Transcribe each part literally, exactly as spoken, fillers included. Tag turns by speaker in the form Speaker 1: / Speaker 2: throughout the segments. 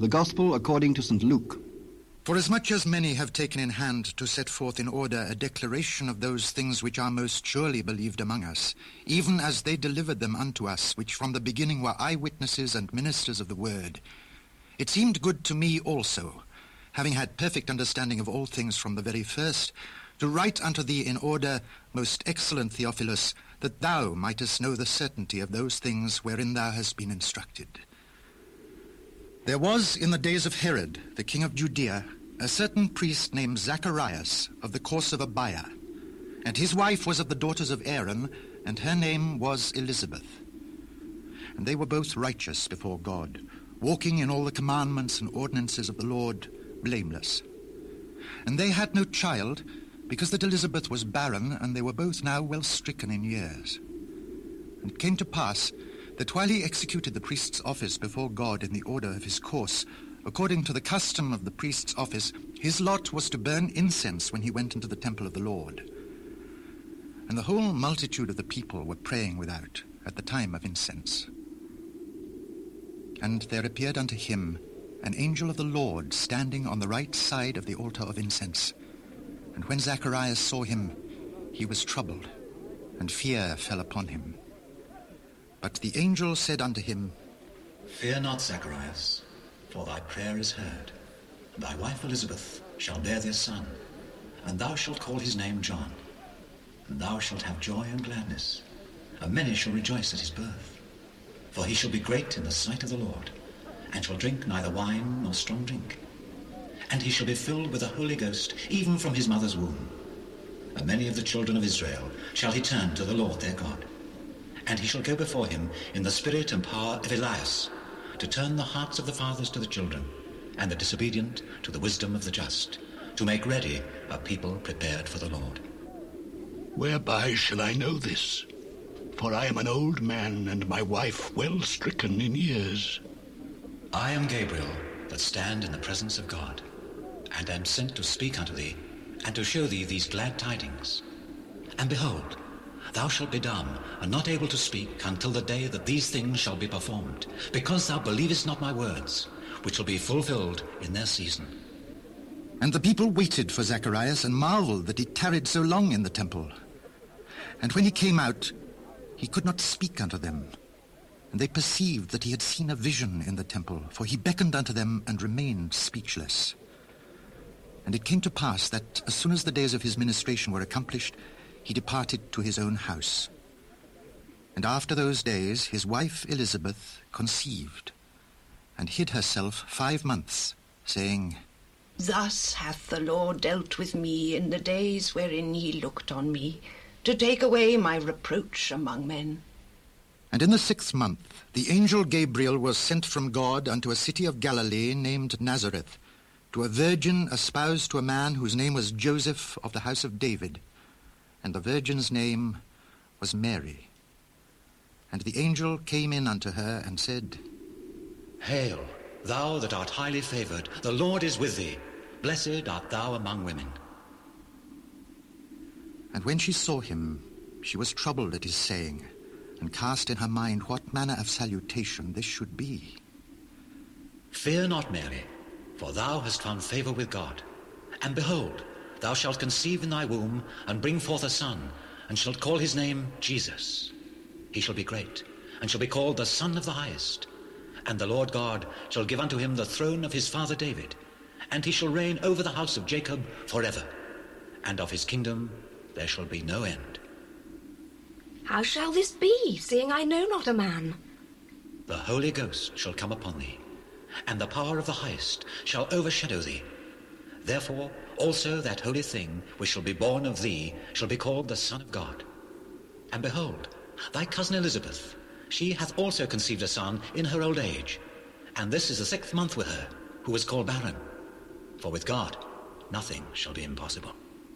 Speaker 1: The Gospel according to Saint Luke.
Speaker 2: Forasmuch as many have taken in hand to set forth in order a declaration of those things which are most surely believed among us, even as they delivered them unto us, which from the beginning were eyewitnesses and ministers of the word, it seemed good to me also, having had perfect understanding of all things from the very first, to write unto thee in order, most excellent Theophilus, that thou mightest know the certainty of those things wherein thou hast been instructed. There was in the days of Herod, the king of Judea, a certain priest named Zacharias of the course of Abiah, and his wife was of the daughters of Aaron, and her name was Elizabeth. And they were both righteous before God, walking in all the commandments and ordinances of the Lord, blameless. And they had no child, because that Elizabeth was barren, and they were both now well stricken in years. And it came to pass that while he executed the priest's office before God in the order of his course, according to the custom of the priest's office, his lot was to burn incense when he went into the temple of the Lord. And the whole multitude of the people were praying without at the time of incense. And there appeared unto him an angel of the Lord standing on the right side of the altar of incense. And when Zacharias saw him, he was troubled, and fear fell upon him. But the angel said unto him,
Speaker 3: Fear not, Zacharias, for thy prayer is heard. Thy wife Elizabeth shall bear thee a son, and thou shalt call his name John. And thou shalt have joy and gladness, and many shall rejoice at his birth. For he shall be great in the sight of the Lord, and shall drink neither wine nor strong drink. And he shall be filled with the Holy Ghost, even from his mother's womb. And many of the children of Israel shall he turn to the Lord their God. And he shall go before him in the spirit and power of Elias, to turn the hearts of the fathers to the children, and the disobedient to the wisdom of the just, to make ready a people prepared for the Lord.
Speaker 4: Whereby shall I know this? For I am an old man, and my wife well stricken in years.
Speaker 3: I am Gabriel, that stand in the presence of God, and am sent to speak unto thee, and to show thee these glad tidings. And behold, thou shalt be dumb, and not able to speak, until the day that these things shall be performed, because thou believest not my words, which shall be fulfilled in their season.
Speaker 2: And the people waited for Zacharias, and marveled that he tarried so long in the temple. And when he came out, he could not speak unto them. And they perceived that he had seen a vision in the temple, for he beckoned unto them and remained speechless. And it came to pass that, as soon as the days of his ministration were accomplished, he departed to his own house. And after those days his wife Elizabeth conceived, and hid herself five months, saying,
Speaker 5: Thus hath the Lord dealt with me in the days wherein he looked on me, to take away my reproach among men.
Speaker 2: And in the sixth month the angel Gabriel was sent from God unto a city of Galilee named Nazareth, to a virgin espoused to a man whose name was Joseph of the house of David, and the virgin's name was Mary. And the angel came in unto her and said,
Speaker 3: Hail, thou that art highly favored, the Lord is with thee. Blessed art thou among women.
Speaker 2: And when she saw him, she was troubled at his saying, and cast in her mind what manner of salutation this should be.
Speaker 3: Fear not, Mary, for thou hast found favor with God. And behold, thou shalt conceive in thy womb, and bring forth a son, and shalt call his name Jesus. He shall be great, and shall be called the Son of the Highest. And the Lord God shall give unto him the throne of his father David, and he shall reign over the house of Jacob forever, and of his kingdom there shall be no end.
Speaker 6: How shall this be, seeing I know not a man?
Speaker 3: The Holy Ghost shall come upon thee, and the power of the Highest shall overshadow thee. Therefore also that holy thing which shall be born of thee shall be called the Son of God. And behold, thy cousin Elizabeth, she hath also conceived a son in her old age, and this is the sixth month with her, who was called barren. For with God nothing shall be impossible.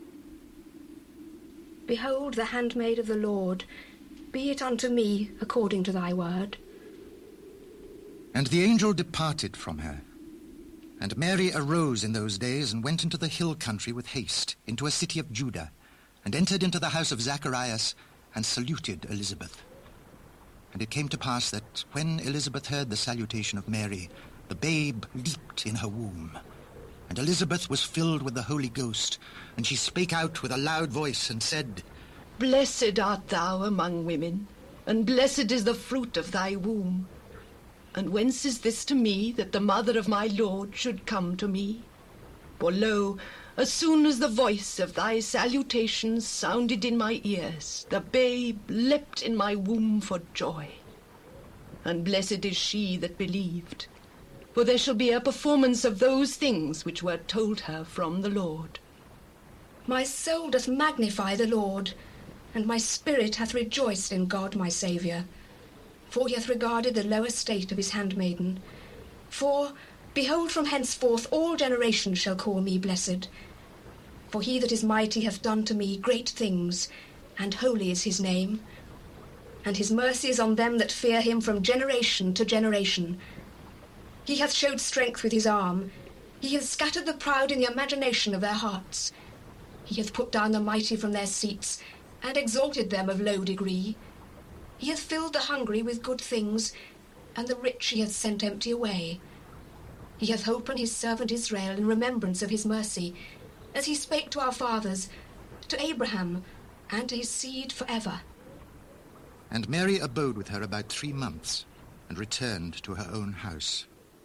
Speaker 6: Behold the handmaid of the Lord, be it unto me according to thy word.
Speaker 2: And the angel departed from her. And Mary arose in those days, and went into the hill country with haste, into a city of Judah, and entered into the house of Zacharias, and saluted Elizabeth. And it came to pass that, when Elizabeth heard the salutation of Mary, the babe leaped in her womb. And Elizabeth was filled with the Holy Ghost, and she spake out with a loud voice and said,
Speaker 5: Blessed art thou among women, and blessed is the fruit of thy womb. And whence is this to me, that the mother of my Lord should come to me? For lo, as soon as the voice of thy salutations sounded in my ears, the babe leapt in my womb for joy. And blessed is she that believed, for there shall be a performance of those things which were told her from the Lord.
Speaker 6: My soul doth magnify the Lord, and my spirit hath rejoiced in God my Saviour. For he hath regarded the low estate of his handmaiden. For, behold, from henceforth all generations shall call me blessed. For he that is mighty hath done to me great things, and holy is his name. And his mercy is on them that fear him from generation to generation. He hath showed strength with his arm. He hath scattered the proud in the imagination of their hearts. He hath put down the mighty from their seats, and exalted them of low degree. He hath filled the hungry with good things, and the rich he hath sent empty away. He hath holpen his servant Israel in remembrance of his mercy, as he spake to our fathers, to Abraham, and to his seed for ever.
Speaker 2: And Mary abode with her about three months, and returned to her own house.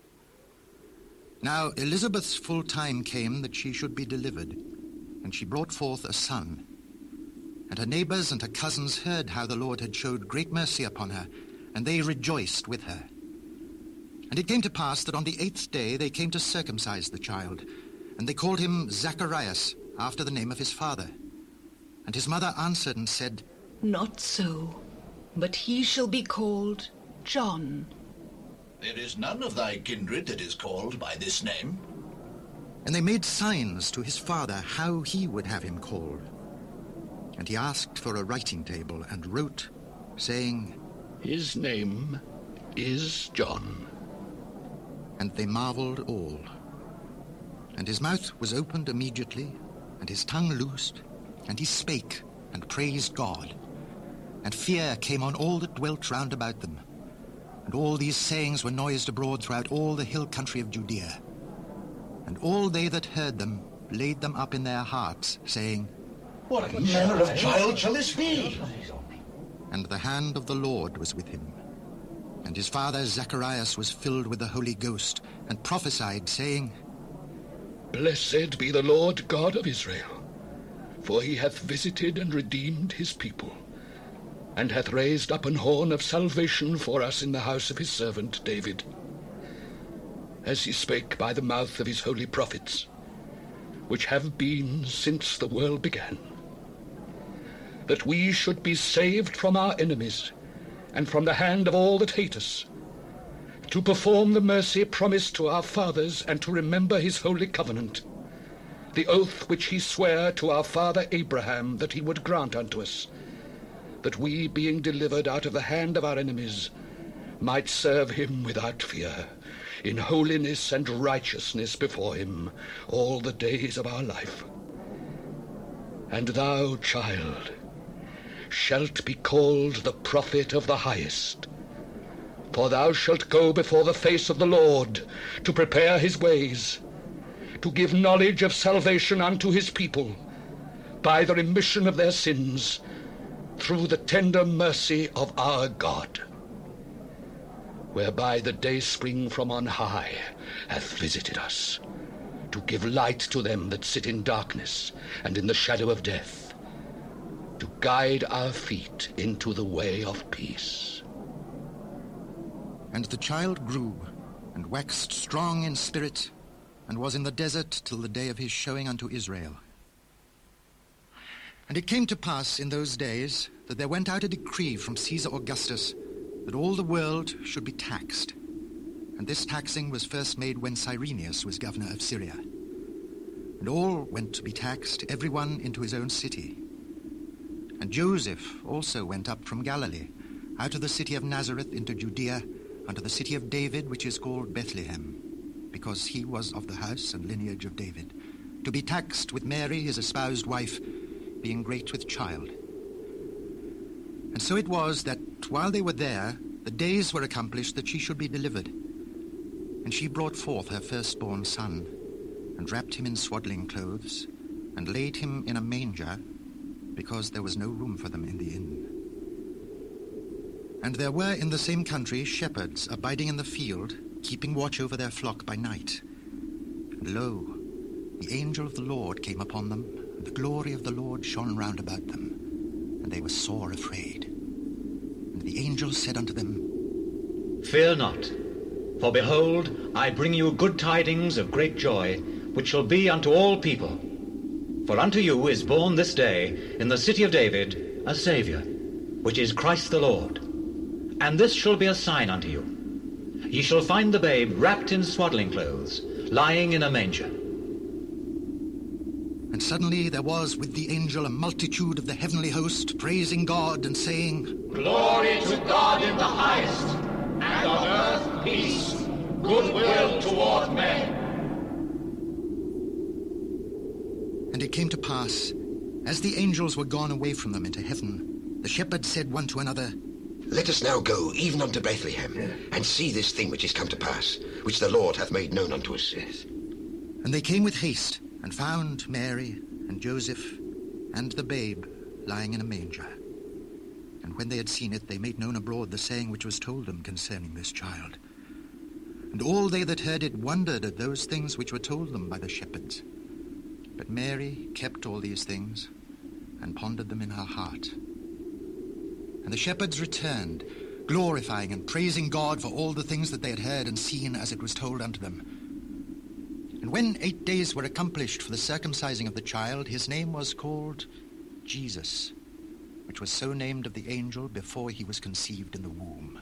Speaker 2: Now Elizabeth's full time came that she should be delivered, and she brought forth a son. And her neighbors and her cousins heard how the Lord had showed great mercy upon her, and they rejoiced with her. And it came to pass that on the eighth day they came to circumcise the child, and they called him Zacharias, after the name of his father. And his mother answered and said,
Speaker 5: Not so, but he shall be called John.
Speaker 4: There is none of thy kindred that is called by this name.
Speaker 2: And they made signs to his father how he would have him called. And he asked for a writing table, and wrote, saying,
Speaker 4: His name is John.
Speaker 2: And they marveled all. And his mouth was opened immediately, and his tongue loosed, and he spake, and praised God. And fear came on all that dwelt round about them. And all these sayings were noised abroad throughout all the hill country of Judea. And all they that heard them laid them up in their hearts, saying,
Speaker 4: What manner of child shall this be?
Speaker 2: And the hand of the Lord was with him. And his father Zacharias was filled with the Holy Ghost, and prophesied, saying,
Speaker 4: Blessed be the Lord God of Israel, for he hath visited and redeemed his people, and hath raised up an horn of salvation for us in the house of his servant David, as he spake by the mouth of his holy prophets, which have been since the world began, that we should be saved from our enemies, and from the hand of all that hate us, to perform the mercy promised to our fathers, and to remember his holy covenant, the oath which he sware to our father Abraham, that he would grant unto us, that we, being delivered out of the hand of our enemies, might serve him without fear, in holiness and righteousness before him all the days of our life. And thou, child, shalt be called the prophet of the highest, for thou shalt go before the face of the Lord, to prepare his ways, to give knowledge of salvation unto his people, by the remission of their sins, through the tender mercy of our God, whereby the dayspring from on high hath visited us, to give light to them that sit in darkness and in the shadow of death, to guide our feet into the way of peace.
Speaker 2: And the child grew, and waxed strong in spirit, and was in the desert till the day of his showing unto Israel. And it came to pass in those days that there went out a decree from Caesar Augustus that all the world should be taxed. And this taxing was first made when Cyrenius was governor of Syria. And all went to be taxed, every one into his own city. And Joseph also went up from Galilee, out of the city of Nazareth into Judea, unto the city of David, which is called Bethlehem, because he was of the house and lineage of David, to be taxed with Mary, his espoused wife, being great with child. And so it was that while they were there, the days were accomplished that she should be delivered. And she brought forth her firstborn son, and wrapped him in swaddling clothes, and laid him in a manger, because there was no room for them in the inn. And there were in the same country shepherds abiding in the field, keeping watch over their flock by night. And lo, the angel of the Lord came upon them, and the glory of the Lord shone round about them, and they were sore afraid. And the angel said unto them,
Speaker 3: Fear not, for behold, I bring you good tidings of great joy, which shall be unto all people. For unto you is born this day in the city of David a Saviour, which is Christ the Lord. And this shall be a sign unto you. Ye shall find the babe wrapped in swaddling clothes, lying in a manger.
Speaker 2: And suddenly there was with the angel a multitude of the heavenly host, praising God and saying,
Speaker 4: Glory to God in the highest, and on earth peace, goodwill toward men.
Speaker 2: And it came to pass, as the angels were gone away from them into heaven, the shepherds said one to another,
Speaker 7: Let us now go even unto Bethlehem, and see this thing which is come to pass, which the Lord hath made known unto us. Yes.
Speaker 2: And they came with haste, and found Mary and Joseph and the babe lying in a manger. And when they had seen it, they made known abroad the saying which was told them concerning this child. And all they that heard it wondered at those things which were told them by the shepherds. But Mary kept all these things, and pondered them in her heart. And the shepherds returned, glorifying and praising God for all the things that they had heard and seen as it was told unto them. And when eight days were accomplished for the circumcising of the child, his name was called Jesus, which was so named of the angel before he was conceived in the womb.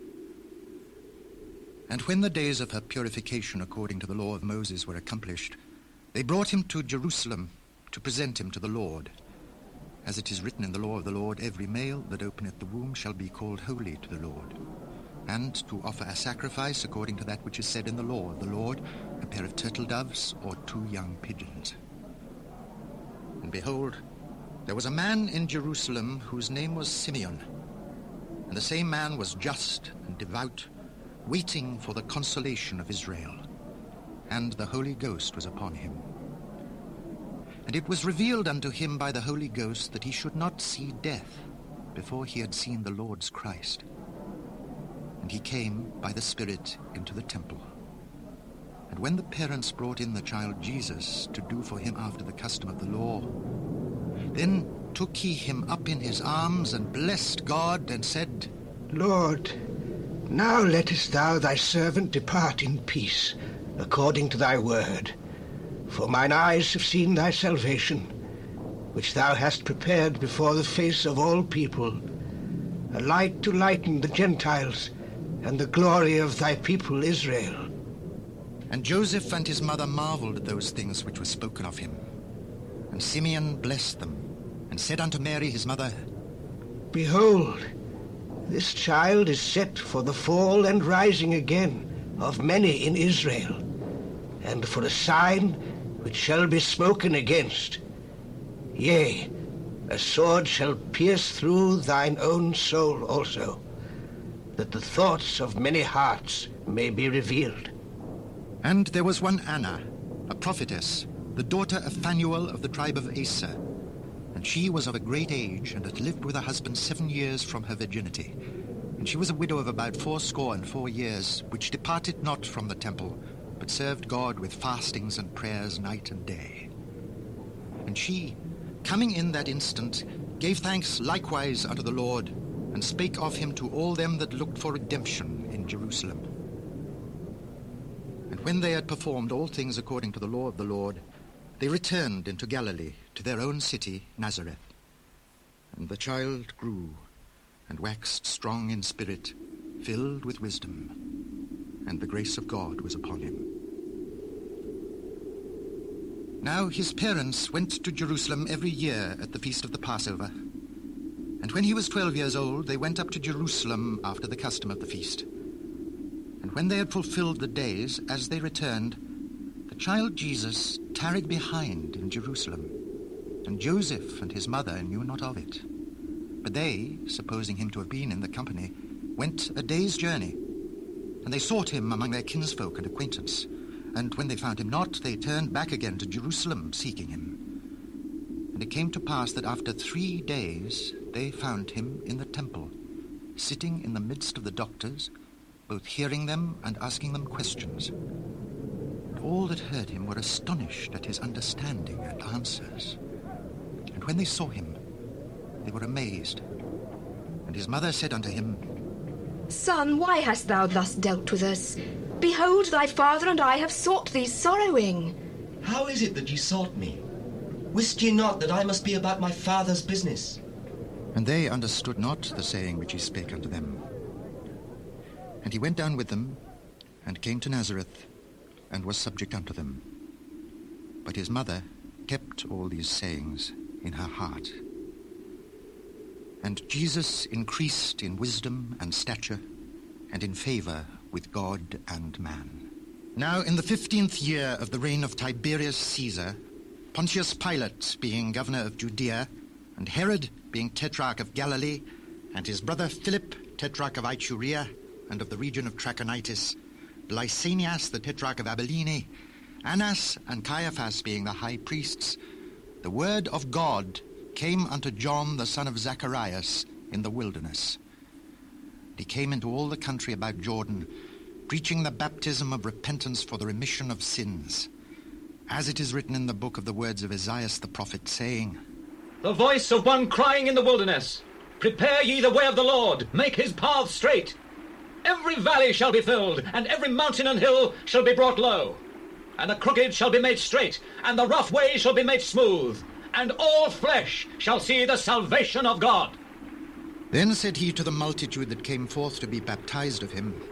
Speaker 2: And when the days of her purification according to the law of Moses were accomplished, they brought him to Jerusalem to present him to the Lord. As it is written in the law of the Lord, every male that openeth the womb shall be called holy to the Lord. And to offer a sacrifice according to that which is said in the law of the Lord, a pair of turtle doves or two young pigeons. And behold, there was a man in Jerusalem whose name was Simeon. And the same man was just and devout, waiting for the consolation of Israel. And the Holy Ghost was upon him. And it was revealed unto him by the Holy Ghost that he should not see death before he had seen the Lord's Christ. And he came by the Spirit into the temple. And when the parents brought in the child Jesus to do for him after the custom of the law, then took he him up in his arms and blessed God and said,
Speaker 8: Lord, now lettest thou thy servant depart in peace, according to thy word. For mine eyes have seen thy salvation, which thou hast prepared before the face of all people, a light to lighten the Gentiles, and the glory of thy people Israel.
Speaker 2: And Joseph and his mother marveled at those things which were spoken of him. And Simeon blessed them, and said unto Mary his mother,
Speaker 8: Behold, this child is set for the fall and rising again of many in Israel, and for a sign which shall be spoken against. Yea, a sword shall pierce through thine own soul also, that the thoughts of many hearts may be revealed.
Speaker 2: And there was one Anna, a prophetess, the daughter of Phanuel of the tribe of Aser. And she was of a great age, and had lived with her husband seven years from her virginity. And she was a widow of about fourscore and four years, which departed not from the temple, but served God with fastings and prayers night and day. And she, coming in that instant, gave thanks likewise unto the Lord, and spake of him to all them that looked for redemption in Jerusalem. And when they had performed all things according to the law of the Lord, they returned into Galilee, to their own city, Nazareth. And the child grew, and waxed strong in spirit, filled with wisdom, and the grace of God was upon him. Now his parents went to Jerusalem every year at the feast of the Passover. And when he was twelve years old, they went up to Jerusalem after the custom of the feast. And when they had fulfilled the days, as they returned, the child Jesus tarried behind in Jerusalem. And Joseph and his mother knew not of it. But they, supposing him to have been in the company, went a day's journey. And they sought him among their kinsfolk and acquaintance. And when they found him not, they turned back again to Jerusalem, seeking him. And it came to pass that after three days they found him in the temple, sitting in the midst of the doctors, both hearing them and asking them questions. And all that heard him were astonished at his understanding and answers. And when they saw him, they were amazed. And his mother said unto him,
Speaker 6: Son, why hast thou thus dealt with us? Behold, thy father and I have sought thee sorrowing.
Speaker 9: How is it that ye sought me? Wist ye not that I must be about my father's business?
Speaker 2: And they understood not the saying which he spake unto them. And he went down with them, and came to Nazareth, and was subject unto them. But his mother kept all these sayings in her heart. And Jesus increased in wisdom and stature, and in favor with God and man. Now in the fifteenth year of the reign of Tiberius Caesar, Pontius Pilate being governor of Judea, and Herod being tetrarch of Galilee, and his brother Philip, tetrarch of Iturea, and of the region of Trachonitis, Lysanias, the tetrarch of Abilene, Annas and Caiaphas being the high priests, the word of God came unto John the son of Zacharias in the wilderness. He came into all the country about Jordan, preaching the baptism of repentance for the remission of sins, as it is written in the book of the words of Isaiah the prophet, saying,
Speaker 10: The voice of one crying in the wilderness, Prepare ye the way of the Lord, make his path straight. Every valley shall be filled, and every mountain and hill shall be brought low. And the crooked shall be made straight, and the rough way shall be made smooth, and all flesh shall see the salvation of God.
Speaker 2: Then said he to the multitude that came forth to be baptized of him,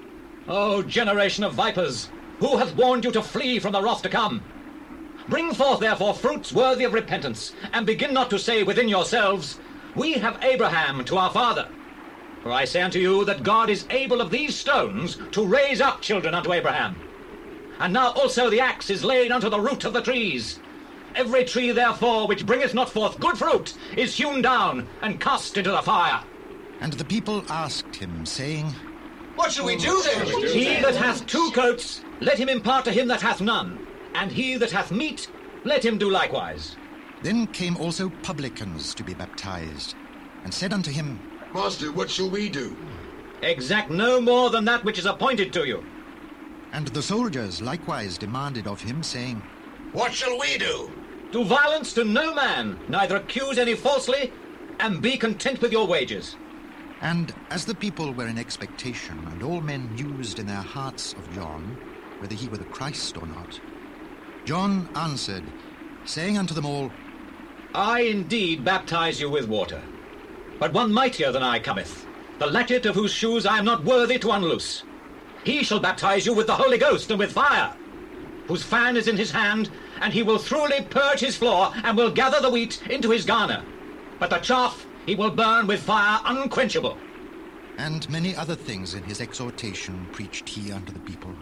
Speaker 10: O generation of vipers, who hath warned you to flee from the wrath to come? Bring forth therefore fruits worthy of repentance, and begin not to say within yourselves, We have Abraham to our father. For I say unto you that God is able of these stones to raise up children unto Abraham. And now also the axe is laid unto the root of the trees. Every tree, therefore, which bringeth not forth good fruit, is hewn down and cast into the fire.
Speaker 2: And the people asked him, saying,
Speaker 9: What shall we do then?
Speaker 10: He that hath two coats, let him impart to him that hath none. And he that hath meat, let him do likewise.
Speaker 2: Then came also publicans to be baptized, and said unto him,
Speaker 7: Master, what shall we do?
Speaker 10: Exact no more than that which is appointed to you.
Speaker 2: And the soldiers likewise demanded of him, saying,
Speaker 7: What shall we do?
Speaker 10: Do violence to no man, neither accuse any falsely, and be content with your wages.
Speaker 2: And as the people were in expectation, and all men mused in their hearts of John, whether he were the Christ or not, John answered, saying unto them all,
Speaker 10: I indeed baptize you with water, but one mightier than I cometh, the latchet of whose shoes I am not worthy to unloose. He shall baptize you with the Holy Ghost and with fire, whose fan is in his hand, and he will thoroughly purge his floor, and will gather the wheat into his garner. But the chaff he will burn with fire unquenchable.
Speaker 2: And many other things in his exhortation preached he unto the people.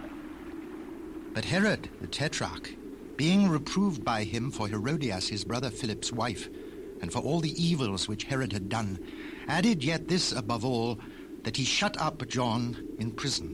Speaker 2: But Herod the tetrarch, being reproved by him for Herodias his brother Philip's wife, and for all the evils which Herod had done, added yet this above all, that he shut up John in prison.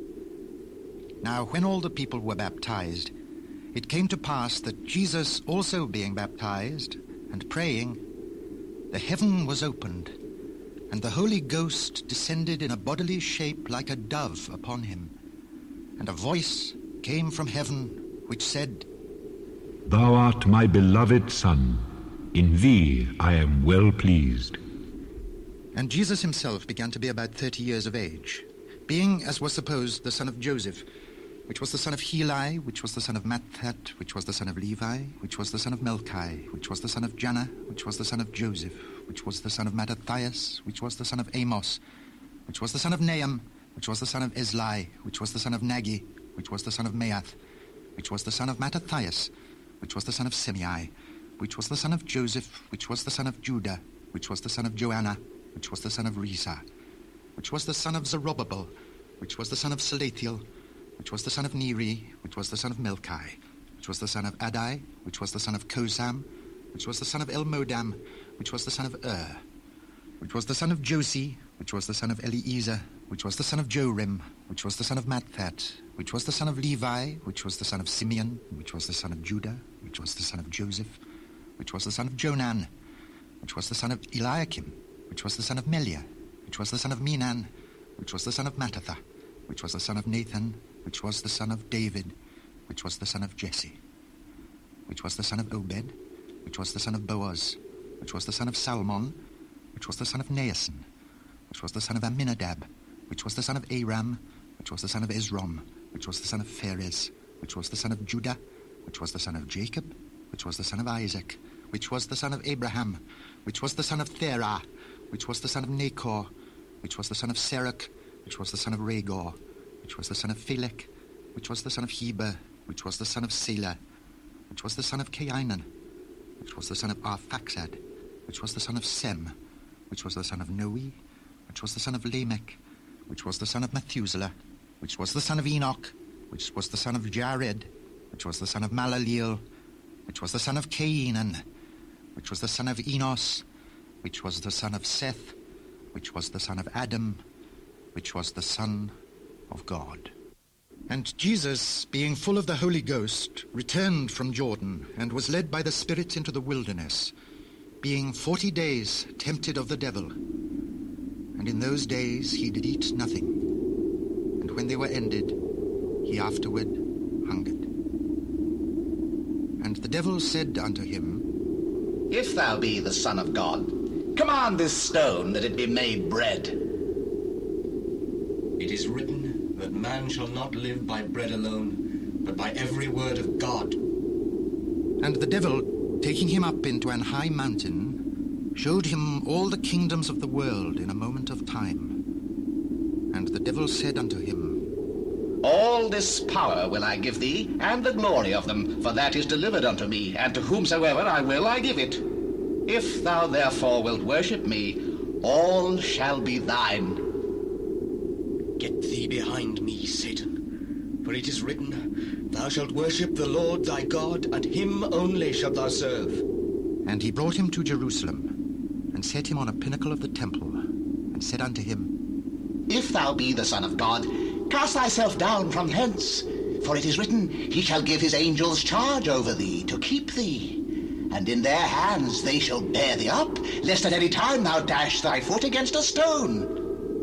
Speaker 2: Now when all the people were baptized, it came to pass that Jesus also being baptized, and praying, the heaven was opened, and the Holy Ghost descended in a bodily shape like a dove upon him. And a voice came from heaven, which said,
Speaker 11: Thou art my beloved Son, in thee I am well pleased.
Speaker 2: And Jesus himself began to be about thirty years of age, being, as was supposed, the son of Joseph, which was the son of Heli, which was the son of Matthat, which was the son of Levi, which was the son of Melchi, which was the son of Janna, which was the son of Joseph, which was the son of Mattathias, which was the son of Amos, which was the son of Nahum, which was the son of Esli, which was the son of Nagi, which was the son of Maath, which was the son of Mattathias, which was the son of Simei, which was the son of Joseph, which was the son of Judah, which was the son of Joanna, which was the son of Risa, which was the son of Zerubbabel, which was the son of Salathiel, which was the son of Neri, which was the son of Melchi, which was the son of Adai, which was the son of Kosam, which was the son of Elmodam, which was the son of Ur, which was the son of Josi, which was the son of Eliezer, which was the son of Jorim, which was the son of Matthat, which was the son of Levi, which was the son of Simeon, which was the son of Judah, which was the son of Joseph, which was the son of Jonan, which was the son of Eliakim, which was the son of Meliah, which was the son of Menan, which was the son of Mattatha, which was the son of Nathan, which was the son of David, which was the son of Jesse, which was the son of Obed, which was the son of Boaz, which was the son of Salmon, which was the son of Naasson, which was the son of Amminadab, which was the son of Aram, which was the son of Esrom, which was the son of Phares, which was the son of Judah, which was the son of Jacob, which was the son of Isaac, which was the son of Abraham, which was the son of Terah, which was the son of Nachor, which was the son of Serach, which was the son of Regor, which was the son of Phelek, which was the son of Heber, which was the son of Selah, which was the son of Cainan, which was the son of Arphaxad, which was the son of Sem, which was the son of Noe, which was the son of Lamech, which was the son of Methuselah, which was the son of Enoch, which was the son of Jared, which was the son of Malaleel, which was the son of Cainan, which was the son of Enos, which was the son of Seth, which was the son of Adam, which was the Son of God. And Jesus, being full of the Holy Ghost, returned from Jordan, and was led by the Spirit into the wilderness, being forty days tempted of the devil. And in those days he did eat nothing. And when they were ended, he afterward hungered. And the devil said unto him,
Speaker 12: If thou be the Son of God, command this stone that it be made bread.
Speaker 9: It is written that man shall not live by bread alone, but by every word of God.
Speaker 2: And the devil, taking him up into an high mountain, showed him all the kingdoms of the world in a moment of time. And the devil said unto him,
Speaker 12: All this power will I give thee, and the glory of them, for that is delivered unto me, and to whomsoever I will I give it. If thou therefore wilt worship me, all shall be thine.
Speaker 9: Get thee behind me, Satan, for it is written, Thou shalt worship the Lord thy God, and him only shalt thou serve.
Speaker 2: And he brought him to Jerusalem, and set him on a pinnacle of the temple, and said unto him,
Speaker 12: If thou be the Son of God, cast thyself down from hence, for it is written, He shall give his angels charge over thee, to keep thee. And in their hands they shall bear thee up, lest at any time thou dash thy foot against a stone.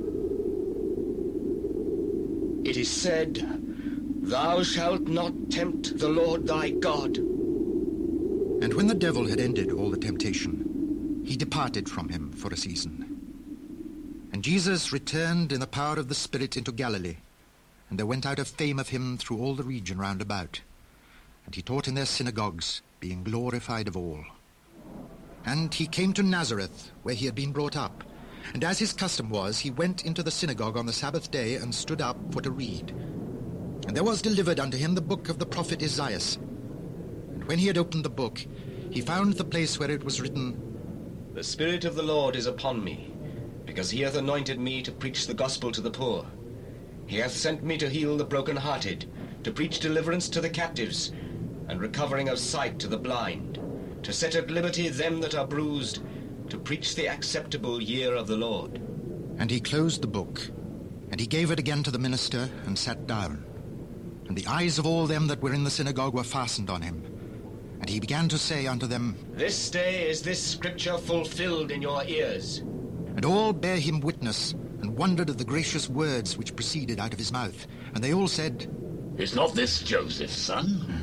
Speaker 9: It is said, Thou shalt not tempt the Lord thy God.
Speaker 2: And when the devil had ended all the temptation, he departed from him for a season. And Jesus returned in the power of the Spirit into Galilee, and there went out a fame of him through all the region round about. And he taught in their synagogues, being glorified of all. And he came to Nazareth, where he had been brought up. And as his custom was, he went into the synagogue on the Sabbath day, and stood up for to read. And there was delivered unto him the book of the prophet Isaiah. And when he had opened the book, he found the place where it was written,
Speaker 9: The Spirit of the Lord is upon me, because he hath anointed me to preach the gospel to the poor. He hath sent me to heal the brokenhearted, to preach deliverance to the captives, and recovering of sight to the blind, to set at liberty them that are bruised, to preach the acceptable year of the Lord.
Speaker 2: And he closed the book, and he gave it again to the minister, and sat down. And the eyes of all them that were in the synagogue were fastened on him. And he began to say unto them,
Speaker 9: This day is this scripture fulfilled in your ears.
Speaker 2: And all bare him witness, and wondered at the gracious words which proceeded out of his mouth. And they all said,
Speaker 13: Is not this Joseph's son?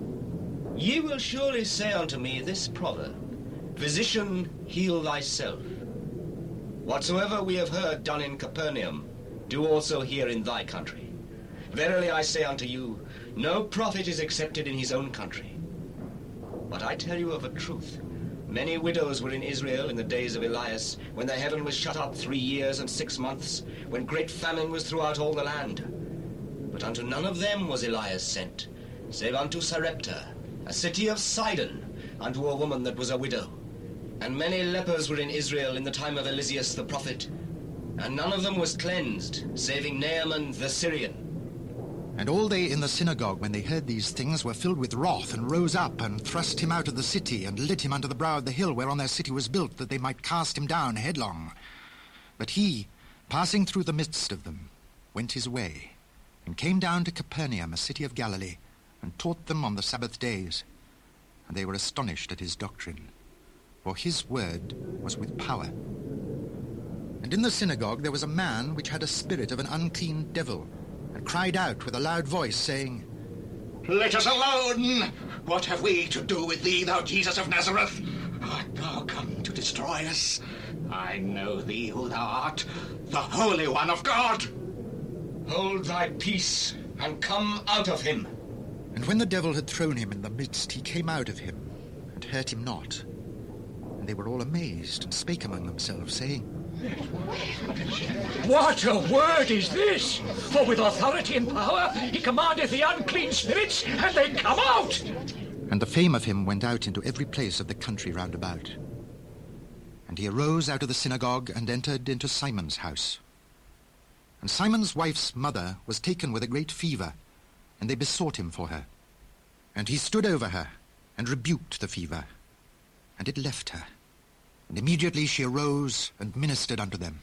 Speaker 9: Ye will surely say unto me this proverb, Physician, heal thyself. Whatsoever we have heard done in Capernaum, do also here in thy country. Verily I say unto you, no prophet is accepted in his own country. But I tell you of a truth, many widows were in Israel in the days of Elias, when the heaven was shut up three years and six months, when great famine was throughout all the land. But unto none of them was Elias sent, save unto Sarepta, a city of Sidon, unto a woman that was a widow. And many lepers were in Israel in the time of Eliseus the prophet, and none of them was cleansed, saving Naaman the Syrian.
Speaker 2: And all they in the synagogue, when they heard these things, were filled with wrath, and rose up, and thrust him out of the city, and led him unto the brow of the hill whereon their city was built, that they might cast him down headlong. But he, passing through the midst of them, went his way, and came down to Capernaum, a city of Galilee, and taught them on the Sabbath days. And they were astonished at his doctrine, for his word was with power. And in the synagogue there was a man which had a spirit of an unclean devil, and cried out with a loud voice, saying,
Speaker 14: Let us alone! What have we to do with thee, thou Jesus of Nazareth? Art thou come to destroy us? I know thee who thou art, the Holy One of God!
Speaker 9: Hold thy peace, and come out of him.
Speaker 2: And when the devil had thrown him in the midst, he came out of him, and hurt him not. And they were all amazed, and spake among themselves, saying,
Speaker 4: What a word is this! For with authority and power he commandeth the unclean spirits, and they come out!
Speaker 2: And the fame of him went out into every place of the country round about. And he arose out of the synagogue, and entered into Simon's house. And Simon's wife's mother was taken with a great fever, and they besought him for her. And he stood over her, and rebuked the fever, and it left her. And immediately she arose and ministered unto them.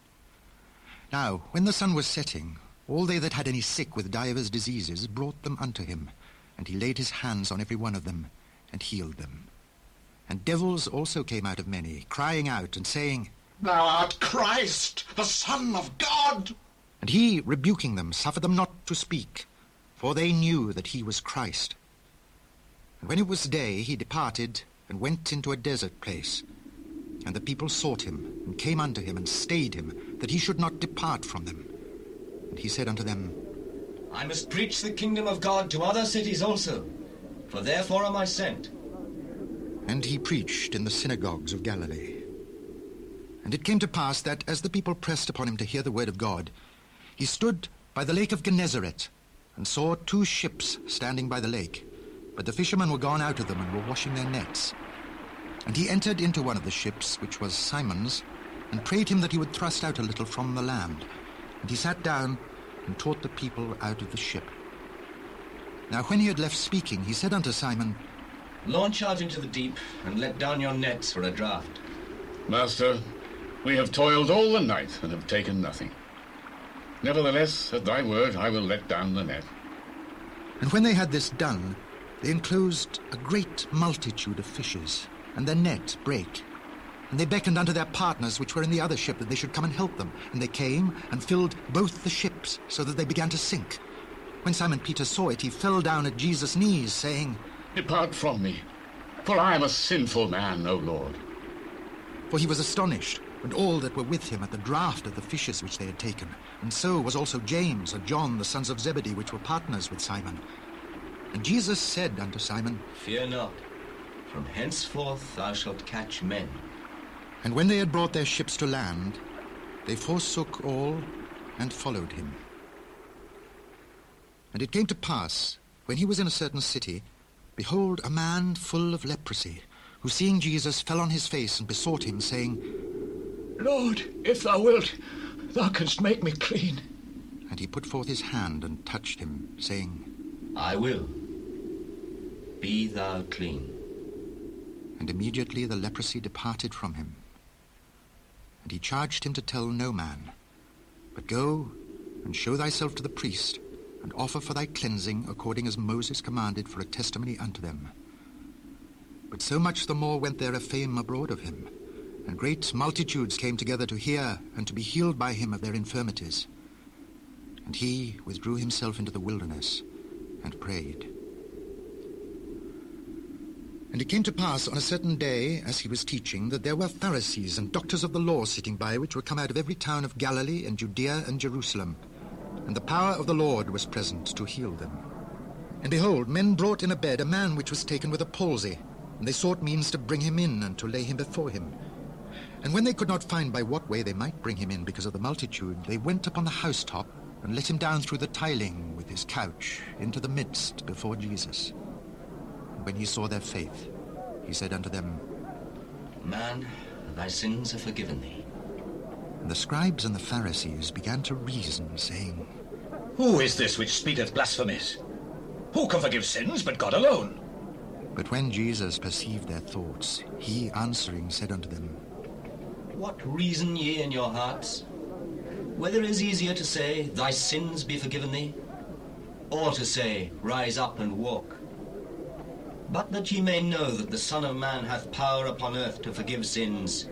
Speaker 2: Now, when the sun was setting, all they that had any sick with divers diseases brought them unto him, and he laid his hands on every one of them, and healed them. And devils also came out of many, crying out and saying,
Speaker 14: Thou art Christ, the Son of God!
Speaker 2: And he, rebuking them, suffered them not to speak, for they knew that he was Christ. And when it was day, he departed, and went into a desert place. And the people sought him, and came unto him, and stayed him, that he should not depart from them. And he said unto them,
Speaker 9: I must preach the kingdom of God to other cities also, for therefore am I sent.
Speaker 2: And he preached in the synagogues of Galilee. And it came to pass that, as the people pressed upon him to hear the word of God, he stood by the lake of Gennesaret, and saw two ships standing by the lake, but the fishermen were gone out of them, and were washing their nets. And he entered into one of the ships, which was Simon's, and prayed him that he would thrust out a little from the land. And he sat down, and taught the people out of the ship. Now when he had left speaking, he said unto Simon,
Speaker 9: Launch out into the deep, and let down your nets for a draught.
Speaker 13: Master, we have toiled all the night, and have taken nothing. Nevertheless, at thy word, I will let down the net.
Speaker 2: And when they had this done, they enclosed a great multitude of fishes, and their net brake. And they beckoned unto their partners which were in the other ship, that they should come and help them. And they came, and filled both the ships, so that they began to sink. When Simon Peter saw it, he fell down at Jesus' knees, saying,
Speaker 13: Depart from me, for I am a sinful man, O Lord.
Speaker 2: For he was astonished, and all that were with him, at the draught of the fishes which they had taken. And so was also James and John, the sons of Zebedee, which were partners with Simon. And Jesus said unto Simon,
Speaker 9: Fear not, from henceforth thou shalt catch men.
Speaker 2: And when they had brought their ships to land, they forsook all, and followed him. And it came to pass, when he was in a certain city, behold, a man full of leprosy, who seeing Jesus fell on his face, and besought him, saying,
Speaker 4: Lord, if thou wilt, thou canst make me clean.
Speaker 2: And he put forth his hand, and touched him, saying,
Speaker 9: I will. Be thou clean.
Speaker 2: And immediately the leprosy departed from him. And he charged him to tell no man, but go and show thyself to the priest, and offer for thy cleansing according as Moses commanded, for a testimony unto them. But so much the more went there a fame abroad of him, and great multitudes came together to hear and to be healed by him of their infirmities. And he withdrew himself into the wilderness, and prayed. And it came to pass on a certain day, as he was teaching, that there were Pharisees and doctors of the law sitting by, which were come out of every town of Galilee and Judea and Jerusalem. And the power of the Lord was present to heal them. And behold, men brought in a bed a man which was taken with a palsy, and they sought means to bring him in, and to lay him before him. And when they could not find by what way they might bring him in because of the multitude, they went upon the housetop, and let him down through the tiling with his couch into the midst before Jesus. And when he saw their faith, he said unto them,
Speaker 9: Man, thy sins are forgiven thee.
Speaker 2: And the scribes and the Pharisees began to reason, saying,
Speaker 10: Who is this which speaketh blasphemies? Who can forgive sins but God alone?
Speaker 2: But when Jesus perceived their thoughts, he answering said unto them,
Speaker 9: What reason ye in your hearts? whether it is easier to say, thy sins be forgiven thee, or to say, rise up and walk. But that ye may know that the Son of Man hath power upon earth to forgive sins.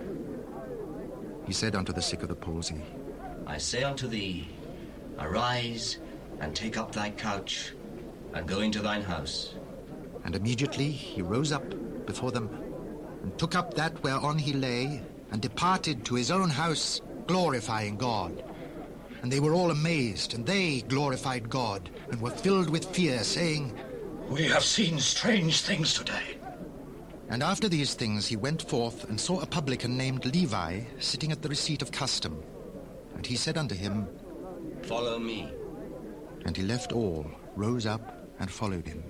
Speaker 2: He said unto the sick of the palsy,
Speaker 9: I say unto thee, arise, and take up thy couch, and go into thine house.
Speaker 2: And immediately he rose up before them, and took up that whereon he lay, and departed to his own house, glorifying God. And they were all amazed, and they glorified God, and were filled with fear, saying,
Speaker 14: We have seen strange things today.
Speaker 2: And after these things he went forth, and saw a publican named Levi, sitting at the receipt of custom. And he said unto him,
Speaker 9: Follow me.
Speaker 2: And he left all, rose up, and followed him.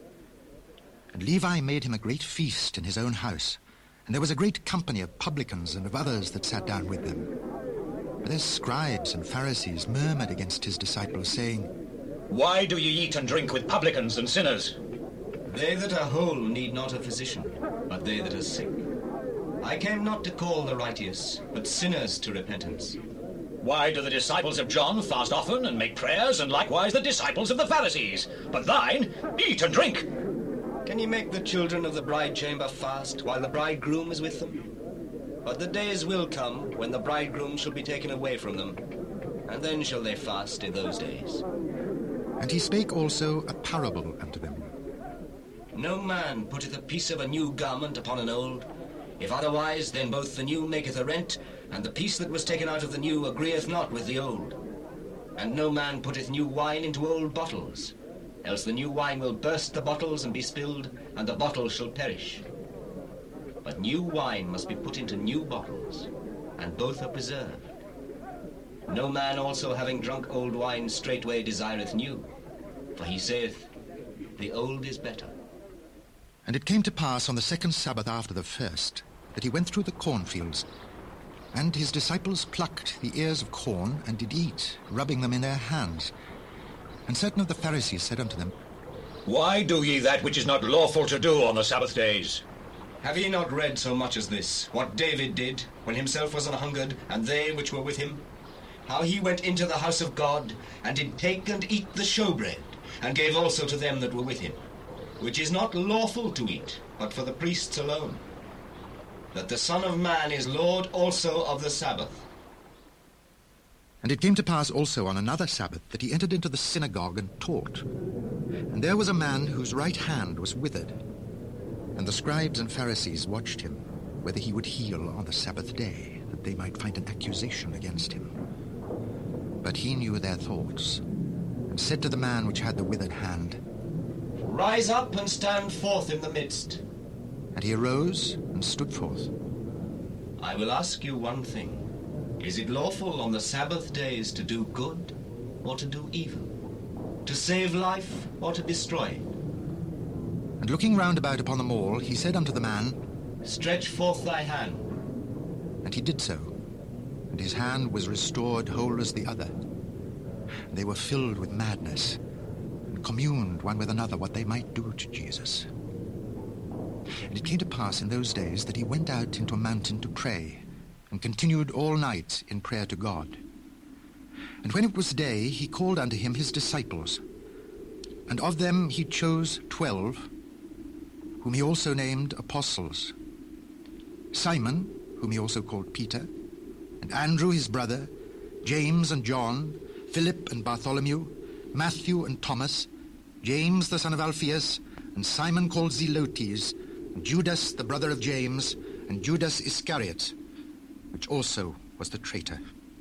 Speaker 2: And Levi made him a great feast in his own house, and there was a great company of publicans and of others that sat down with them. But their scribes and Pharisees murmured against his disciples, saying,
Speaker 10: Why do ye eat and drink with publicans and sinners?
Speaker 9: They that are whole need not a physician, but they that are sick. I came not to call the righteous, but sinners to repentance.
Speaker 10: Why do the disciples of John fast often and make prayers, and likewise the disciples of the Pharisees? But thine, eat and drink.
Speaker 9: Can ye make the children of the bride chamber fast, while the bridegroom is with them? But the days will come, when the bridegroom shall be taken away from them, and then shall they fast in those days.
Speaker 2: And he spake also a parable unto them.
Speaker 9: No man putteth a piece of a new garment upon an old. If otherwise, then both the new maketh a rent, and the piece that was taken out of the new agreeth not with the old. And no man putteth new wine into old bottles, else the new wine will burst the bottles and be spilled, and the bottles shall perish. But new wine must be put into new bottles, and both are preserved. No man also having drunk old wine straightway desireth new, for he saith, the old is better.
Speaker 2: And it came to pass on the second Sabbath after the first, that he went through the cornfields, and his disciples plucked the ears of corn, and did eat, rubbing them in their hands. And certain of the Pharisees said unto them,
Speaker 10: Why do ye that which is not lawful to do on the Sabbath days?
Speaker 9: Have ye not read so much as this, what David did, when himself was an hungered, and they which were with him? How he went into the house of God, and did take and eat the showbread, and gave also to them that were with him, which is not lawful to eat, but for the priests alone. That the Son of Man is Lord also of the Sabbath.
Speaker 2: And it came to pass also on another Sabbath that he entered into the synagogue and taught. And there was a man whose right hand was withered. And the scribes and Pharisees watched him, whether he would heal on the Sabbath day, that they might find an accusation against him. But he knew their thoughts, and said to the man which had the withered hand,
Speaker 9: Rise up and stand forth in the midst.
Speaker 2: And he arose and stood forth.
Speaker 9: I will ask you one thing. Is it lawful on the Sabbath days to do good or to do evil? To save life or to destroy it?
Speaker 2: And looking round about upon them all, he said unto the man,
Speaker 9: Stretch forth thy hand.
Speaker 2: And he did so, and his hand was restored whole as the other. And they were filled with madness, and communed one with another what they might do to Jesus. And it came to pass in those days that he went out into a mountain to pray, and continued all night in prayer to God. And when it was day, he called unto him his disciples, and of them he chose twelve, whom he also named apostles: Simon, whom he also called Peter, and Andrew his brother, James and John, Philip and Bartholomew, Matthew and Thomas, James the son of Alphaeus, and Simon called Zelotes, and Judas the brother of James, and Judas Iscariot, which also was the traitor.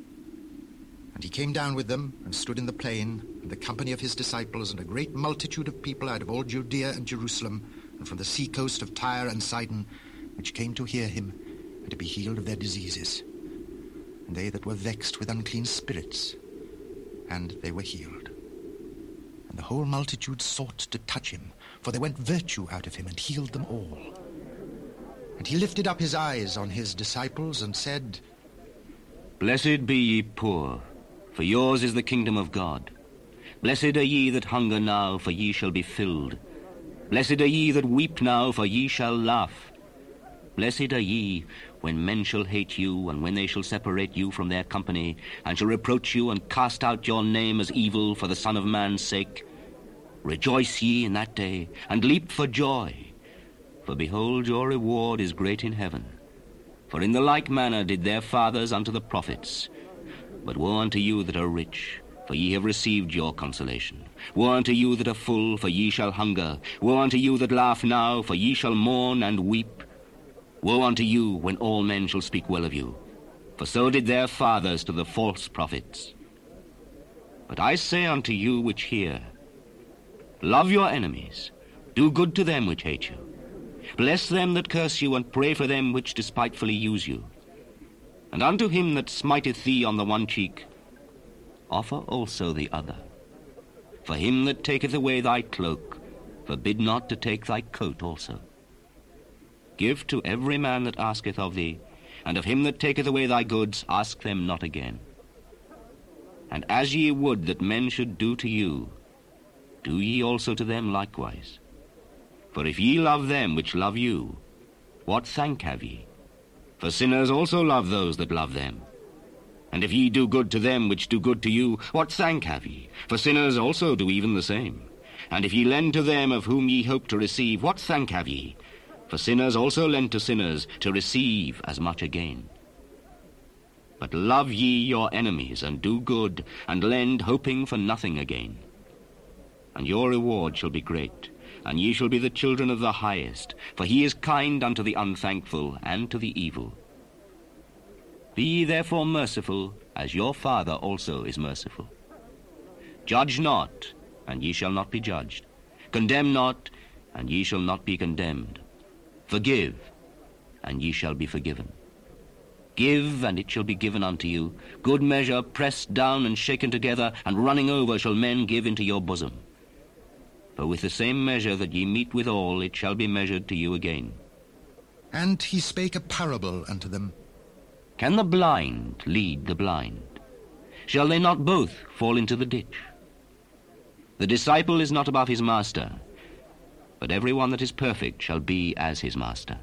Speaker 2: And he came down with them, and stood in the plain, and the company of his disciples, and a great multitude of people out of all Judea and Jerusalem, and from the sea coast of Tyre and Sidon, which came to hear him, and to be healed of their diseases. And they that were vexed with unclean spirits, and they were healed. And the whole multitude sought to touch him, for there went virtue out of him, and healed them all. And he lifted up his eyes on his disciples, and said,
Speaker 15: Blessed be ye poor, for yours is the kingdom of God. Blessed are ye that hunger now, for ye shall be filled. Blessed are ye that weep now, for ye shall laugh. Blessed are ye when men shall hate you, and when they shall separate you from their company, and shall reproach you, and cast out your name as evil for the Son of Man's sake, rejoice ye in that day, and leap for joy. For behold, your reward is great in heaven. For in the like manner did their fathers unto the prophets. But woe unto you that are rich, for ye have received your consolation. Woe unto you that are full, for ye shall hunger. Woe unto you that laugh now, for ye shall mourn and weep. Woe unto you when all men shall speak well of you, for so did their fathers to the false prophets. But I say unto you which hear, love your enemies, do good to them which hate you, bless them that curse you, and pray for them which despitefully use you. And unto him that smiteth thee on the one cheek, offer also the other. For him that taketh away thy cloak, forbid not to take thy coat also. Give to every man that asketh of thee, and of him that taketh away thy goods, ask them not again. And as ye would that men should do to you, do ye also to them likewise. For if ye love them which love you, what thank have ye? For sinners also love those that love them. And if ye do good to them which do good to you, what thank have ye? For sinners also do even the same. And if ye lend to them of whom ye hope to receive, what thank have ye? For sinners also lend to sinners to receive as much again. But love ye your enemies, and do good, and lend, hoping for nothing again. And your reward shall be great, and ye shall be the children of the highest, for he is kind unto the unthankful and to the evil. Be ye therefore merciful, as your Father also is merciful. Judge not, and ye shall not be judged. Condemn not, and ye shall not be condemned. Forgive, and ye shall be forgiven. Give, and it shall be given unto you. Good measure, pressed down and shaken together, and running over shall men give into your bosom. For with the same measure that ye meet withal, it shall be measured to you again.
Speaker 2: And he spake a parable unto them.
Speaker 15: Can the blind lead the blind? Shall they not both fall into the ditch? The disciple is not above his master, but every one that is perfect shall be as his master.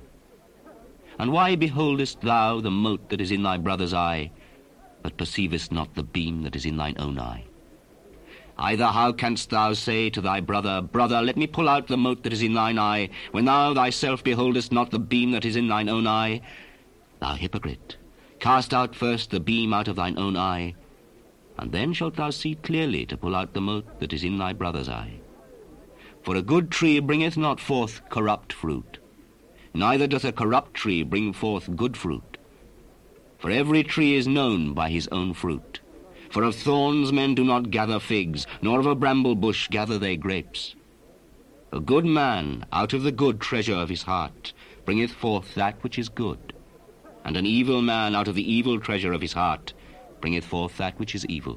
Speaker 15: And why beholdest thou the mote that is in thy brother's eye, but perceivest not the beam that is in thine own eye? Either how canst thou say to thy brother, Brother, let me pull out the mote that is in thine eye, when thou thyself beholdest not the beam that is in thine own eye? Thou hypocrite, cast out first the beam out of thine own eye, and then shalt thou see clearly to pull out the mote that is in thy brother's eye. For a good tree bringeth not forth corrupt fruit, neither doth a corrupt tree bring forth good fruit. For every tree is known by his own fruit. For of thorns men do not gather figs, nor of a bramble bush gather they grapes. A good man out of the good treasure of his heart bringeth forth that which is good, and an evil man out of the evil treasure of his heart bringeth forth that which is evil.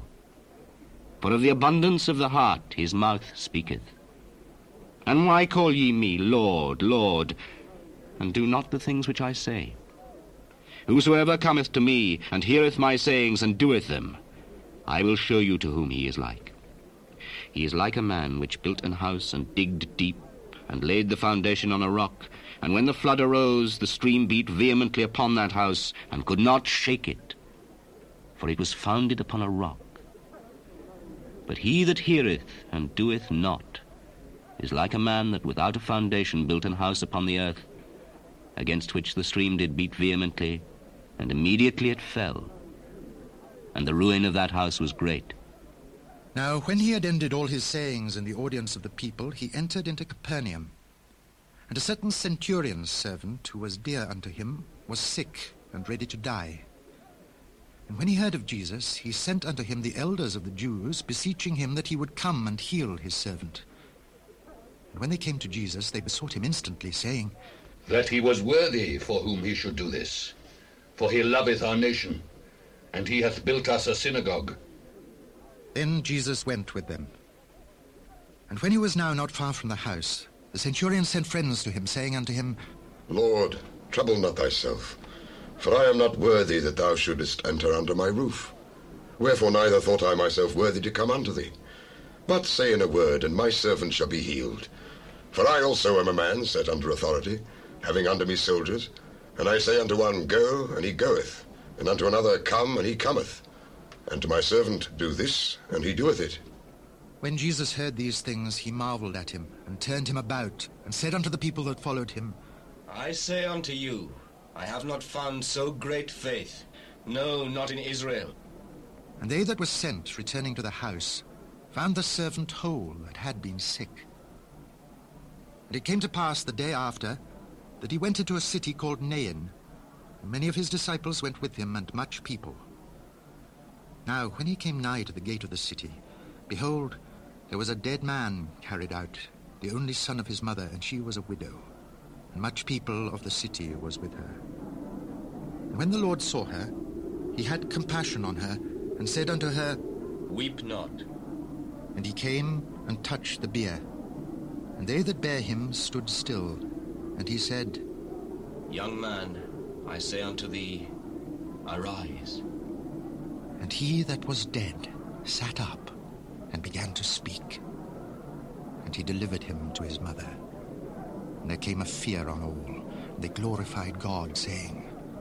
Speaker 15: For of the abundance of the heart his mouth speaketh. And why call ye me Lord, Lord, and do not the things which I say? Whosoever cometh to me, and heareth my sayings, and doeth them, I will show you to whom he is like. He is like a man which built an house, and digged deep, and laid the foundation on a rock. And when the flood arose, the stream beat vehemently upon that house, and could not shake it, for it was founded upon a rock. But he that heareth, and doeth not, is like a man that without a foundation built an house upon the earth, against which the stream did beat vehemently, and immediately it fell. And the ruin of that house was great.
Speaker 2: Now when he had ended all his sayings in the audience of the people, he entered into Capernaum. And a certain centurion's servant, who was dear unto him, was sick and ready to die. And when he heard of Jesus, he sent unto him the elders of the Jews, beseeching him that he would come and heal his servant. And when they came to Jesus, they besought him instantly, saying,
Speaker 4: That he was worthy for whom he should do this. For he loveth our nation, and he hath built us a synagogue.
Speaker 2: Then Jesus went with them. And when he was now not far from the house, the centurion sent friends to him, saying unto him,
Speaker 7: Lord, trouble not thyself, for I am not worthy that thou shouldest enter under my roof. Wherefore neither thought I myself worthy to come unto thee. But say in a word, and my servant shall be healed. For I also am a man set under authority, having under me soldiers. And I say unto one, Go, and he goeth, and unto another, Come, and he cometh. And to my servant, Do this, and he doeth it.
Speaker 2: When Jesus heard these things, he marveled at him, and turned him about, and said unto the people that followed him,
Speaker 9: I say unto you, I have not found so great faith, no, not in Israel.
Speaker 2: And they that were sent, returning to the house, found the servant whole that had been sick. And it came to pass the day after, that he went into a city called Nain, and many of his disciples went with him, and much people. Now, when he came nigh to the gate of the city, behold, there was a dead man carried out, the only son of his mother, and she was a widow. And much people of the city was with her. And when the Lord saw her, he had compassion on her, and said unto her,
Speaker 9: Weep not.
Speaker 2: And he came and touched the bier. And they that bare him stood still. And he said,
Speaker 9: Young man, I say unto thee, arise.
Speaker 2: And he that was dead sat up, and began to speak. And he delivered him to his mother. And there came a fear on all, and they glorified God, saying,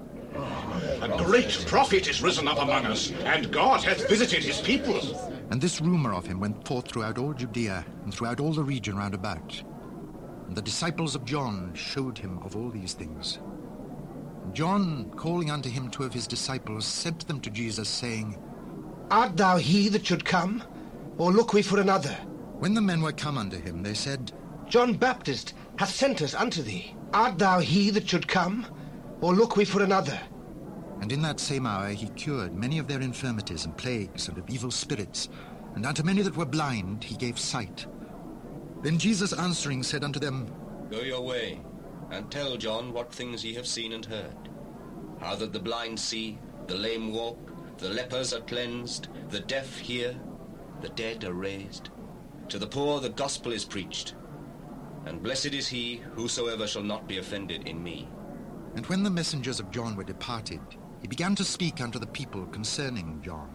Speaker 14: A great prophet is risen up among us, and God hath visited his people.
Speaker 2: And this rumor of him went forth throughout all Judea, and throughout all the region round about. And the disciples of John showed him of all these things. And John, calling unto him two of his disciples, sent them to Jesus, saying,
Speaker 8: Art thou he that should come, or look we for another?
Speaker 2: When the men were come unto him, they said,
Speaker 8: John Baptist hath sent us unto thee. Art thou he that should come, or look we for another?
Speaker 2: And in that same hour he cured many of their infirmities and plagues and of evil spirits, and unto many that were blind he gave sight. Then Jesus answering said unto them,
Speaker 9: Go your way, and tell John what things ye have seen and heard. How that the blind see, the lame walk, the lepers are cleansed, the deaf hear, the dead are raised. To the poor the gospel is preached. And blessed is he whosoever shall not be offended in me.
Speaker 2: And when the messengers of John were departed, he began to speak unto the people concerning John.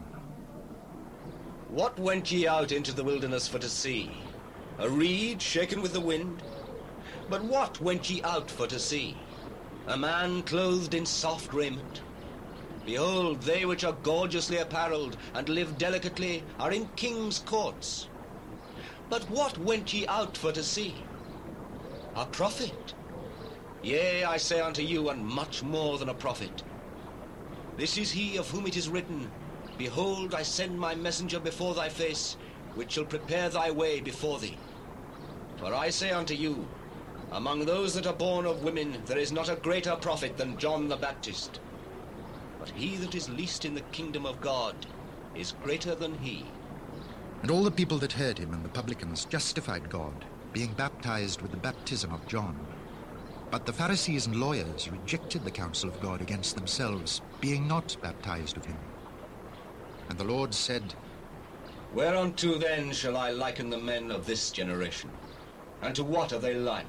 Speaker 9: What went ye out into the wilderness for to see? A reed shaken with the wind? But what went ye out for to see? A man clothed in soft raiment? Behold, they which are gorgeously apparelled and live delicately are in king's courts. But what went ye out for to see? A prophet? Yea, I say unto you, and much more than a prophet. This is he of whom it is written, Behold, I send my messenger before thy face, which shall prepare thy way before thee. For I say unto you, among those that are born of women, there is not a greater prophet than John the Baptist. But he that is least in the kingdom of God is greater than he.
Speaker 2: And all the people that heard him and the publicans justified God, being baptized with the baptism of John. But the Pharisees and lawyers rejected the counsel of God against themselves, being not baptized of him. And the Lord said,
Speaker 9: Whereunto then shall I liken the men of this generation? And to what are they like?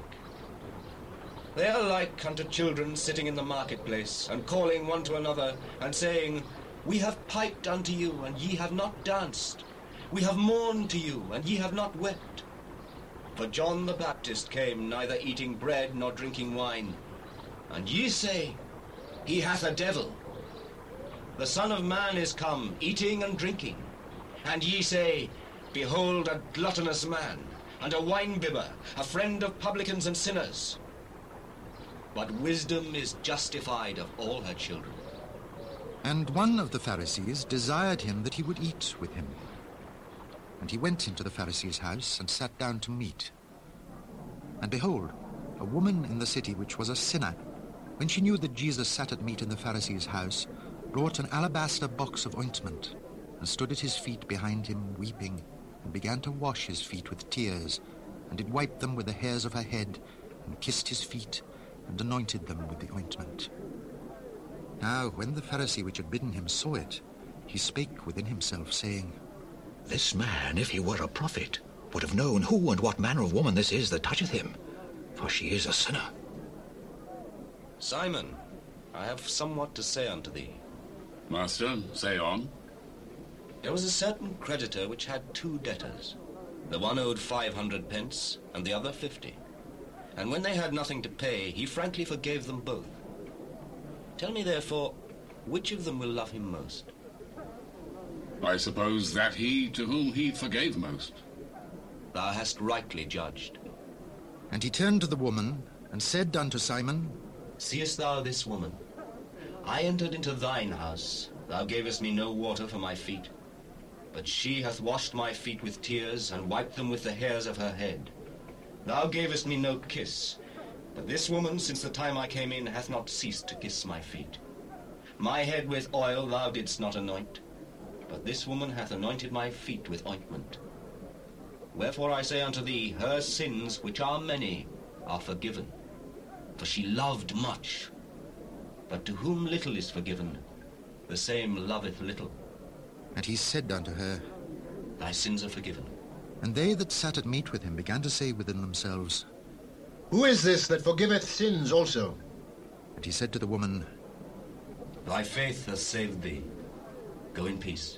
Speaker 9: They are like unto children sitting in the marketplace, and calling one to another, and saying, We have piped unto you, and ye have not danced. We have mourned to you, and ye have not wept. For John the Baptist came neither eating bread nor drinking wine. And ye say, He hath a devil. The Son of Man is come, eating and drinking. And ye say, Behold a gluttonous man, and a winebibber, a friend of publicans and sinners. But wisdom is justified of all her children.
Speaker 2: And one of the Pharisees desired him that he would eat with him. And he went into the Pharisee's house, and sat down to meat. And behold, a woman in the city which was a sinner, when she knew that Jesus sat at meat in the Pharisee's house, brought an alabaster box of ointment, and stood at his feet behind him, weeping, and began to wash his feet with tears, and did wipe them with the hairs of her head, and kissed his feet, and anointed them with the ointment. Now, when the Pharisee which had bidden him saw it, he spake within himself, saying,
Speaker 16: This man, if he were a prophet, would have known who and what manner of woman this is that toucheth him, for she is a sinner.
Speaker 9: Simon, I have somewhat to say unto thee.
Speaker 13: Master, say on.
Speaker 9: There was a certain creditor which had two debtors. The one owed five hundred pence, and the other fifty. And when they had nothing to pay, he frankly forgave them both. Tell me, therefore, which of them will love him most?
Speaker 13: I suppose that he to whom he forgave most.
Speaker 9: Thou hast rightly judged.
Speaker 2: And he turned to the woman and said unto Simon,
Speaker 9: Seest thou this woman? I entered into thine house. Thou gavest me no water for my feet. But she hath washed my feet with tears, and wiped them with the hairs of her head. Thou gavest me no kiss. But this woman, since the time I came in, hath not ceased to kiss my feet. My head with oil thou didst not anoint, but this woman hath anointed my feet with ointment. Wherefore I say unto thee, her sins, which are many, are forgiven. For she loved much. But to whom little is forgiven, the same loveth little.
Speaker 2: And he said unto her,
Speaker 9: Thy sins are forgiven.
Speaker 2: And they that sat at meat with him began to say within themselves,
Speaker 17: Who is this that forgiveth sins also?
Speaker 2: And he said to the woman,
Speaker 9: Thy faith hath saved thee. Go in peace.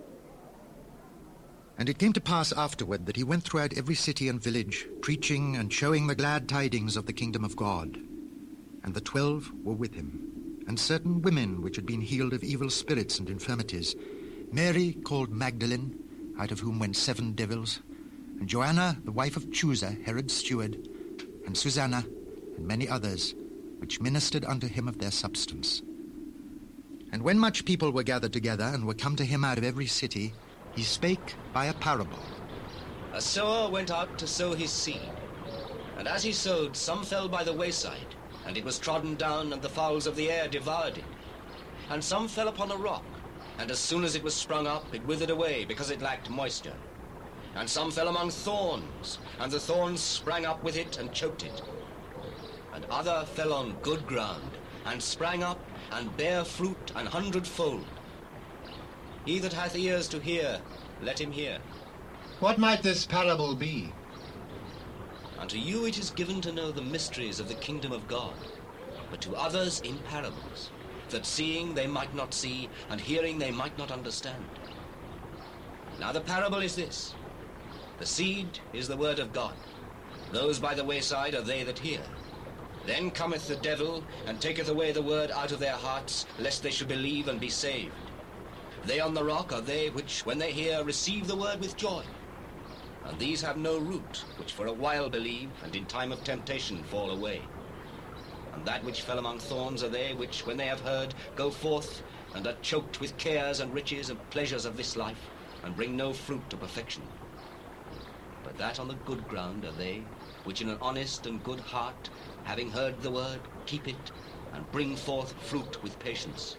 Speaker 2: And it came to pass afterward that he went throughout every city and village, preaching and showing the glad tidings of the kingdom of God. And the twelve were with him, and certain women which had been healed of evil spirits and infirmities, Mary called Magdalene, out of whom went seven devils, and Joanna, the wife of Chusa, Herod's steward, and Susanna, and many others, which ministered unto him of their substance. And when much people were gathered together, and were come to him out of every city, he spake by a parable.
Speaker 9: A sower went out to sow his seed. And as he sowed, some fell by the wayside, and it was trodden down, and the fowls of the air devoured it. And some fell upon a rock, and as soon as it was sprung up, it withered away, because it lacked moisture. And some fell among thorns, and the thorns sprang up with it and choked it. And other fell on good ground, and sprang up, and bare fruit an hundredfold. He that hath ears to hear, let him hear.
Speaker 17: What might this parable be?
Speaker 9: Unto you it is given to know the mysteries of the kingdom of God, but to others in parables, that seeing they might not see, and hearing they might not understand. Now the parable is this. The seed is the word of God. Those by the wayside are they that hear. Then cometh the devil, and taketh away the word out of their hearts, lest they should believe and be saved. They on the rock are they which, when they hear, receive the word with joy. And these have no root, which for a while believe, and in time of temptation fall away. And that which fell among thorns are they which, when they have heard, go forth, and are choked with cares and riches and pleasures of this life, and bring no fruit to perfection. But that on the good ground are they, which in an honest and good heart, having heard the word, keep it, and bring forth fruit with patience.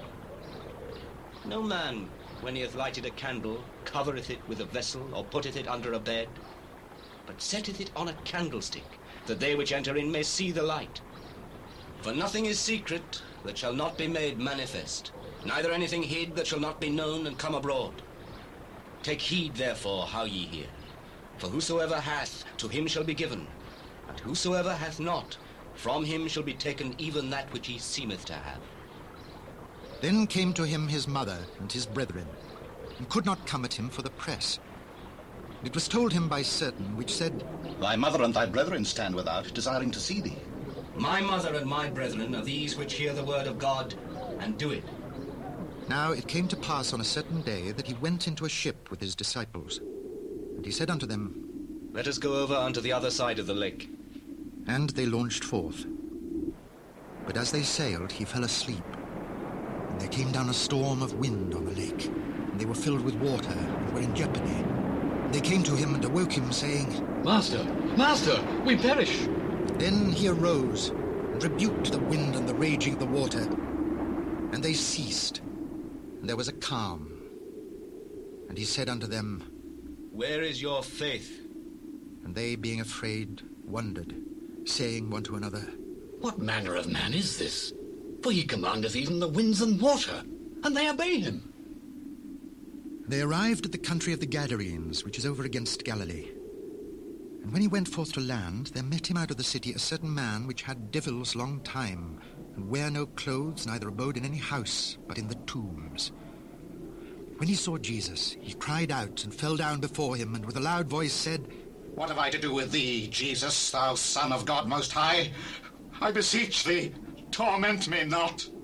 Speaker 9: No man, when he hath lighted a candle, covereth it with a vessel, or putteth it under a bed, but setteth it on a candlestick, that they which enter in may see the light. For nothing is secret that shall not be made manifest, neither anything hid that shall not be known and come abroad. Take heed, therefore, how ye hear. For whosoever hath, to him shall be given, and whosoever hath not, from him shall be taken even that which he seemeth to have.
Speaker 2: Then came to him his mother and his brethren, and could not come at him for the press. It was told him by certain which said,
Speaker 14: Thy mother and thy brethren stand without, desiring to see thee.
Speaker 9: My mother and my brethren are these which hear the word of God, and do it.
Speaker 2: Now it came to pass on a certain day that he went into a ship with his disciples. And he said unto them,
Speaker 9: Let us go over unto the other side of the lake.
Speaker 2: And they launched forth. But as they sailed, he fell asleep. And there came down a storm of wind on the lake, and they were filled with water, and were in jeopardy. And they came to him and awoke him, saying,
Speaker 4: Master, Master, we perish.
Speaker 2: Then he arose, and rebuked the wind and the raging of the water. And they ceased, and there was a calm. And he said unto them,
Speaker 9: Where is your faith?
Speaker 2: And they, being afraid, wondered, saying one to another,
Speaker 16: What manner of man is this? For he commandeth even the winds and water, and they obey him.
Speaker 2: They arrived at the country of the Gadarenes, which is over against Galilee. And when he went forth to land, there met him out of the city a certain man which had devils long time, and wear no clothes, neither abode in any house, but in the tombs. When he saw Jesus, he cried out and fell down before him, and with a loud voice said,
Speaker 14: What have I to do with thee, Jesus, thou Son of God Most High? I beseech thee, torment me not.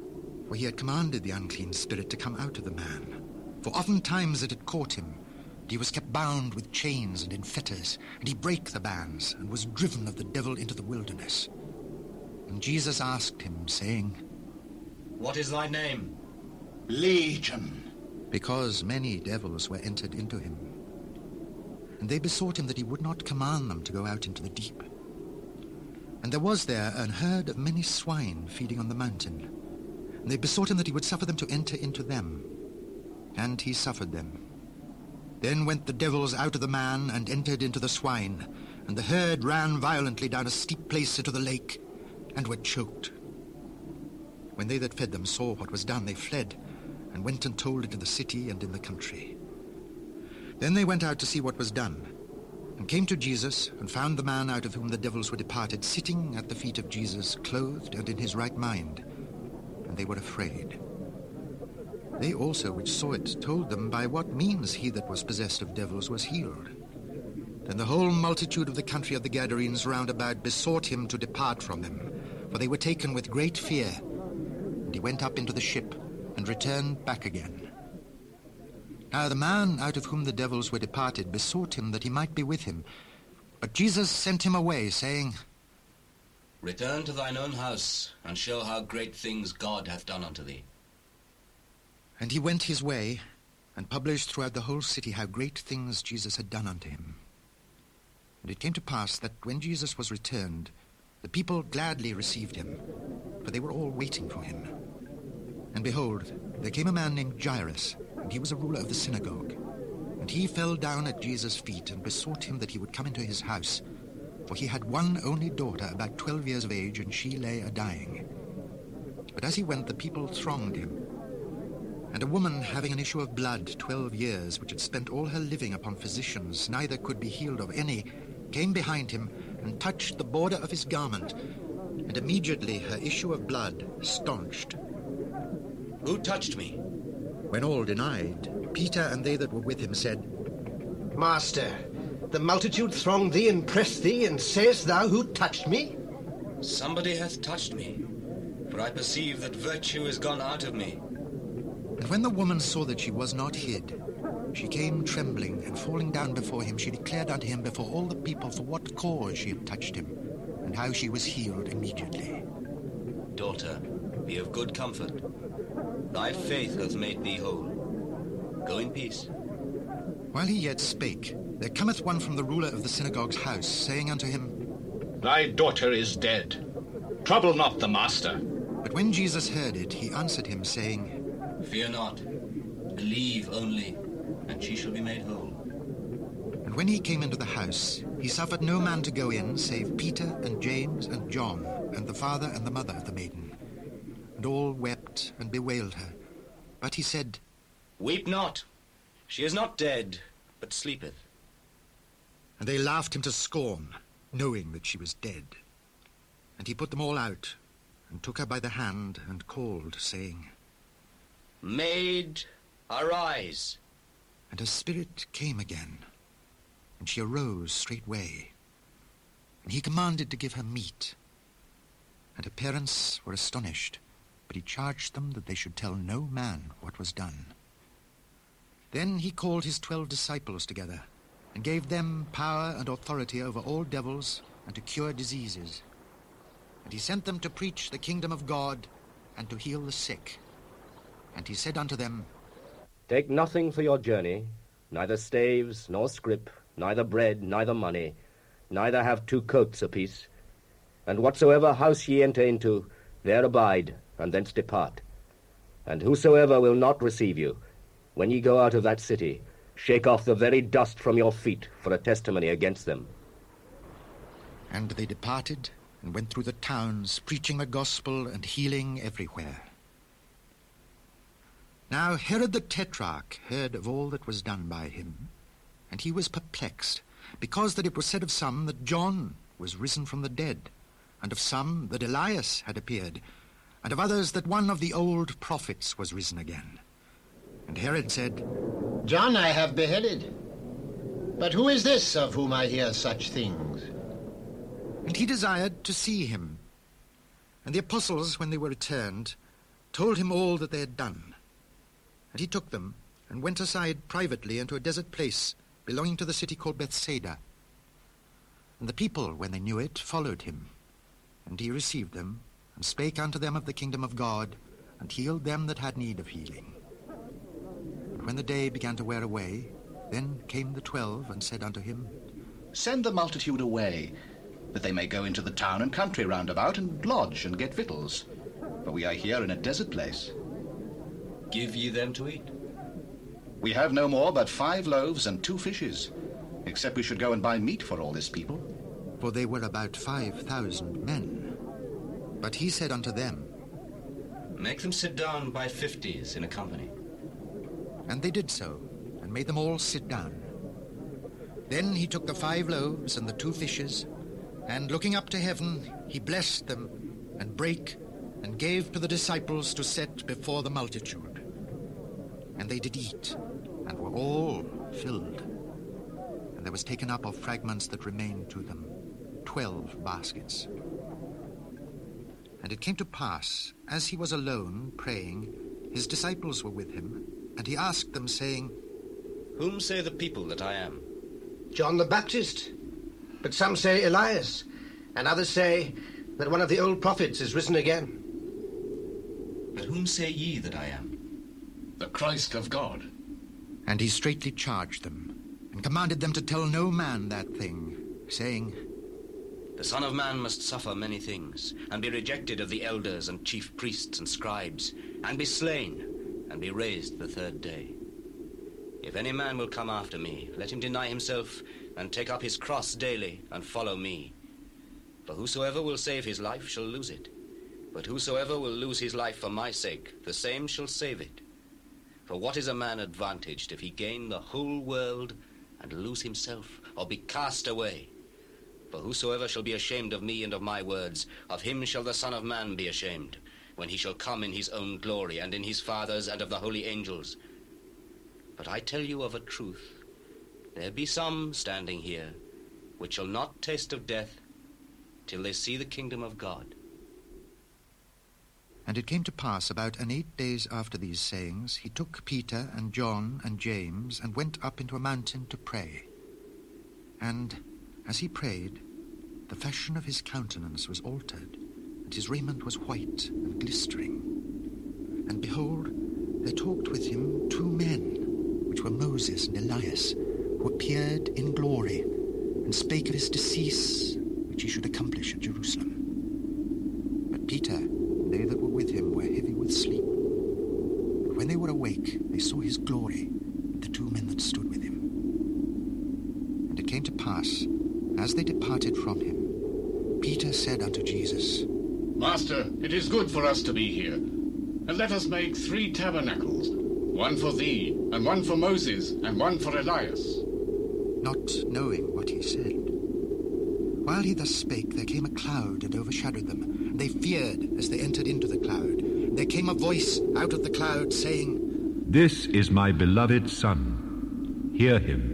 Speaker 2: for he had commanded the unclean spirit to come out of the man. For oftentimes it had caught him, and he was kept bound with chains and in fetters, and he brake the bands, and was driven of the devil into the wilderness. And Jesus asked him, saying,
Speaker 9: What is thy name?
Speaker 2: Legion. Because many devils were entered into him. And they besought him that he would not command them to go out into the deep. And there was there an herd of many swine feeding on the mountain. And they besought him that he would suffer them to enter into them. And he suffered them. Then went the devils out of the man and entered into the swine, and the herd ran violently down a steep place into the lake, and were choked. When they that fed them saw what was done, they fled, and went and told it in the city and in the country. Then they went out to see what was done, and came to Jesus, and found the man out of whom the devils were departed, sitting at the feet of Jesus, clothed and in his right mind. And they were afraid. They also which saw it told them by what means he that was possessed of devils was healed. Then the whole multitude of the country of the Gadarenes round about besought him to depart from them, for they were taken with great fear. And he went up into the ship, and returned back again. Now the man out of whom the devils were departed besought him that he might be with him. But Jesus sent him away, saying,
Speaker 9: Return to thine own house, and show how great things God hath done unto thee.
Speaker 2: And he went his way, and published throughout the whole city how great things Jesus had done unto him. And it came to pass that when Jesus was returned, the people gladly received him, for they were all waiting for him. And behold, there came a man named Jairus, and he was a ruler of the synagogue. And he fell down at Jesus' feet, and besought him that he would come into his house. For he had one only daughter, about twelve years of age, and she lay a-dying. But as he went, the people thronged him. And a woman having an issue of blood twelve years, which had spent all her living upon physicians, neither could be healed of any, came behind him, and touched the border of his garment, and immediately her issue of blood staunched.
Speaker 9: Who touched me?
Speaker 2: When all denied, Peter and they that were with him said,
Speaker 8: Master, the multitude thronged thee and pressed thee, and sayest thou, Who touched me?
Speaker 9: Somebody hath touched me, for I perceive that virtue is gone out of me.
Speaker 2: And when the woman saw that she was not hid, she came trembling, and falling down before him, she declared unto him before all the people for what cause she had touched him, and how she was healed immediately.
Speaker 9: Daughter, be of good comfort. Thy faith hath made thee whole. Go in peace.
Speaker 2: While he yet spake, there cometh one from the ruler of the synagogue's house, saying unto him,
Speaker 4: Thy daughter is dead. Trouble not the master.
Speaker 2: But when Jesus heard it, he answered him, saying,
Speaker 9: Fear not. Believe only, and she shall be made whole.
Speaker 2: And when he came into the house, he suffered no man to go in, save Peter and James and John, and the father and the mother of the maiden. And all wept and bewailed her. But he said,
Speaker 9: Weep not. She is not dead, but sleepeth.
Speaker 2: And they laughed him to scorn, knowing that she was dead. And he put them all out, and took her by the hand, and called, saying,
Speaker 9: Maid, arise.
Speaker 2: And her spirit came again, and she arose straightway. And he commanded to give her meat. And her parents were astonished, but he charged them that they should tell no man what was done. Then he called his twelve disciples together, and gave them power and authority over all devils, and to cure diseases. And he sent them to preach the kingdom of God, and to heal the sick. And he said unto them,
Speaker 18: Take nothing for your journey, neither staves, nor scrip, neither bread, neither money, neither have two coats apiece. And whatsoever house ye enter into, there abide, and thence depart. And whosoever will not receive you, when ye go out of that city, shake off the very dust from your feet for a testimony against them.
Speaker 2: And they departed, and went through the towns, preaching the gospel and healing everywhere. Now Herod the Tetrarch heard of all that was done by him, and he was perplexed, because that it was said of some that John was risen from the dead, and of some that Elias had appeared, and of others that one of the old prophets was risen again. And Herod said,
Speaker 17: John I have beheaded, but who is this of whom I hear such things?
Speaker 2: And he desired to see him. And the apostles, when they were returned, told him all that they had done. And he took them and went aside privately into a desert place belonging to the city called Bethsaida. And the people, when they knew it, followed him. And he received them, and spake unto them of the kingdom of God, and healed them that had need of healing. And when the day began to wear away, then came the twelve, and said unto him,
Speaker 14: Send the multitude away, that they may go into the town and country round about, and lodge and get victuals. For we are here in a desert place.
Speaker 9: Give ye them to eat.
Speaker 14: We have no more but five loaves and two fishes, except we should go and buy meat for all this people.
Speaker 2: For they were about five thousand men. But he said unto them,
Speaker 9: Make them sit down by fifties in a company.
Speaker 2: And they did so, and made them all sit down. Then he took the five loaves and the two fishes, and looking up to heaven, he blessed them, and brake, and gave to the disciples to set before the multitude. And they did eat, and were all filled. And there was taken up of fragments that remained to them twelve baskets. And it came to pass, as he was alone praying, his disciples were with him, and he asked them, saying,
Speaker 9: Whom say the people that I am?
Speaker 8: John the Baptist, but some say Elias, and others say that one of the old prophets is risen again.
Speaker 9: But whom say ye that I am?
Speaker 13: The Christ of God.
Speaker 2: And he straitly charged them, and commanded them to tell no man that thing, saying,
Speaker 15: The Son of Man must suffer many things, and be rejected of the elders and chief priests and scribes, and be slain, and be raised the third day. If any man will come after me, let him deny himself, and take up his cross daily, and follow me. For whosoever will save his life shall lose it. But whosoever will lose his life for my sake, the same shall save it. For what is a man advantaged if he gain the whole world, and lose himself, or be cast away? For whosoever shall be ashamed of me and of my words, of him shall the Son of Man be ashamed, when he shall come in his own glory, and in his Father's and of the holy angels. But I tell you of a truth, there be some standing here, which shall not taste of death, till they see the kingdom of God.
Speaker 2: And it came to pass about an eight days after these sayings, he took Peter and John and James, and went up into a mountain to pray. And as he prayed, the fashion of his countenance was altered, and his raiment was white and glistering. And behold, there talked with him two men, which were Moses and Elias, who appeared in glory, and spake of his decease, which he should accomplish at Jerusalem. But Peter and they that were with him were heavy with sleep. But when they were awake, they saw his glory, and the two men that stood with him. And it came to pass, as they departed from him, Peter said unto Jesus,
Speaker 13: Master, it is good for us to be here. And let us make three tabernacles, one for thee, and one for Moses, and one for Elias.
Speaker 2: Not knowing what he said. While he thus spake, there came a cloud and overshadowed them, and they feared as they entered into the cloud. And there came a voice out of the cloud, saying,
Speaker 11: This is my beloved Son. Hear him.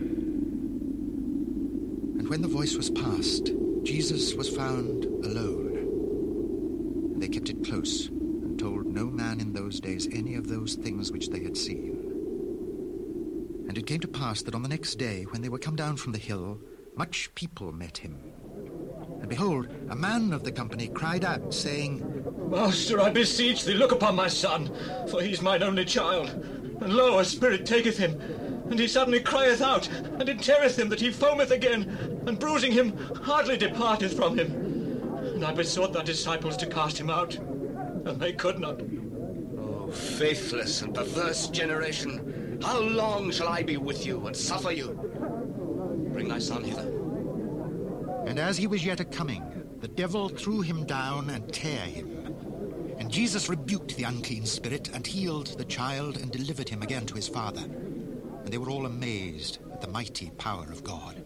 Speaker 2: And when the voice was past, Jesus was found alone. And they kept it close, and told no man in those days any of those things which they had seen. And it came to pass that on the next day, when they were come down from the hill, much people met him. And behold, a man of the company cried out, saying,
Speaker 10: Master, I beseech thee, look upon my son, for he is mine only child. And lo, a spirit taketh him, and he suddenly crieth out, and it teareth him that he foameth again, and bruising him hardly departeth from him. And I besought thy disciples to cast him out, and they could not.
Speaker 15: O faithless and perverse generation, how long shall I be with you and suffer you? Bring thy son hither.
Speaker 2: And as he was yet a-coming, the devil threw him down and tare him. And Jesus rebuked the unclean spirit, and healed the child, and delivered him again to his father. And they were all amazed at the mighty power of God.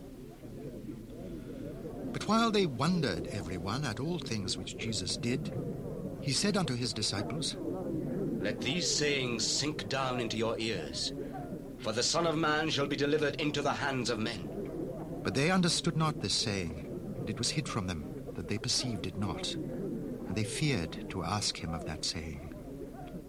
Speaker 2: But while they wondered every one at all things which Jesus did, he said unto his disciples,
Speaker 15: Let these sayings sink down into your ears, for the Son of Man shall be delivered into the hands of men.
Speaker 2: But they understood not this saying, and it was hid from them, that they perceived it not. And they feared to ask him of that saying.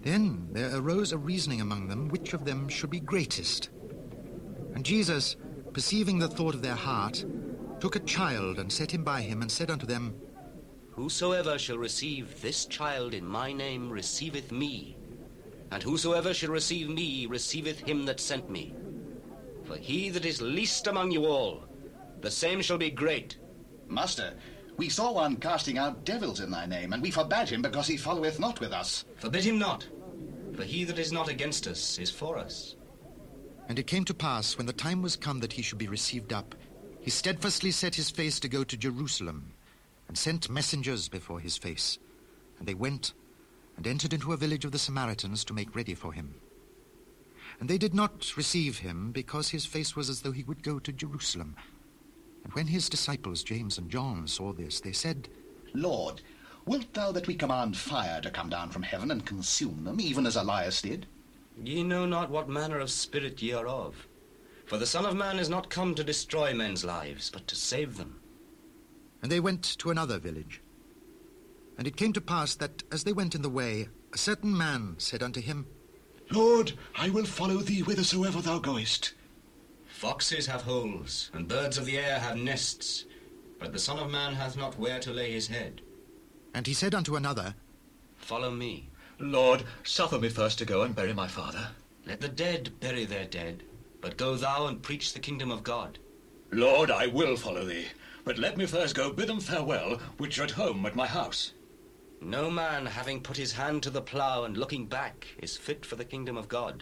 Speaker 2: Then there arose a reasoning among them which of them should be greatest. And Jesus, perceiving the thought of their heart, took a child and set him by him, and said unto them,
Speaker 15: Whosoever shall receive this child in my name receiveth me, and whosoever shall receive me receiveth him that sent me. For he that is least among you all, the same shall be great.
Speaker 12: Master, we saw one casting out devils in thy name, and we forbade him because he followeth not with us.
Speaker 9: Forbid him not, for he that is not against us is for us.
Speaker 2: And it came to pass, when the time was come that he should be received up, he steadfastly set his face to go to Jerusalem, and sent messengers before his face. And they went, and entered into a village of the Samaritans to make ready for him. And they did not receive him, because his face was as though he would go to Jerusalem. And when his disciples, James and John, saw this, they said,
Speaker 12: Lord, wilt thou that we command fire to come down from heaven and consume them, even as Elias did?
Speaker 9: Ye know not what manner of spirit ye are of. For the Son of Man is not come to destroy men's lives, but to save them.
Speaker 2: And they went to another village. And it came to pass that, as they went in the way, a certain man said unto him,
Speaker 14: Lord, I will follow thee whithersoever thou goest.
Speaker 9: Foxes have holes, and birds of the air have nests, but the Son of Man hath not where to lay his head.
Speaker 2: And he said unto another,
Speaker 9: Follow me.
Speaker 16: Lord, suffer me first to go and bury my father.
Speaker 9: Let the dead bury their dead, but go thou and preach the kingdom of God.
Speaker 16: Lord, I will follow thee, but let me first go bid them farewell, which are at home at my house.
Speaker 9: No man, having put his hand to the plough and looking back, is fit for the kingdom of God.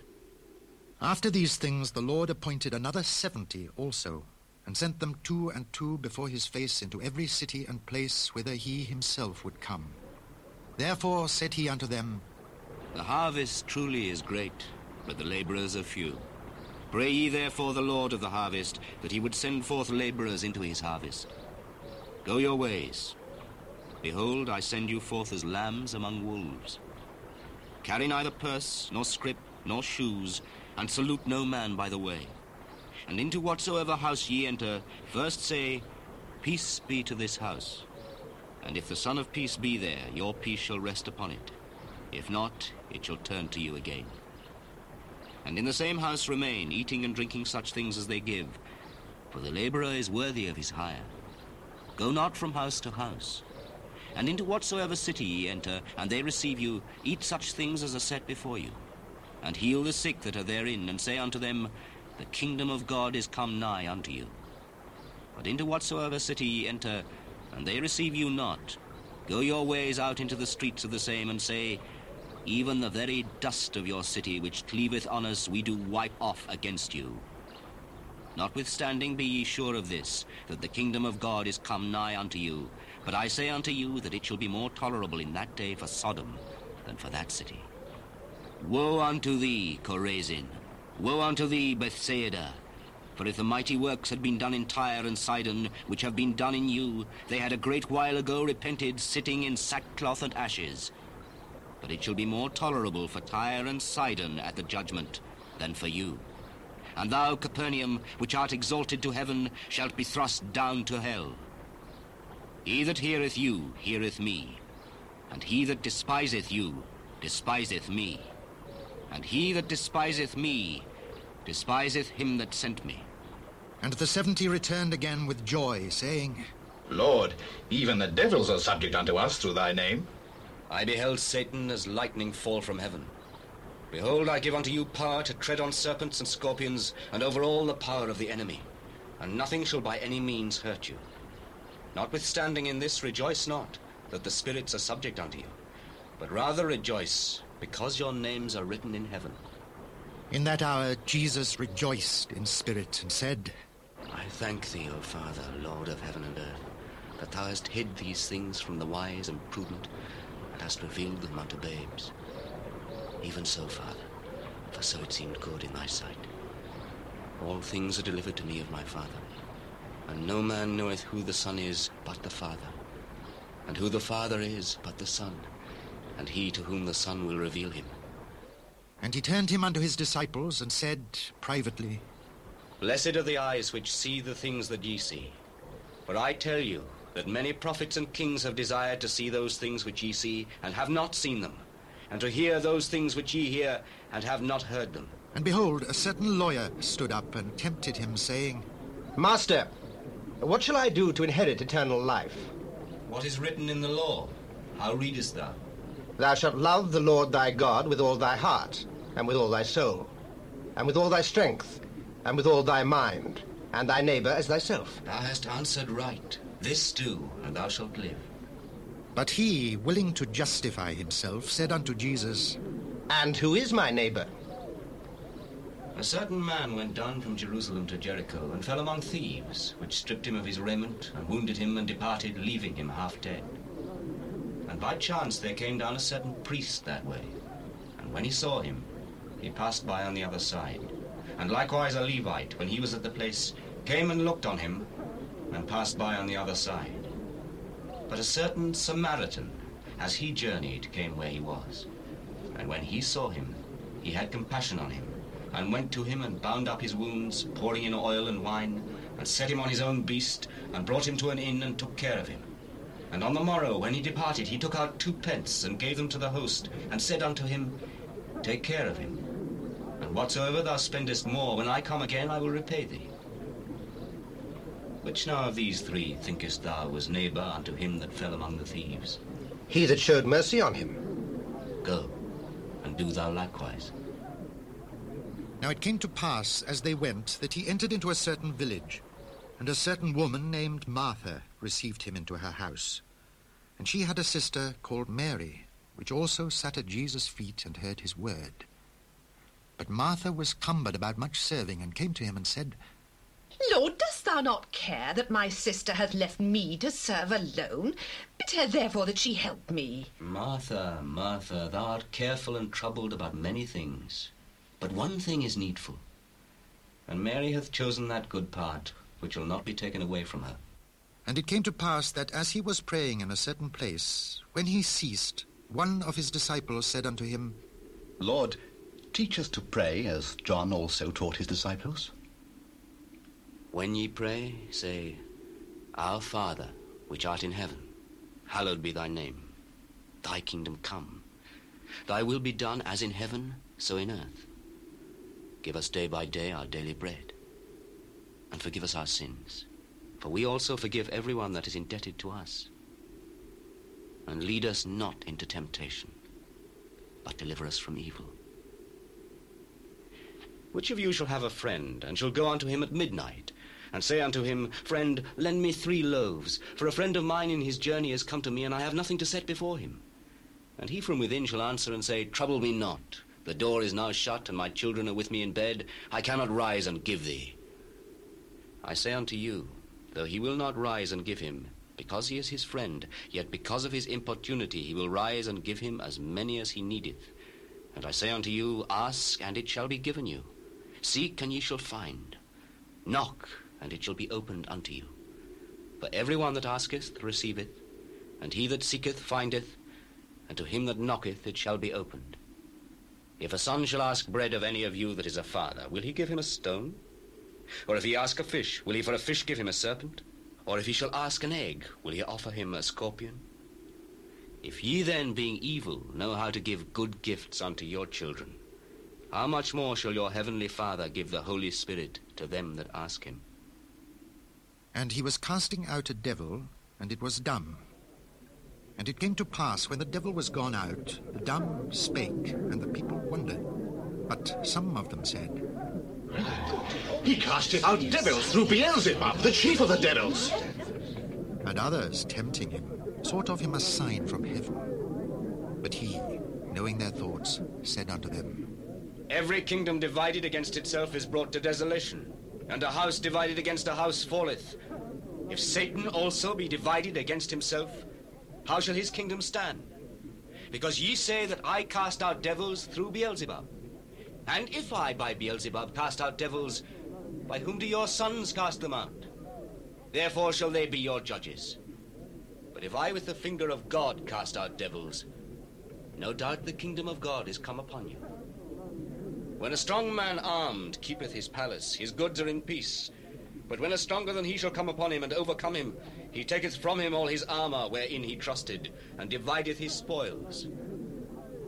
Speaker 2: After these things the Lord appointed another seventy also, and sent them two and two before his face into every city and place whither he himself would come. Therefore said he unto them,
Speaker 15: The harvest truly is great, but the labourers are few. Pray ye therefore the Lord of the harvest, that he would send forth labourers into his harvest. Go your ways. Behold, I send you forth as lambs among wolves. Carry neither purse, nor scrip, nor shoes, and salute no man by the way. And into whatsoever house ye enter, first say, Peace be to this house. And if the Son of Peace be there, your peace shall rest upon it. If not, it shall turn to you again. And in the same house remain, eating and drinking such things as they give, for the labourer is worthy of his hire. Go not from house to house. And into whatsoever city ye enter, and they receive you, eat such things as are set before you. And heal the sick that are therein, and say unto them, The kingdom of God is come nigh unto you. But into whatsoever city ye enter, and they receive you not, go your ways out into the streets of the same, and say, Even the very dust of your city which cleaveth on us we do wipe off against you. Notwithstanding be ye sure of this, that the kingdom of God is come nigh unto you. But I say unto you that it shall be more tolerable in that day for Sodom than for that city. Woe unto thee, Chorazin! Woe unto thee, Bethsaida! For if the mighty works had been done in Tyre and Sidon, which have been done in you, they had a great while ago repented, sitting in sackcloth and ashes. But it shall be more tolerable for Tyre and Sidon at the judgment than for you. And thou, Capernaum, which art exalted to heaven, shalt be thrust down to hell. He that heareth you heareth me, and he that despiseth you despiseth me, and he that despiseth me despiseth him that sent me.
Speaker 2: And the seventy returned again with joy, saying,
Speaker 16: Lord, even the devils are subject unto us through thy name.
Speaker 9: I beheld Satan as lightning fall from heaven. Behold, I give unto you power to tread on serpents and scorpions, and over all the power of the enemy, and nothing shall by any means hurt you. Notwithstanding in this rejoice not, that the spirits are subject unto you, but rather rejoice, because your names are written in heaven.
Speaker 2: In that hour Jesus rejoiced in spirit, and said,
Speaker 15: I thank thee, O Father, Lord of heaven and earth, that thou hast hid these things from the wise and prudent, and hast revealed them unto babes. Even so, Father, for so it seemed good in thy sight. All things are delivered to me of my Father, and no man knoweth who the Son is but the Father, and who the Father is but the Son, and he to whom the Son will reveal him.
Speaker 2: And he turned him unto his disciples, and said privately,
Speaker 9: Blessed are the eyes which see the things that ye see. For I tell you that many prophets and kings have desired to see those things which ye see, and have not seen them, and to hear those things which ye hear, and have not heard them.
Speaker 2: And behold, a certain lawyer stood up and tempted him, saying,
Speaker 8: Master, what shall I do to inherit eternal life?
Speaker 9: What is written in the law? How readest thou?
Speaker 8: Thou shalt love the Lord thy God with all thy heart, and with all thy soul, and with all thy strength, and with all thy mind, and thy neighbour as thyself.
Speaker 9: Thou hast answered right. This do, and thou shalt live.
Speaker 2: But he, willing to justify himself, said unto Jesus,
Speaker 8: And who is my neighbour?
Speaker 9: A certain man went down from Jerusalem to Jericho, and fell among thieves, which stripped him of his raiment, and wounded him, and departed, leaving him half dead. And by chance there came down a certain priest that way, and when he saw him, he passed by on the other side. And likewise a Levite, when he was at the place, came and looked on him, and passed by on the other side. But a certain Samaritan, as he journeyed, came where he was. And when he saw him, he had compassion on him, and went to him and bound up his wounds, pouring in oil and wine, and set him on his own beast, and brought him to an inn, and took care of him. And on the morrow, when he departed, he took out two pence, and gave them to the host, and said unto him, Take care of him, and whatsoever thou spendest more, when I come again, I will repay thee. Which now of these three thinkest thou was neighbour unto him that fell among the thieves?
Speaker 8: He that showed mercy on him.
Speaker 9: Go, and do thou likewise.
Speaker 2: Now it came to pass, as they went, that he entered into a certain village, and a certain woman named Martha received him into her house. And she had a sister called Mary, which also sat at Jesus' feet and heard his word. But Martha was cumbered about much serving, and came to him and said,
Speaker 5: Lord, dost thou not care that my sister hath left me to serve alone? Bid her therefore that she help me.
Speaker 9: Martha, Martha, thou art careful and troubled about many things, but one thing is needful. And Mary hath chosen that good part, which will not be taken away from her.
Speaker 2: And it came to pass that as he was praying in a certain place, when he ceased, one of his disciples said unto him,
Speaker 1: Lord, teach us to pray, as John also taught his disciples.
Speaker 15: When ye pray, say, Our Father, which art in heaven, hallowed be thy name. Thy kingdom come. Thy will be done as in heaven, so in earth. Give us day by day our daily bread. And forgive us our sins, for we also forgive everyone that is indebted to us. And lead us not into temptation, but deliver us from evil.
Speaker 9: Which of you shall have a friend, and shall go unto him at midnight, and say unto him, Friend, lend me three loaves, for a friend of mine in his journey is come to me, and I have nothing to set before him? And he from within shall answer and say, Trouble me not. The door is now shut, and my children are with me in bed. I cannot rise and give thee. I say unto you, though he will not rise and give him, because he is his friend, yet because of his importunity he will rise and give him as many as he needeth. And I say unto you, Ask, and it shall be given you. Seek, and ye shall find. Knock, and it shall be opened unto you. For every one that asketh receiveth, and he that seeketh findeth, and to him that knocketh it shall be opened. If a son shall ask bread of any of you that is a father, will he give him a stone? Or if he ask a fish, will he for a fish give him a serpent? Or if he shall ask an egg, will he offer him a scorpion? If ye then, being evil, know how to give good gifts unto your children, how much more shall your heavenly Father give the Holy Spirit to them that ask him?
Speaker 2: And he was casting out a devil, and it was dumb. And it came to pass, when the devil was gone out, the dumb spake, and the people wondered. But some of them said,
Speaker 14: He casteth out devils through Beelzebub, the chief of the devils.
Speaker 2: And others, tempting him, sought of him a sign from heaven. But he, knowing their thoughts, said unto them,
Speaker 9: Every kingdom divided against itself is brought to desolation, and a house divided against a house falleth. If Satan also be divided against himself, how shall his kingdom stand? Because ye say that I cast out devils through Beelzebub. And if I by Beelzebub cast out devils, by whom do your sons cast them out? Therefore shall they be your judges. But if I with the finger of God cast out devils, no doubt the kingdom of God is come upon you. When a strong man armed keepeth his palace, his goods are in peace. But when a stronger than he shall come upon him and overcome him, he taketh from him all his armour wherein he trusted, and divideth his spoils.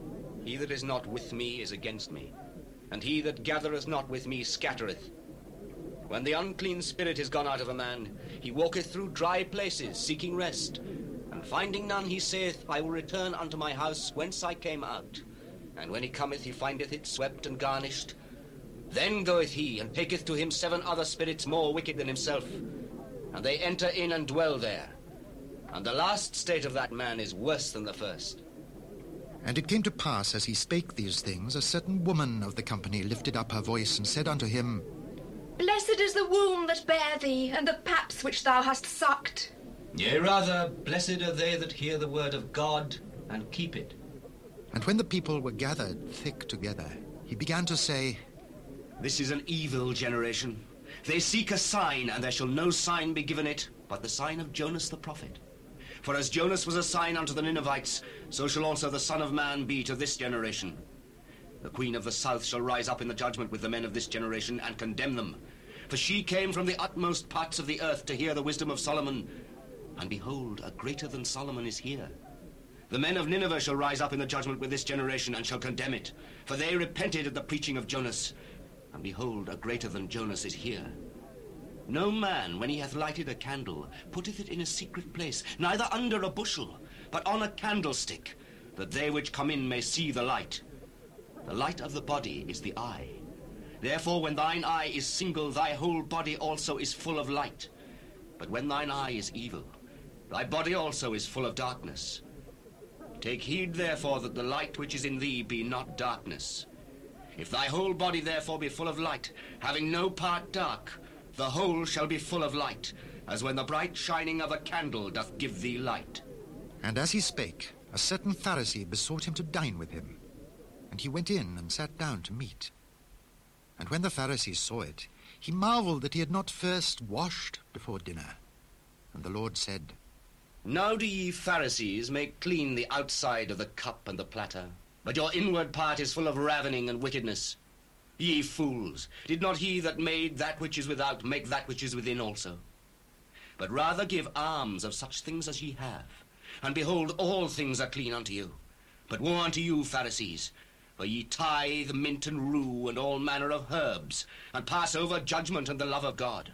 Speaker 9: He that is not with me is against me, and he that gathereth not with me scattereth. When the unclean spirit is gone out of a man, he walketh through dry places, seeking rest. And finding none, he saith, I will return unto my house whence I came out. And when he cometh, he findeth it swept and garnished. Then goeth he, and taketh to him seven other spirits more wicked than himself. And they enter in and dwell there. And the last state of that man is worse than the first.
Speaker 2: And it came to pass, as he spake these things, a certain woman of the company lifted up her voice and said unto him,
Speaker 6: Blessed is the womb that bare thee, and the paps which thou hast sucked.
Speaker 9: Yea, rather, blessed are they that hear the word of God and keep it.
Speaker 2: And when the people were gathered thick together, he began to say,
Speaker 9: This is an evil generation. They seek a sign, and there shall no sign be given it, but the sign of Jonas the prophet. For as Jonas was a sign unto the Ninevites, so shall also the Son of Man be to this generation. The queen of the south shall rise up in the judgment with the men of this generation, and condemn them. For she came from the utmost parts of the earth to hear the wisdom of Solomon. And behold, a greater than Solomon is here. The men of Nineveh shall rise up in the judgment with this generation, and shall condemn it. For they repented at the preaching of Jonas. And behold, a greater than Jonas is here. No man, when he hath lighted a candle, putteth it in a secret place, neither under a bushel, but on a candlestick, that they which come in may see the light. The light of the body is the eye. Therefore, when thine eye is single, thy whole body also is full of light. But when thine eye is evil, thy body also is full of darkness. Take heed, therefore, that the light which is in thee be not darkness. If thy whole body therefore be full of light, having no part dark, the whole shall be full of light, as when the bright shining of a candle doth give thee light.
Speaker 2: And as he spake, a certain Pharisee besought him to dine with him. And he went in and sat down to meat. And when the Pharisee saw it, he marveled that he had not first washed before dinner. And the Lord said,
Speaker 9: Now do ye Pharisees make clean the outside of the cup and the platter, but your inward part is full of ravening and wickedness. Ye fools, did not he that made that which is without make that which is within also? But rather give alms of such things as ye have, and behold, all things are clean unto you. But woe unto you, Pharisees, for ye tithe mint and rue and all manner of herbs, and pass over judgment and the love of God.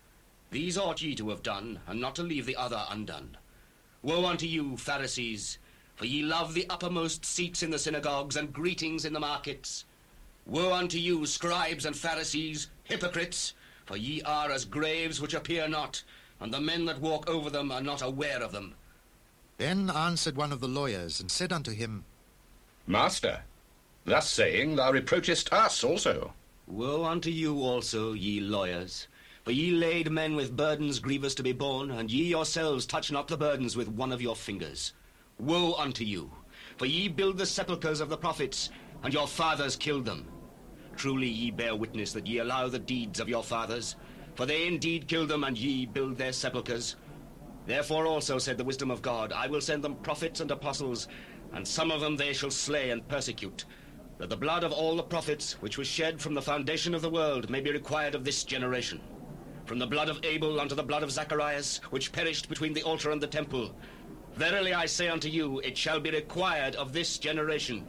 Speaker 9: These ought ye to have done, and not to leave the other undone. Woe unto you, Pharisees, for ye love the uppermost seats in the synagogues and greetings in the markets. Woe unto you, scribes and Pharisees, hypocrites, for ye are as graves which appear not, and the men that walk over them are not aware of them.
Speaker 2: Then answered one of the lawyers, and said unto him,
Speaker 4: Master, thus saying thou reproachest us also.
Speaker 9: Woe unto you also, ye lawyers, for ye laid men with burdens grievous to be borne, and ye yourselves touch not the burdens with one of your fingers. Woe unto you, for ye build the sepulchres of the prophets, and your fathers killed them. Truly ye bear witness that ye allow the deeds of your fathers, for they indeed killed them, and ye build their sepulchres. Therefore also said the wisdom of God, I will send them prophets and apostles, and some of them they shall slay and persecute, that the blood of all the prophets, which was shed from the foundation of the world, may be required of this generation. From the blood of Abel unto the blood of Zacharias, which perished between the altar and the temple. Verily I say unto you, it shall be required of this generation.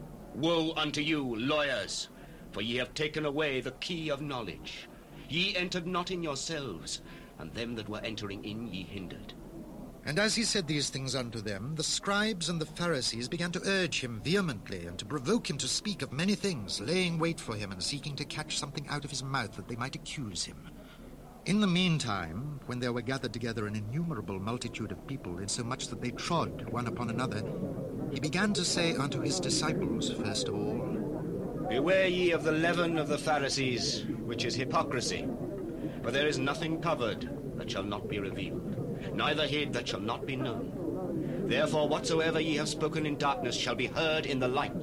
Speaker 9: Woe unto you, lawyers, for ye have taken away the key of knowledge. Ye entered not in yourselves, and them that were entering in ye hindered.
Speaker 2: And as he said these things unto them, the scribes and the Pharisees began to urge him vehemently, and to provoke him to speak of many things, laying wait for him, and seeking to catch something out of his mouth, that they might accuse him. In the meantime, when there were gathered together an innumerable multitude of people, insomuch that they trod one upon another, he began to say unto his disciples, first of all,
Speaker 9: Beware ye of the leaven of the Pharisees, which is hypocrisy. For there is nothing covered that shall not be revealed, neither hid that shall not be known. Therefore whatsoever ye have spoken in darkness shall be heard in the light,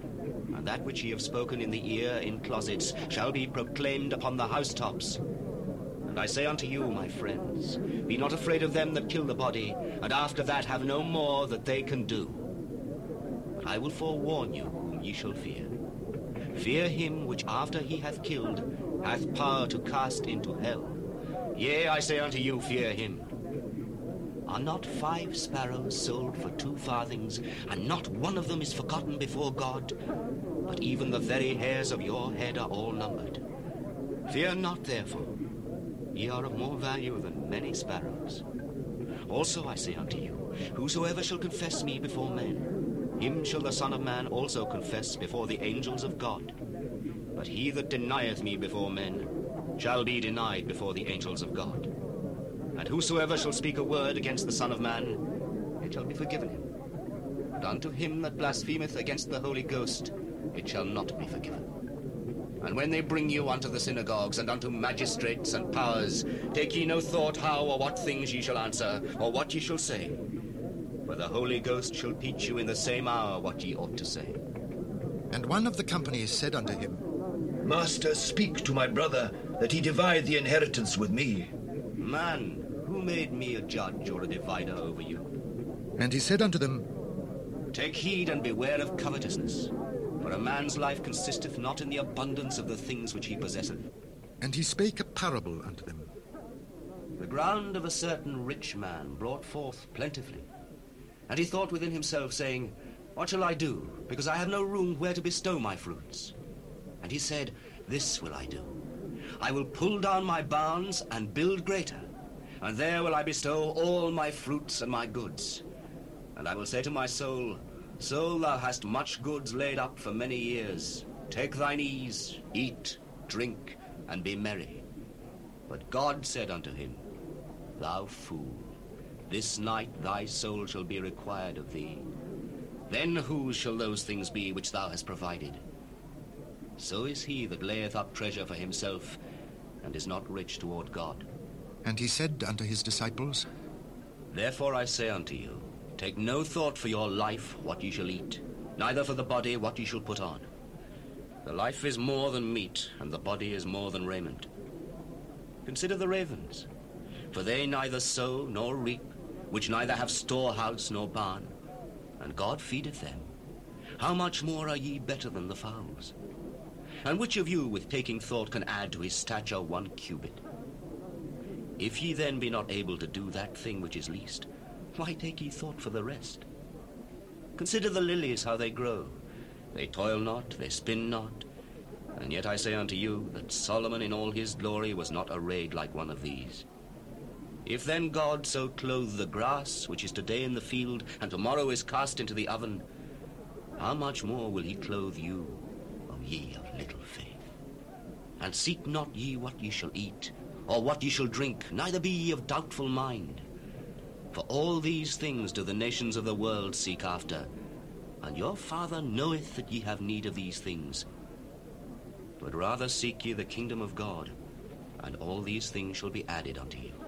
Speaker 9: and that which ye have spoken in the ear in closets shall be proclaimed upon the housetops. And I say unto you, my friends, be not afraid of them that kill the body, and after that have no more that they can do. But I will forewarn you whom ye shall fear. Fear him which after he hath killed hath power to cast into hell. Yea, I say unto you, fear him.
Speaker 15: Are not five sparrows sold for two farthings, and not one of them is forgotten before God? But even the very hairs of your head are all numbered. Fear not, therefore. Ye are of more value than many sparrows. Also I say unto you, whosoever shall confess me before men, him shall the Son of Man also confess before the angels of God. But he that denieth me before men shall be denied before the angels of God. And whosoever shall speak a word against the Son of Man, it shall be forgiven him. But unto him that blasphemeth against the Holy Ghost, it shall not be forgiven. And when they bring you unto the synagogues and unto magistrates and powers, take ye no thought how or what things ye shall answer, or what ye shall say. For the Holy Ghost shall teach you in the same hour what ye ought to say.
Speaker 2: And one of the company said unto him,
Speaker 19: Master, speak to my brother, that he divide the inheritance with me.
Speaker 15: Man, who made me a judge or a divider over you?
Speaker 2: And he said unto them,
Speaker 15: Take heed and beware of covetousness, for a man's life consisteth not in the abundance of the things which he possesseth.
Speaker 2: And he spake a parable unto them.
Speaker 15: The ground of a certain rich man brought forth plentifully. And he thought within himself, saying, What shall I do, because I have no room where to bestow my fruits? And he said, This will I do. I will pull down my barns and build greater, and there will I bestow all my fruits and my goods. And I will say to my soul, Soul, thou hast much goods laid up for many years. Take thine ease, eat, drink, and be merry. But God said unto him, Thou fool, this night thy soul shall be required of thee. Then whose shall those things be which thou hast provided? So is he that layeth up treasure for himself, and is not rich toward God.
Speaker 2: And he said unto his disciples,
Speaker 15: Therefore I say unto you, take no thought for your life, what ye shall eat, neither for the body, what ye shall put on. The life is more than meat, and the body is more than raiment. Consider the ravens, for they neither sow nor reap, which neither have storehouse nor barn, and God feedeth them. How much more are ye better than the fowls? And which of you, with taking thought, can add to his stature one cubit? If ye then be not able to do that thing which is least, why take ye thought for the rest? Consider the lilies, how they grow. They toil not, they spin not. And yet I say unto you, that Solomon in all his glory was not arrayed like one of these. If then God so clothe the grass, which is today in the field, and tomorrow is cast into the oven, how much more will he clothe you, O ye of little faith? And seek not ye what ye shall eat, or what ye shall drink, neither be ye of doubtful mind. For all these things do the nations of the world seek after, and your Father knoweth that ye have need of these things. But rather seek ye the kingdom of God, and all these things shall be added unto you.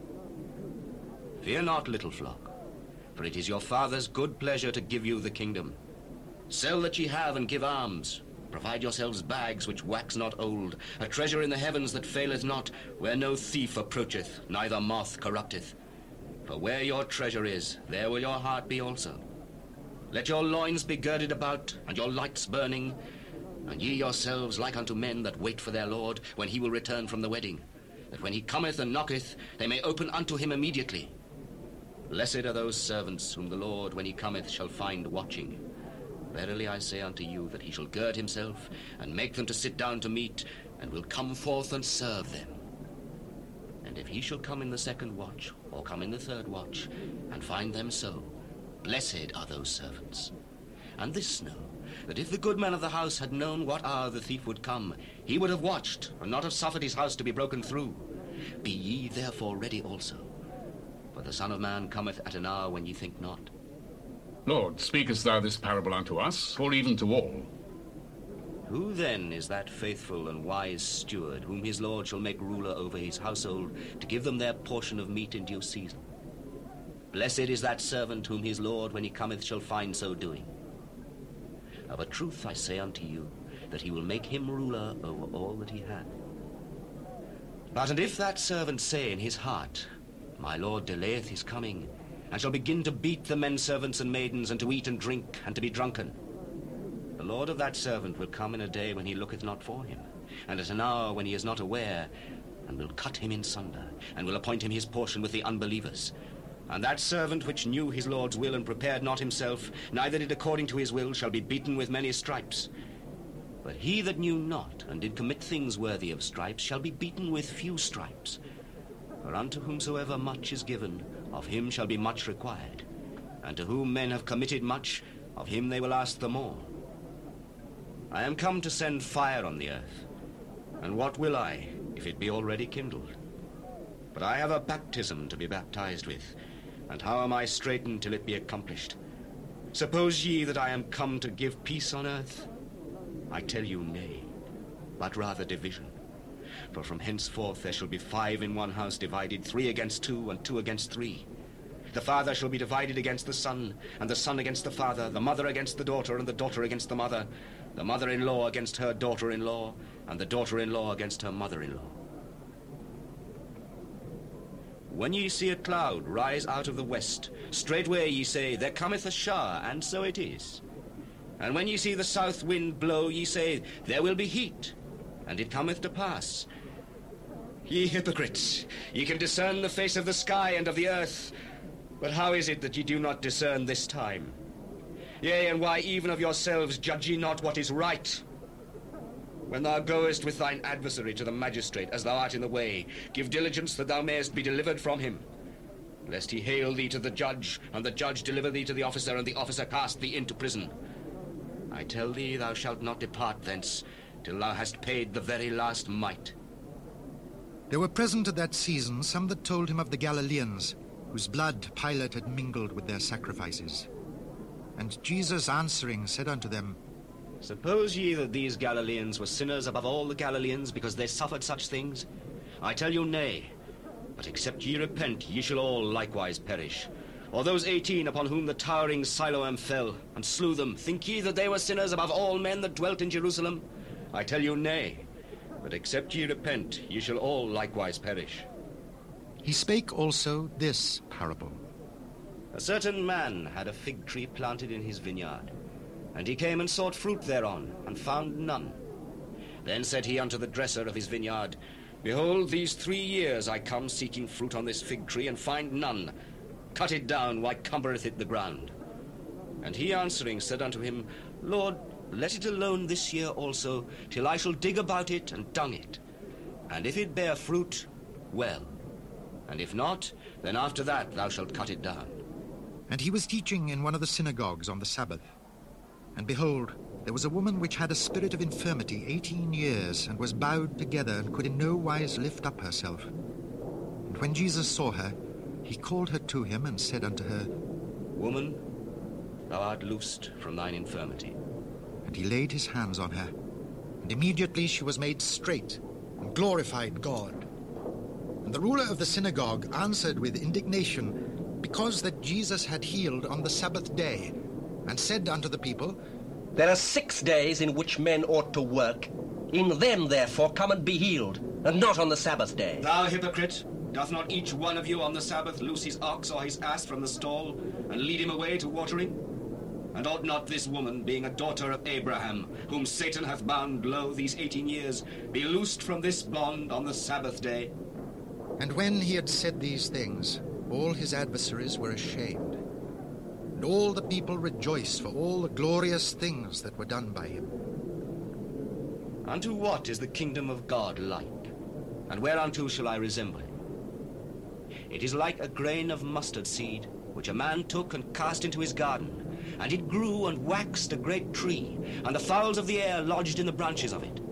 Speaker 15: Fear not, little flock, for it is your Father's good pleasure to give you the kingdom. Sell that ye have, and give alms. Provide yourselves bags which wax not old, a treasure in the heavens that faileth not, where no thief approacheth, neither moth corrupteth. For where your treasure is, there will your heart be also. Let your loins be girded about, and your lights burning, and ye yourselves like unto men that wait for their Lord, when he will return from the wedding, that when he cometh and knocketh, they may open unto him immediately. Blessed are those servants whom the Lord, when he cometh, shall find watching. Verily I say unto you, that he shall gird himself, and make them to sit down to meat, and will come forth and serve them. And if he shall come in the second watch, or come in the third watch, and find them so, blessed are those servants. And this know, that if the good man of the house had known what hour the thief would come, he would have watched, and not have suffered his house to be broken through. Be ye therefore ready also, for the Son of Man cometh at an hour when ye think not.
Speaker 13: Lord, speakest thou this parable unto us, or even to all?
Speaker 15: Who then is that faithful and wise steward, whom his Lord shall make ruler over his household, to give them their portion of meat in due season? Blessed is that servant whom his Lord, when he cometh, shall find so doing. Of a truth I say unto you, that he will make him ruler over all that he hath. But and if that servant say in his heart, My Lord delayeth his coming, and shall begin to beat the men servants and maidens, and to eat and drink, and to be drunken, the Lord of that servant will come in a day when he looketh not for him, and at an hour when he is not aware, and will cut him in sunder, and will appoint him his portion with the unbelievers.
Speaker 9: And that servant which knew his lord's will and prepared not himself, neither did according to his will, shall be beaten with many stripes. But he that knew not, and did commit things worthy of stripes, shall be beaten with few stripes. For unto whomsoever much is given, of him shall be much required. And to whom men have committed much, of him they will ask the more. I am come to send fire on the earth. And what will I, if it be already kindled? But I have a baptism to be baptized with, and how am I straitened till it be accomplished? Suppose ye that I am come to give peace on earth? I tell you, nay, but rather division. For from henceforth there shall be five in one house divided, three against two, and two against three. The father shall be divided against the son, and the son against the father, the mother against the daughter, and the daughter against the mother, the mother-in-law against her daughter-in-law, and the daughter-in-law against her mother-in-law. When ye see a cloud rise out of the west, straightway ye say, There cometh a shower, and so it is. And when ye see the south wind blow, ye say, There will be heat, and it cometh to pass. Ye hypocrites, ye can discern the face of the sky and of the earth, but how is it that ye do not discern this time? Yea, and why even of yourselves judge ye not what is right? When thou goest with thine adversary to the magistrate, as thou art in the way, give diligence that thou mayest be delivered from him, lest he hale thee to the judge, and the judge deliver thee to the officer, and the officer cast thee into prison. I tell thee, thou shalt not depart thence, till thou hast paid the very last mite.
Speaker 2: There were present at that season some that told him of the Galileans, whose blood Pilate had mingled with their sacrifices. And Jesus answering said unto them,
Speaker 9: Suppose ye that these Galileans were sinners above all the Galileans, because they suffered such things? I tell you, nay. But except ye repent, ye shall all likewise perish. Or those eighteen upon whom the towering Siloam fell, and slew them, think ye that they were sinners above all men that dwelt in Jerusalem? I tell you, nay. But except ye repent, ye shall all likewise perish.
Speaker 2: He spake also this parable.
Speaker 9: A certain man had a fig tree planted in his vineyard, and he came and sought fruit thereon, and found none. Then said he unto the dresser of his vineyard, Behold, these three years I come seeking fruit on this fig tree, and find none. Cut it down, why cumbereth it the ground? And he answering said unto him, Lord, let it alone this year also, till I shall dig about it and dung it. And if it bear fruit, well. And if not, then after that thou shalt cut it down.
Speaker 2: And he was teaching in one of the synagogues on the Sabbath. And behold, there was a woman which had a spirit of infirmity eighteen years, and was bowed together, and could in no wise lift up herself. And when Jesus saw her, he called her to him, and said unto her,
Speaker 9: Woman, thou art loosed from thine infirmity.
Speaker 2: And he laid his hands on her, and immediately she was made straight, and glorified God. And the ruler of the synagogue answered with indignation, because that Jesus had healed on the Sabbath day, and said unto the people,
Speaker 20: There are six days in which men ought to work. In them, therefore, come and be healed, and not on the Sabbath day.
Speaker 9: Thou hypocrite, doth not each one of you on the Sabbath loose his ox or his ass from the stall, and lead him away to watering? And ought not this woman, being a daughter of Abraham, whom Satan hath bound low these eighteen years, be loosed from this bond on the Sabbath day?
Speaker 2: And when he had said these things, all his adversaries were ashamed. And all the people rejoiced for all the glorious things that were done by him.
Speaker 9: Unto what is the kingdom of God like? And whereunto shall I resemble it? It is like a grain of mustard seed, which a man took and cast into his garden. And it grew and waxed a great tree, and the fowls of the air lodged in the branches of it.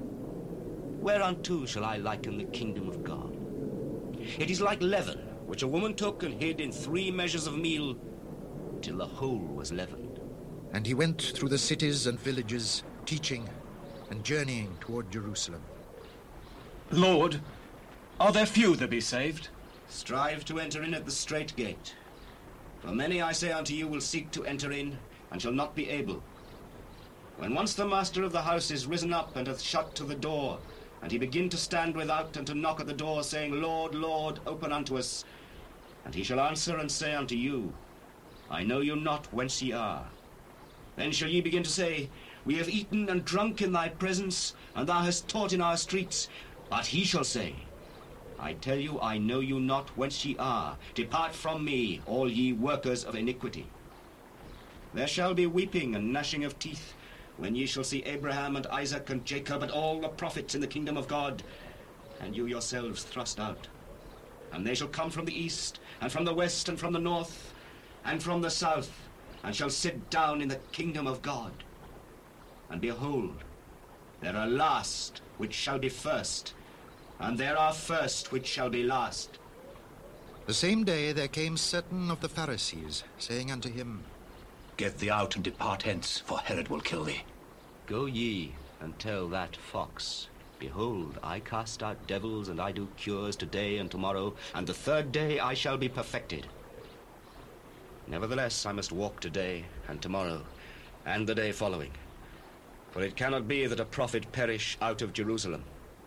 Speaker 9: Whereunto shall I liken the kingdom of God? It is like leaven, which a woman took and hid in three measures of meal, till the whole was leavened.
Speaker 2: And he went through the cities and villages, teaching and journeying toward Jerusalem.
Speaker 21: Lord, are there few that be saved?
Speaker 9: Strive to enter in at the strait gate. For many, I say unto you, will seek to enter in, and shall not be able. When once the master of the house is risen up, and hath shut to the door, and he begin to stand without, and to knock at the door, saying, Lord, Lord, open unto us. And he shall answer and say unto you, I know you not whence ye are. Then shall ye begin to say, We have eaten and drunk in thy presence, and thou hast taught in our streets. But he shall say,
Speaker 15: I tell you, I know you not whence ye are. Depart from me, all ye workers of iniquity. There shall be weeping and gnashing of teeth, when ye shall see Abraham and Isaac and Jacob and all the prophets in the kingdom of God, and you yourselves thrust out. And they shall come from the east, and from the west, and from the north, and from the south, and shall sit down in the kingdom of God. And behold, there are last which shall be first, and there are first which shall be last.
Speaker 2: The same day there came certain of the Pharisees, saying unto him,
Speaker 19: Get thee out and depart hence, for Herod will kill thee.
Speaker 15: Go ye and tell that fox, Behold, I cast out devils, and I do cures today and tomorrow, and the third day I shall be perfected. Nevertheless, I must walk today and tomorrow, and the day following. For it cannot be that a prophet perish out of Jerusalem.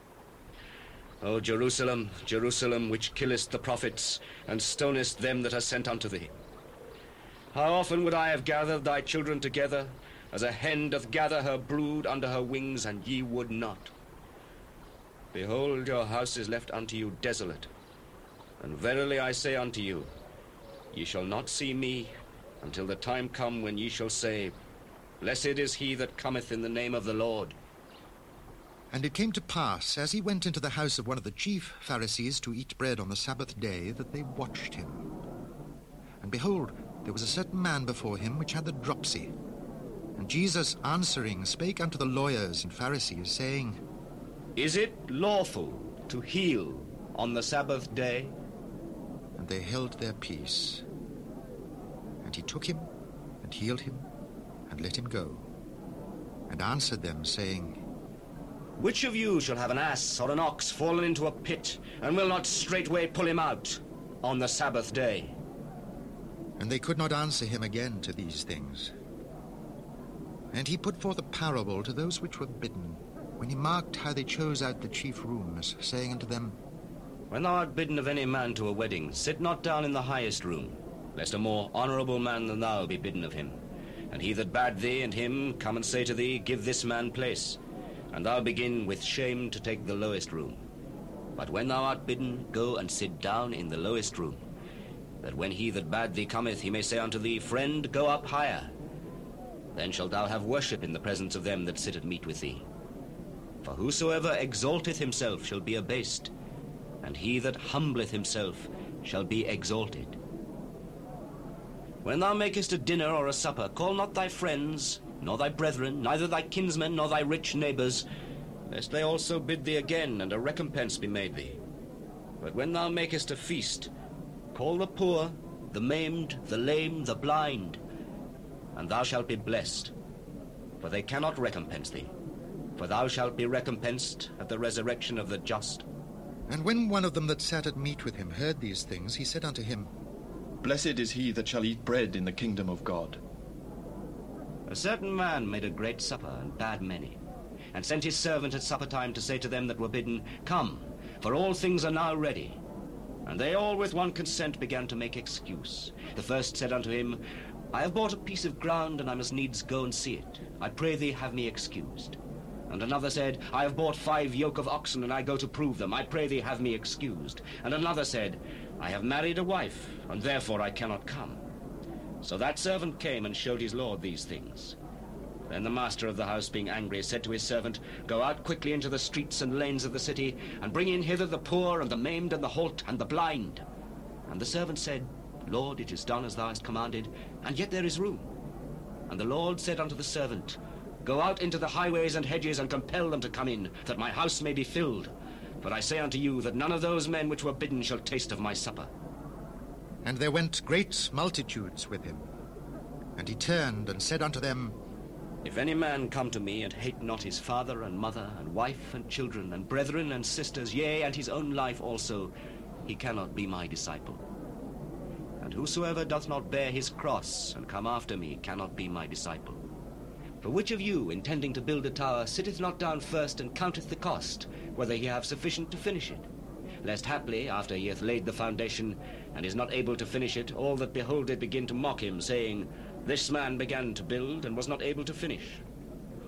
Speaker 15: O Jerusalem, Jerusalem, which killest the prophets, and stonest them that are sent unto thee. How often would I have gathered thy children together, as a hen doth gather her brood under her wings, and ye would not. Behold, your house is left unto you desolate. And verily I say unto you, ye shall not see me, until the time come when ye shall say, Blessed is he that cometh in the name of the Lord.
Speaker 2: And it came to pass, as he went into the house of one of the chief Pharisees to eat bread on the Sabbath day, that they watched him. And behold, there was a certain man before him which had the dropsy. And Jesus answering spake unto the lawyers and Pharisees, saying,
Speaker 15: Is it lawful to heal on the Sabbath day?
Speaker 2: And they held their peace. And he took him, and healed him, and let him go, and answered them, saying,
Speaker 15: Which of you shall have an ass or an ox fallen into a pit, and will not straightway pull him out on the Sabbath day?
Speaker 2: And they could not answer him again to these things. And he put forth a parable to those which were bidden, when he marked how they chose out the chief rooms, saying unto them,
Speaker 15: When thou art bidden of any man to a wedding, sit not down in the highest room, lest a more honourable man than thou be bidden of him. And he that bade thee and him come and say to thee, Give this man place, and thou begin with shame to take the lowest room. But when thou art bidden, go and sit down in the lowest room, that when he that bade thee cometh, he may say unto thee, Friend, go up higher. Then shalt thou have worship in the presence of them that sit at meat with thee. For whosoever exalteth himself shall be abased, and he that humbleth himself shall be exalted. When thou makest a dinner or a supper, call not thy friends, nor thy brethren, neither thy kinsmen, nor thy rich neighbours, lest they also bid thee again, and a recompense be made thee. But when thou makest a feast, call the poor, the maimed, the lame, the blind, and thou shalt be blessed, for they cannot recompense thee, for thou shalt be recompensed at the resurrection of the just.
Speaker 2: And when one of them that sat at meat with him heard these things, he said unto him,
Speaker 3: Blessed is he that shall eat bread in the kingdom of God.
Speaker 15: A certain man made a great supper, and bade many, and sent his servant at supper time to say to them that were bidden, Come, for all things are now ready. And they all with one consent began to make excuse. The first said unto him, I have bought a piece of ground, and I must needs go and see it. I pray thee have me excused. And another said, I have bought five yoke of oxen, and I go to prove them. I pray thee have me excused. And another said, I have married a wife, and therefore I cannot come. So that servant came and showed his lord these things. Then the master of the house, being angry, said to his servant, Go out quickly into the streets and lanes of the city, and bring in hither the poor, and the maimed, and the halt, and the blind. And the servant said, Lord, it is done as thou hast commanded, and yet there is room. And the Lord said unto the servant, Go out into the highways and hedges, and compel them to come in, that my house may be filled. For I say unto you, that none of those men which were bidden shall taste of my supper.
Speaker 2: And there went great multitudes with him. And he turned and said unto them,
Speaker 15: If any man come to me, and hate not his father and mother, and wife and children, and brethren and sisters, yea, and his own life also, he cannot be my disciple. And whosoever doth not bear his cross, and come after me, cannot be my disciple. For which of you, intending to build a tower, sitteth not down first, and counteth the cost, whether he have sufficient to finish it? Lest haply, after he hath laid the foundation, and is not able to finish it, all that behold it begin to mock him, saying, This man began to build, and was not able to finish.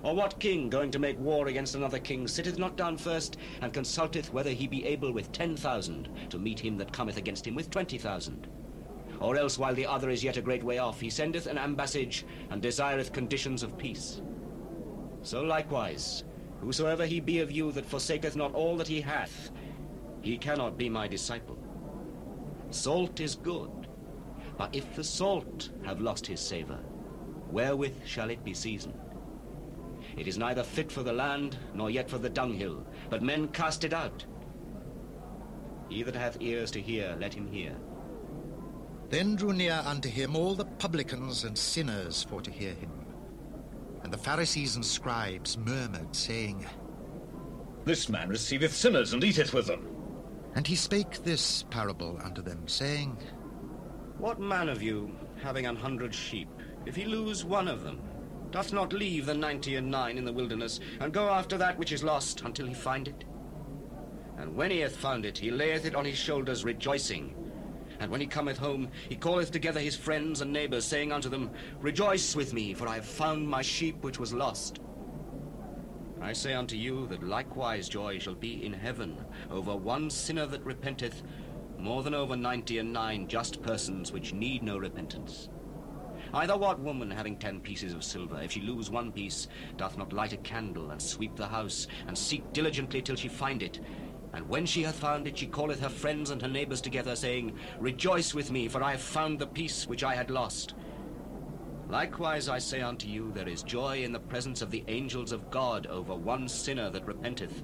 Speaker 15: Or what king, going to make war against another king, sitteth not down first, and consulteth whether he be able with ten thousand to meet him that cometh against him with twenty thousand? Or else, while the other is yet a great way off, he sendeth an ambassage, and desireth conditions of peace. So likewise, whosoever he be of you that forsaketh not all that he hath, he cannot be my disciple. Salt is good, but if the salt have lost his savour, wherewith shall it be seasoned? It is neither fit for the land, nor yet for the dunghill, but men cast it out. He that hath ears to hear, let him hear.
Speaker 2: Then drew near unto him all the publicans and sinners for to hear him. And the Pharisees and scribes murmured, saying,
Speaker 10: This man receiveth sinners and eateth with them.
Speaker 2: And he spake this parable unto them, saying,
Speaker 15: What man of you, having an hundred sheep, if he lose one of them, doth not leave the ninety and nine in the wilderness, and go after that which is lost, until he find it? And when he hath found it, he layeth it on his shoulders, rejoicing. And when he cometh home, he calleth together his friends and neighbours, saying unto them, Rejoice with me, for I have found my sheep which was lost. I say unto you that likewise joy shall be in heaven over one sinner that repenteth, more than over ninety and nine just persons which need no repentance. Either what woman, having ten pieces of silver, if she lose one piece, doth not light a candle, and sweep the house, and seek diligently till she find it? And when she hath found it, she calleth her friends and her neighbours together, saying, Rejoice with me, for I have found the piece which I had lost. Likewise I say unto you, there is joy in the presence of the angels of God over one sinner that repenteth.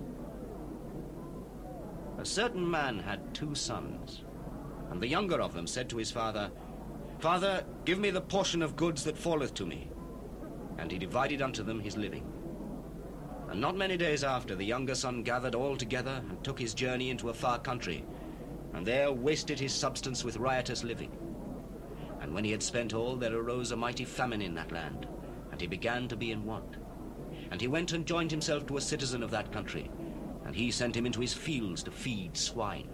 Speaker 15: A certain man had two sons, and the younger of them said to his father, Father, give me the portion of goods that falleth to me. And he divided unto them his living. And not many days after, the younger son gathered all together, and took his journey into a far country, and there wasted his substance with riotous living. And when he had spent all, there arose a mighty famine in that land, and he began to be in want. And he went and joined himself to a citizen of that country, and he sent him into his fields to feed swine.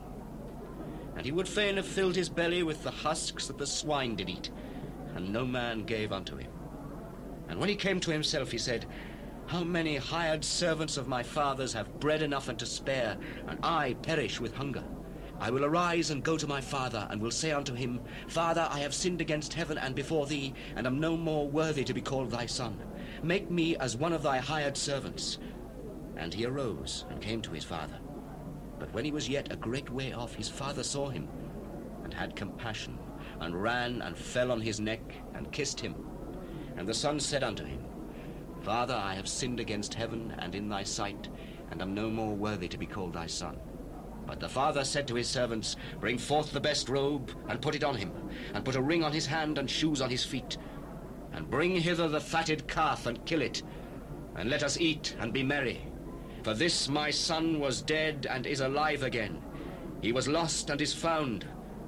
Speaker 15: And he would fain have filled his belly with the husks that the swine did eat, and no man gave unto him. And when he came to himself, he said, How many hired servants of my father's have bread enough and to spare, and I perish with hunger? I will arise and go to my father, and will say unto him, Father, I have sinned against heaven and before thee, and am no more worthy to be called thy son. Make me as one of thy hired servants. And he arose and came to his father. But when he was yet a great way off, his father saw him, and had compassion, and ran and fell on his neck, and kissed him. And the son said unto him, Father, I have sinned against heaven and in thy sight, and am no more worthy to be called thy son. But the father said to his servants, Bring forth the best robe, and put it on him, and put a ring on his hand, and shoes on his feet. And bring hither the fatted calf, and kill it, and let us eat and be merry. For this my son was dead, and is alive again. He was lost, and is found.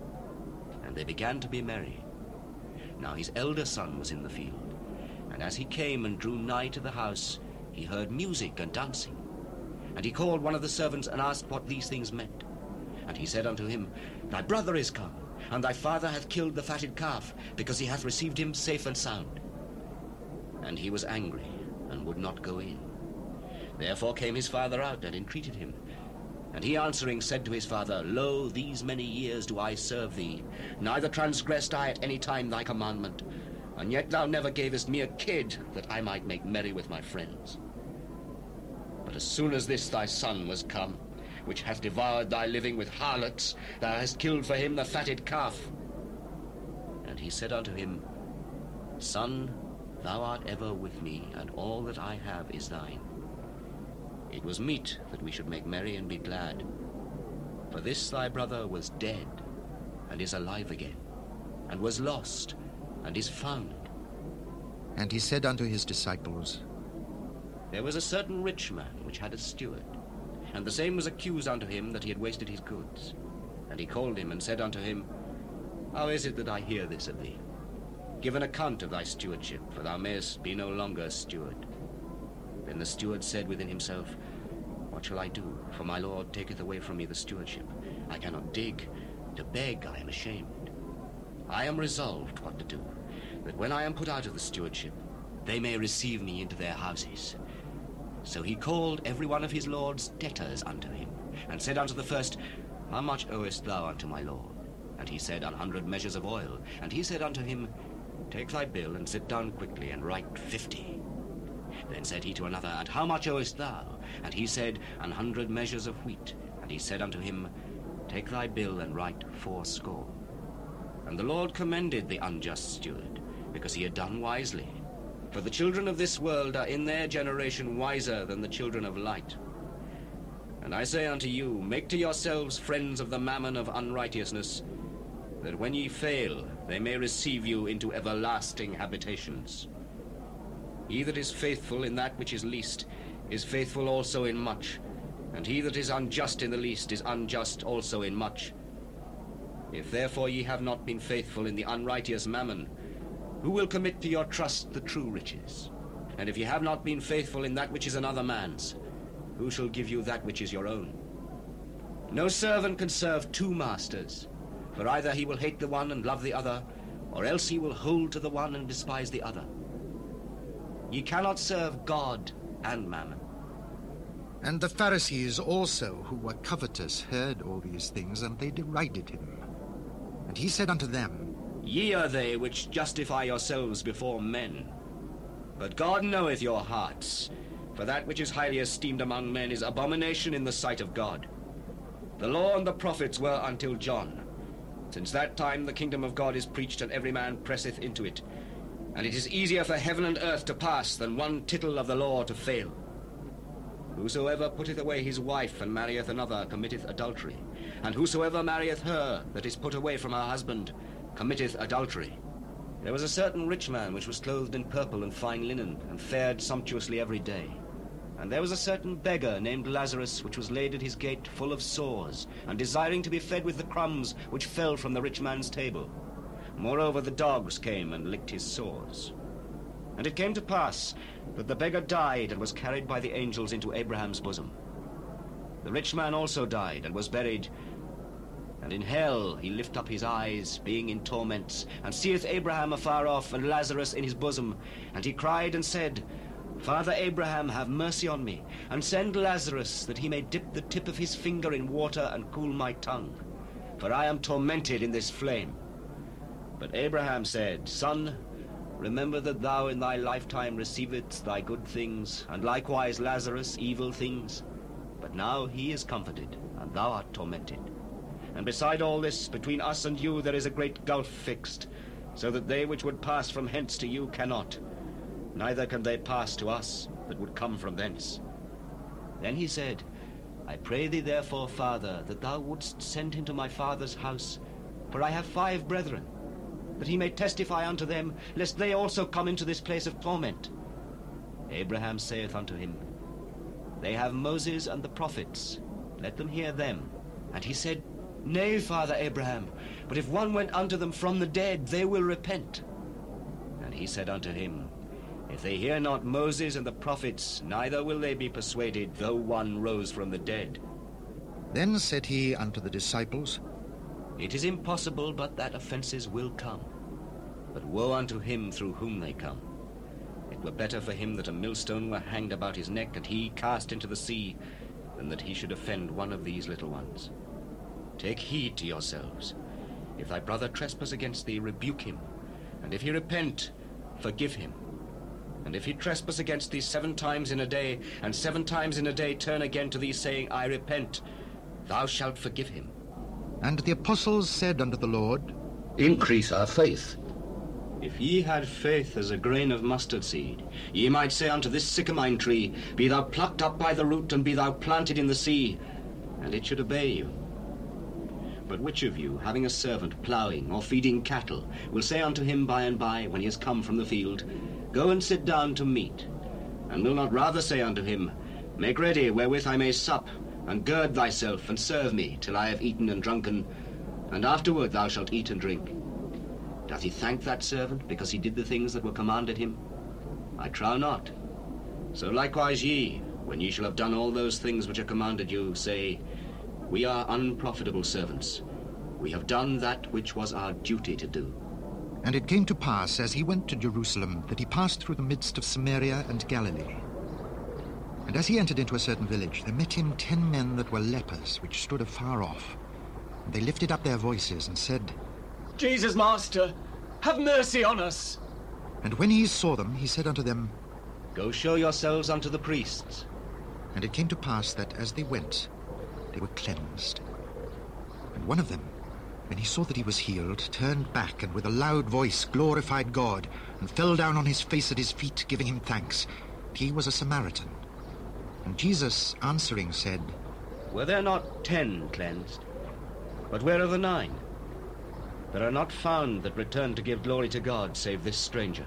Speaker 15: And they began to be merry. Now his elder son was in the field, and as he came and drew nigh to the house, he heard music and dancing. And he called one of the servants, and asked what these things meant. And he said unto him, Thy brother is come, and thy father hath killed the fatted calf, because he hath received him safe and sound. And he was angry, and would not go in. Therefore came his father out, and entreated him. And he answering said to his father, Lo, these many years do I serve thee, neither transgressed I at any time thy commandment, and yet thou never gavest me a kid, that I might make merry with my friends. But as soon as this thy son was come, which hath devoured thy living with harlots, thou hast killed for him the fatted calf. And he said unto him, Son, thou art ever with me, and all that I have is thine. It was meet that we should make merry and be glad. For this thy brother was dead, and is alive again, and was lost, and is found.
Speaker 2: And he said unto his disciples,
Speaker 15: There was a certain rich man which had a steward, and the same was accused unto him that he had wasted his goods. And he called him, and said unto him, How is it that I hear this of thee? Give an account of thy stewardship, for thou mayest be no longer steward. Then the steward said within himself, What shall I do? For my lord taketh away from me the stewardship. I cannot dig. To beg I am ashamed. I am resolved what to do, that when I am put out of the stewardship, they may receive me into their houses. So he called every one of his lord's debtors unto him, and said unto the first, How much owest thou unto my lord? And he said, An hundred measures of oil. And he said unto him, Take thy bill, and sit down quickly, and write fifty. Then said he to another, And how much owest thou? And he said, An hundred measures of wheat. And he said unto him, Take thy bill, and write fourscore. And the Lord commended the unjust steward, because he had done wisely. For the children of this world are in their generation wiser than the children of light. And I say unto you, make to yourselves friends of the mammon of unrighteousness, that when ye fail, they may receive you into everlasting habitations. He that is faithful in that which is least is faithful also in much, and he that is unjust in the least is unjust also in much. If therefore ye have not been faithful in the unrighteous mammon, who will commit to your trust the true riches? And if ye have not been faithful in that which is another man's, who shall give you that which is your own? No servant can serve two masters, for either he will hate the one and love the other, or else he will hold to the one and despise the other. Ye cannot serve God and mammon.
Speaker 2: And the Pharisees also, who were covetous, heard all these things, and they derided him. And he said unto them,
Speaker 15: Ye are they which justify yourselves before men. But God knoweth your hearts, for that which is highly esteemed among men is abomination in the sight of God. The law and the prophets were until John. Since that time the kingdom of God is preached, and every man presseth into it. And it is easier for heaven and earth to pass than one tittle of the law to fail. Whosoever putteth away his wife and marrieth another committeth adultery. And whosoever marrieth her that is put away from her husband committeth adultery. There was a certain rich man which was clothed in purple and fine linen, and fared sumptuously every day. And there was a certain beggar named Lazarus, which was laid at his gate full of sores, and desiring to be fed with the crumbs which fell from the rich man's table. Moreover, the dogs came and licked his sores. And it came to pass that the beggar died, and was carried by the angels into Abraham's bosom. The rich man also died, and was buried. And in hell he lift up his eyes, being in torments, and seeth Abraham afar off, and Lazarus in his bosom. And he cried and said, Father Abraham, have mercy on me, and send Lazarus, that he may dip the tip of his finger in water and cool my tongue, for I am tormented in this flame. But Abraham said, Son, remember that thou in thy lifetime receivedst thy good things, and likewise Lazarus evil things. But now he is comforted, and thou art tormented. And beside all this, between us and you there is a great gulf fixed, so that they which would pass from hence to you cannot, neither can they pass to us that would come from thence. Then he said, I pray thee therefore, Father, that thou wouldst send him to my father's house, for I have five brethren, that he may testify unto them, lest they also come into this place of torment. Abraham saith unto him, They have Moses and the prophets, let them hear them. And he said, Nay, Father Abraham, but if one went unto them from the dead, they will repent. And he said unto him, If they hear not Moses and the prophets, neither will they be persuaded, though one rose from the dead.
Speaker 2: Then said he unto the disciples,
Speaker 15: It is impossible but that offences will come, but woe unto him through whom they come. It were better for him that a millstone were hanged about his neck, and he cast into the sea, than that he should offend one of these little ones. Take heed to yourselves. If thy brother trespass against thee, rebuke him, and if he repent, forgive him. And if he trespass against thee seven times in a day, and seven times in a day turn again to thee, saying, I repent, thou shalt forgive him.
Speaker 2: And the apostles said unto the Lord,
Speaker 16: Increase our faith.
Speaker 15: If ye had faith as a grain of mustard seed, ye might say unto this sycamine tree, Be thou plucked up by the root, and be thou planted in the sea, and it should obey you. But which of you, having a servant ploughing or feeding cattle, will say unto him by and by, when he is come from the field, Go and sit down to meat, and will not rather say unto him, Make ready wherewith I may sup, and gird thyself, and serve me, till I have eaten and drunken, and afterward thou shalt eat and drink? Doth he thank that servant, because he did the things that were commanded him? I trow not. So likewise ye, when ye shall have done all those things which are commanded you, say, We are unprofitable servants. We have done that which was our duty to do.
Speaker 2: And it came to pass, as he went to Jerusalem, that he passed through the midst of Samaria and Galilee. And as he entered into a certain village, there met him ten men that were lepers, which stood afar off. And they lifted up their voices and said,
Speaker 21: Jesus, Master, have mercy on us.
Speaker 2: And when he saw them, he said unto them,
Speaker 15: Go show yourselves unto the priests.
Speaker 2: And it came to pass that as they went, they were cleansed. And one of them, when he saw that he was healed, turned back, and with a loud voice glorified God, and fell down on his face at his feet, giving him thanks. He was a Samaritan. And Jesus answering said,
Speaker 15: Were there not ten cleansed? But where are the nine? There are not found that return to give glory to God, save this stranger.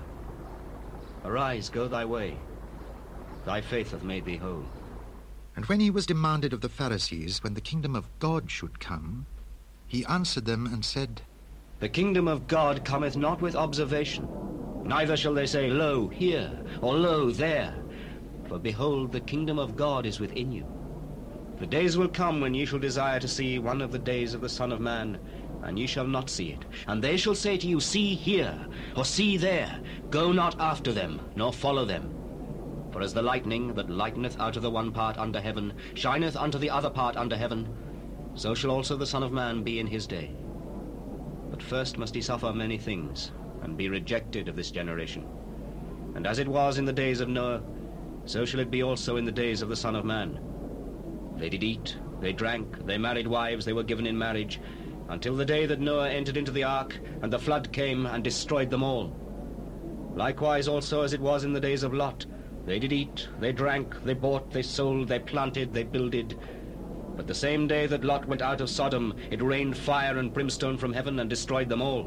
Speaker 15: Arise, go thy way. Thy faith hath made thee whole.
Speaker 2: And when he was demanded of the Pharisees when the kingdom of God should come, he answered them and said,
Speaker 15: The kingdom of God cometh not with observation, neither shall they say, Lo, here, or Lo, there. For behold, the kingdom of God is within you. The days will come when ye shall desire to see one of the days of the Son of Man, and ye shall not see it. And they shall say to you, See here, or see there. Go not after them, nor follow them. For as the lightning that lighteneth out of the one part under heaven shineth unto the other part under heaven, so shall also the Son of Man be in his day. But first must he suffer many things, and be rejected of this generation. And as it was in the days of Noah, so shall it be also in the days of the Son of Man. They did eat, they drank, they married wives, they were given in marriage, until the day that Noah entered into the ark, and the flood came and destroyed them all. Likewise also as it was in the days of Lot, they did eat, they drank, they bought, they sold, they planted, they builded. But the same day that Lot went out of Sodom, it rained fire and brimstone from heaven and destroyed them all.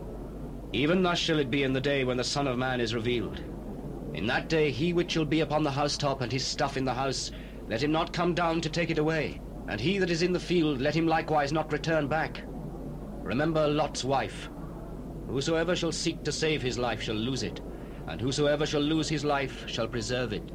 Speaker 15: Even thus shall it be in the day when the Son of Man is revealed. In that day he which shall be upon the housetop and his stuff in the house, let him not come down to take it away. And he that is in the field, let him likewise not return back. Remember Lot's wife. Whosoever shall seek to save his life shall lose it, and whosoever shall lose his life shall preserve it.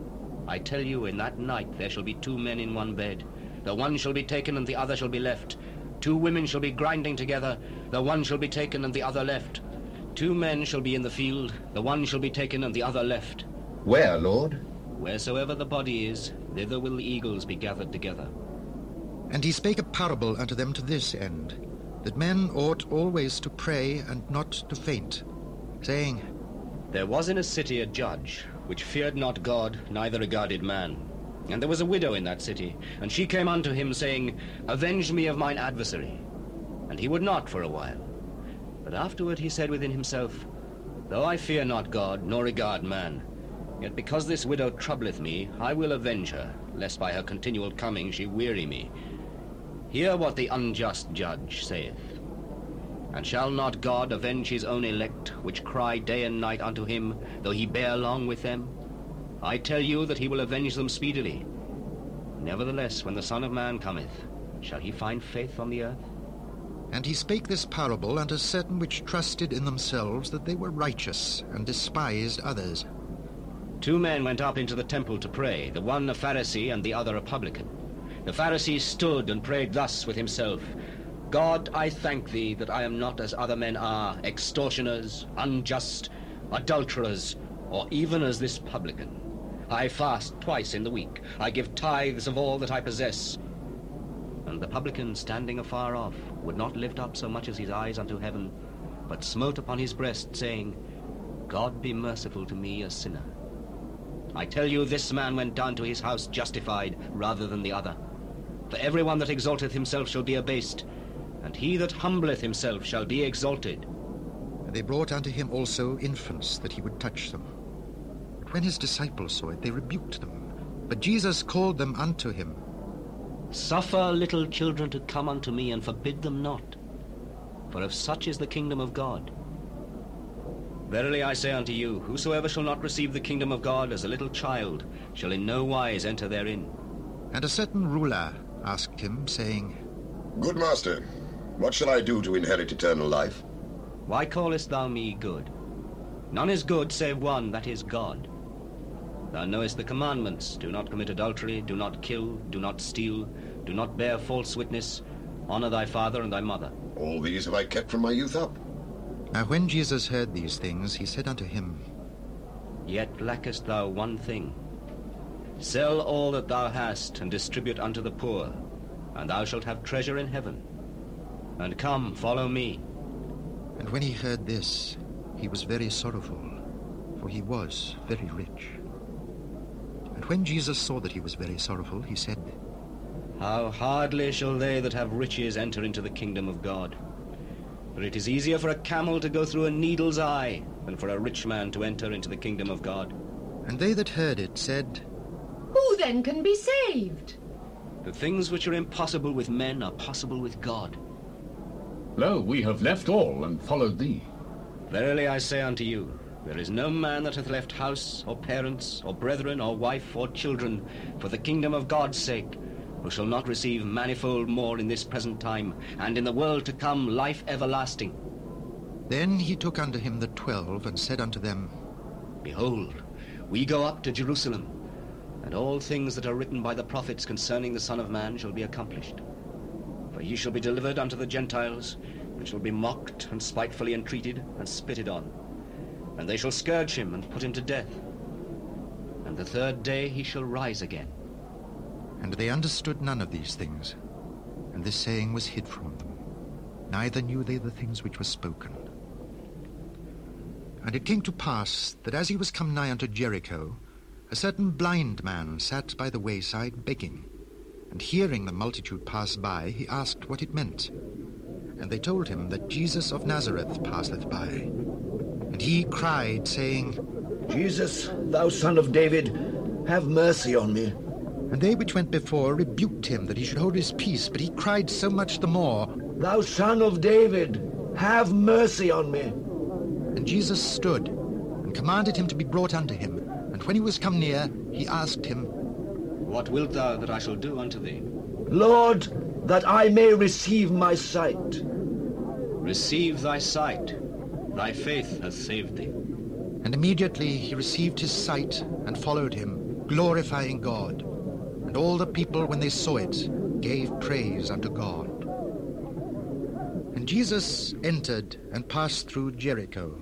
Speaker 15: I tell you, in that night there shall be two men in one bed. The one shall be taken and the other shall be left. Two women shall be grinding together. The one shall be taken and the other left. Two men shall be in the field. The one shall be taken and the other left.
Speaker 7: Where, Lord?
Speaker 15: Wheresoever the body is, thither will the eagles be gathered together.
Speaker 2: And he spake a parable unto them to this end, that men ought always to pray and not to faint, saying,
Speaker 15: There was in a city a judge, which feared not God, neither regarded man. And there was a widow in that city, and she came unto him, saying, Avenge me of mine adversary. And he would not for a while. But afterward he said within himself, Though I fear not God, nor regard man, yet because this widow troubleth me, I will avenge her, lest by her continual coming she weary me. Hear what the unjust judge saith. And shall not God avenge his own elect, which cry day and night unto him, though he bear long with them? I tell you that he will avenge them speedily. Nevertheless, when the Son of Man cometh, shall he find faith on the earth?
Speaker 2: And he spake this parable unto certain which trusted in themselves that they were righteous, and despised others.
Speaker 15: Two men went up into the temple to pray, the one a Pharisee and the other a publican. The Pharisee stood and prayed thus with himself, God, I thank thee that I am not as other men are, extortioners, unjust, adulterers, or even as this publican. I fast twice in the week. I give tithes of all that I possess. And the publican, standing afar off, would not lift up so much as his eyes unto heaven, but smote upon his breast, saying, God be merciful to me, a sinner. I tell you, this man went down to his house justified rather than the other. For everyone that exalteth himself shall be abased, and he that humbleth himself shall be exalted.
Speaker 2: And they brought unto him also infants, that he would touch them. But when his disciples saw it, they rebuked them. But Jesus called them unto him.
Speaker 15: Suffer little children to come unto me, and forbid them not. For of such is the kingdom of God. Verily I say unto you, whosoever shall not receive the kingdom of God as a little child shall in no wise enter therein.
Speaker 2: And a certain ruler asked him, saying,
Speaker 7: Good master, what shall I do to inherit eternal life?
Speaker 15: Why callest thou me good? None is good save one, that is God. Thou knowest the commandments, do not commit adultery, do not kill, do not steal, do not bear false witness, honor thy father and thy mother.
Speaker 7: All these have I kept from my youth up.
Speaker 2: Now when Jesus heard these things, he said unto him,
Speaker 15: Yet lackest thou one thing. Sell all that thou hast, and distribute unto the poor, and thou shalt have treasure in heaven. And come, follow me.
Speaker 2: And when he heard this, he was very sorrowful, for he was very rich. And when Jesus saw that he was very sorrowful, he said,
Speaker 15: How hardly shall they that have riches enter into the kingdom of God. For it is easier for a camel to go through a needle's eye than for a rich man to enter into the kingdom of God.
Speaker 2: And they that heard it said,
Speaker 5: Who then can be saved?
Speaker 15: The things which are impossible with men are possible with God.
Speaker 13: Lo, we have left all and followed thee.
Speaker 15: Verily I say unto you, there is no man that hath left house, or parents, or brethren, or wife, or children, for the kingdom of God's sake, who shall not receive manifold more in this present time, and in the world to come life everlasting.
Speaker 2: Then he took unto him the twelve, and said unto them,
Speaker 15: Behold, we go up to Jerusalem, and all things that are written by the prophets concerning the Son of Man shall be accomplished. For he shall be delivered unto the Gentiles, and shall be mocked, and spitefully entreated, and spitted on. And they shall scourge him, and put him to death. And the third day he shall rise again.
Speaker 2: And they understood none of these things, and this saying was hid from them. Neither knew they the things which were spoken. And it came to pass that as he was come nigh unto Jericho, a certain blind man sat by the wayside begging. And hearing the multitude pass by, he asked what it meant. And they told him that Jesus of Nazareth passeth by. And he cried, saying,
Speaker 19: Jesus, thou son of David, have mercy on me.
Speaker 2: And they which went before rebuked him that he should hold his peace, but he cried so much the more,
Speaker 19: Thou son of David, have mercy on me.
Speaker 2: And Jesus stood, and commanded him to be brought unto him. And when he was come near, he asked him,
Speaker 15: What wilt thou that I shall do unto thee?
Speaker 19: Lord, that I may receive my sight.
Speaker 15: Receive thy sight. Thy faith hath saved thee.
Speaker 2: And immediately he received his sight, and followed him, glorifying God. And all the people, when they saw it, gave praise unto God. And Jesus entered and passed through Jericho.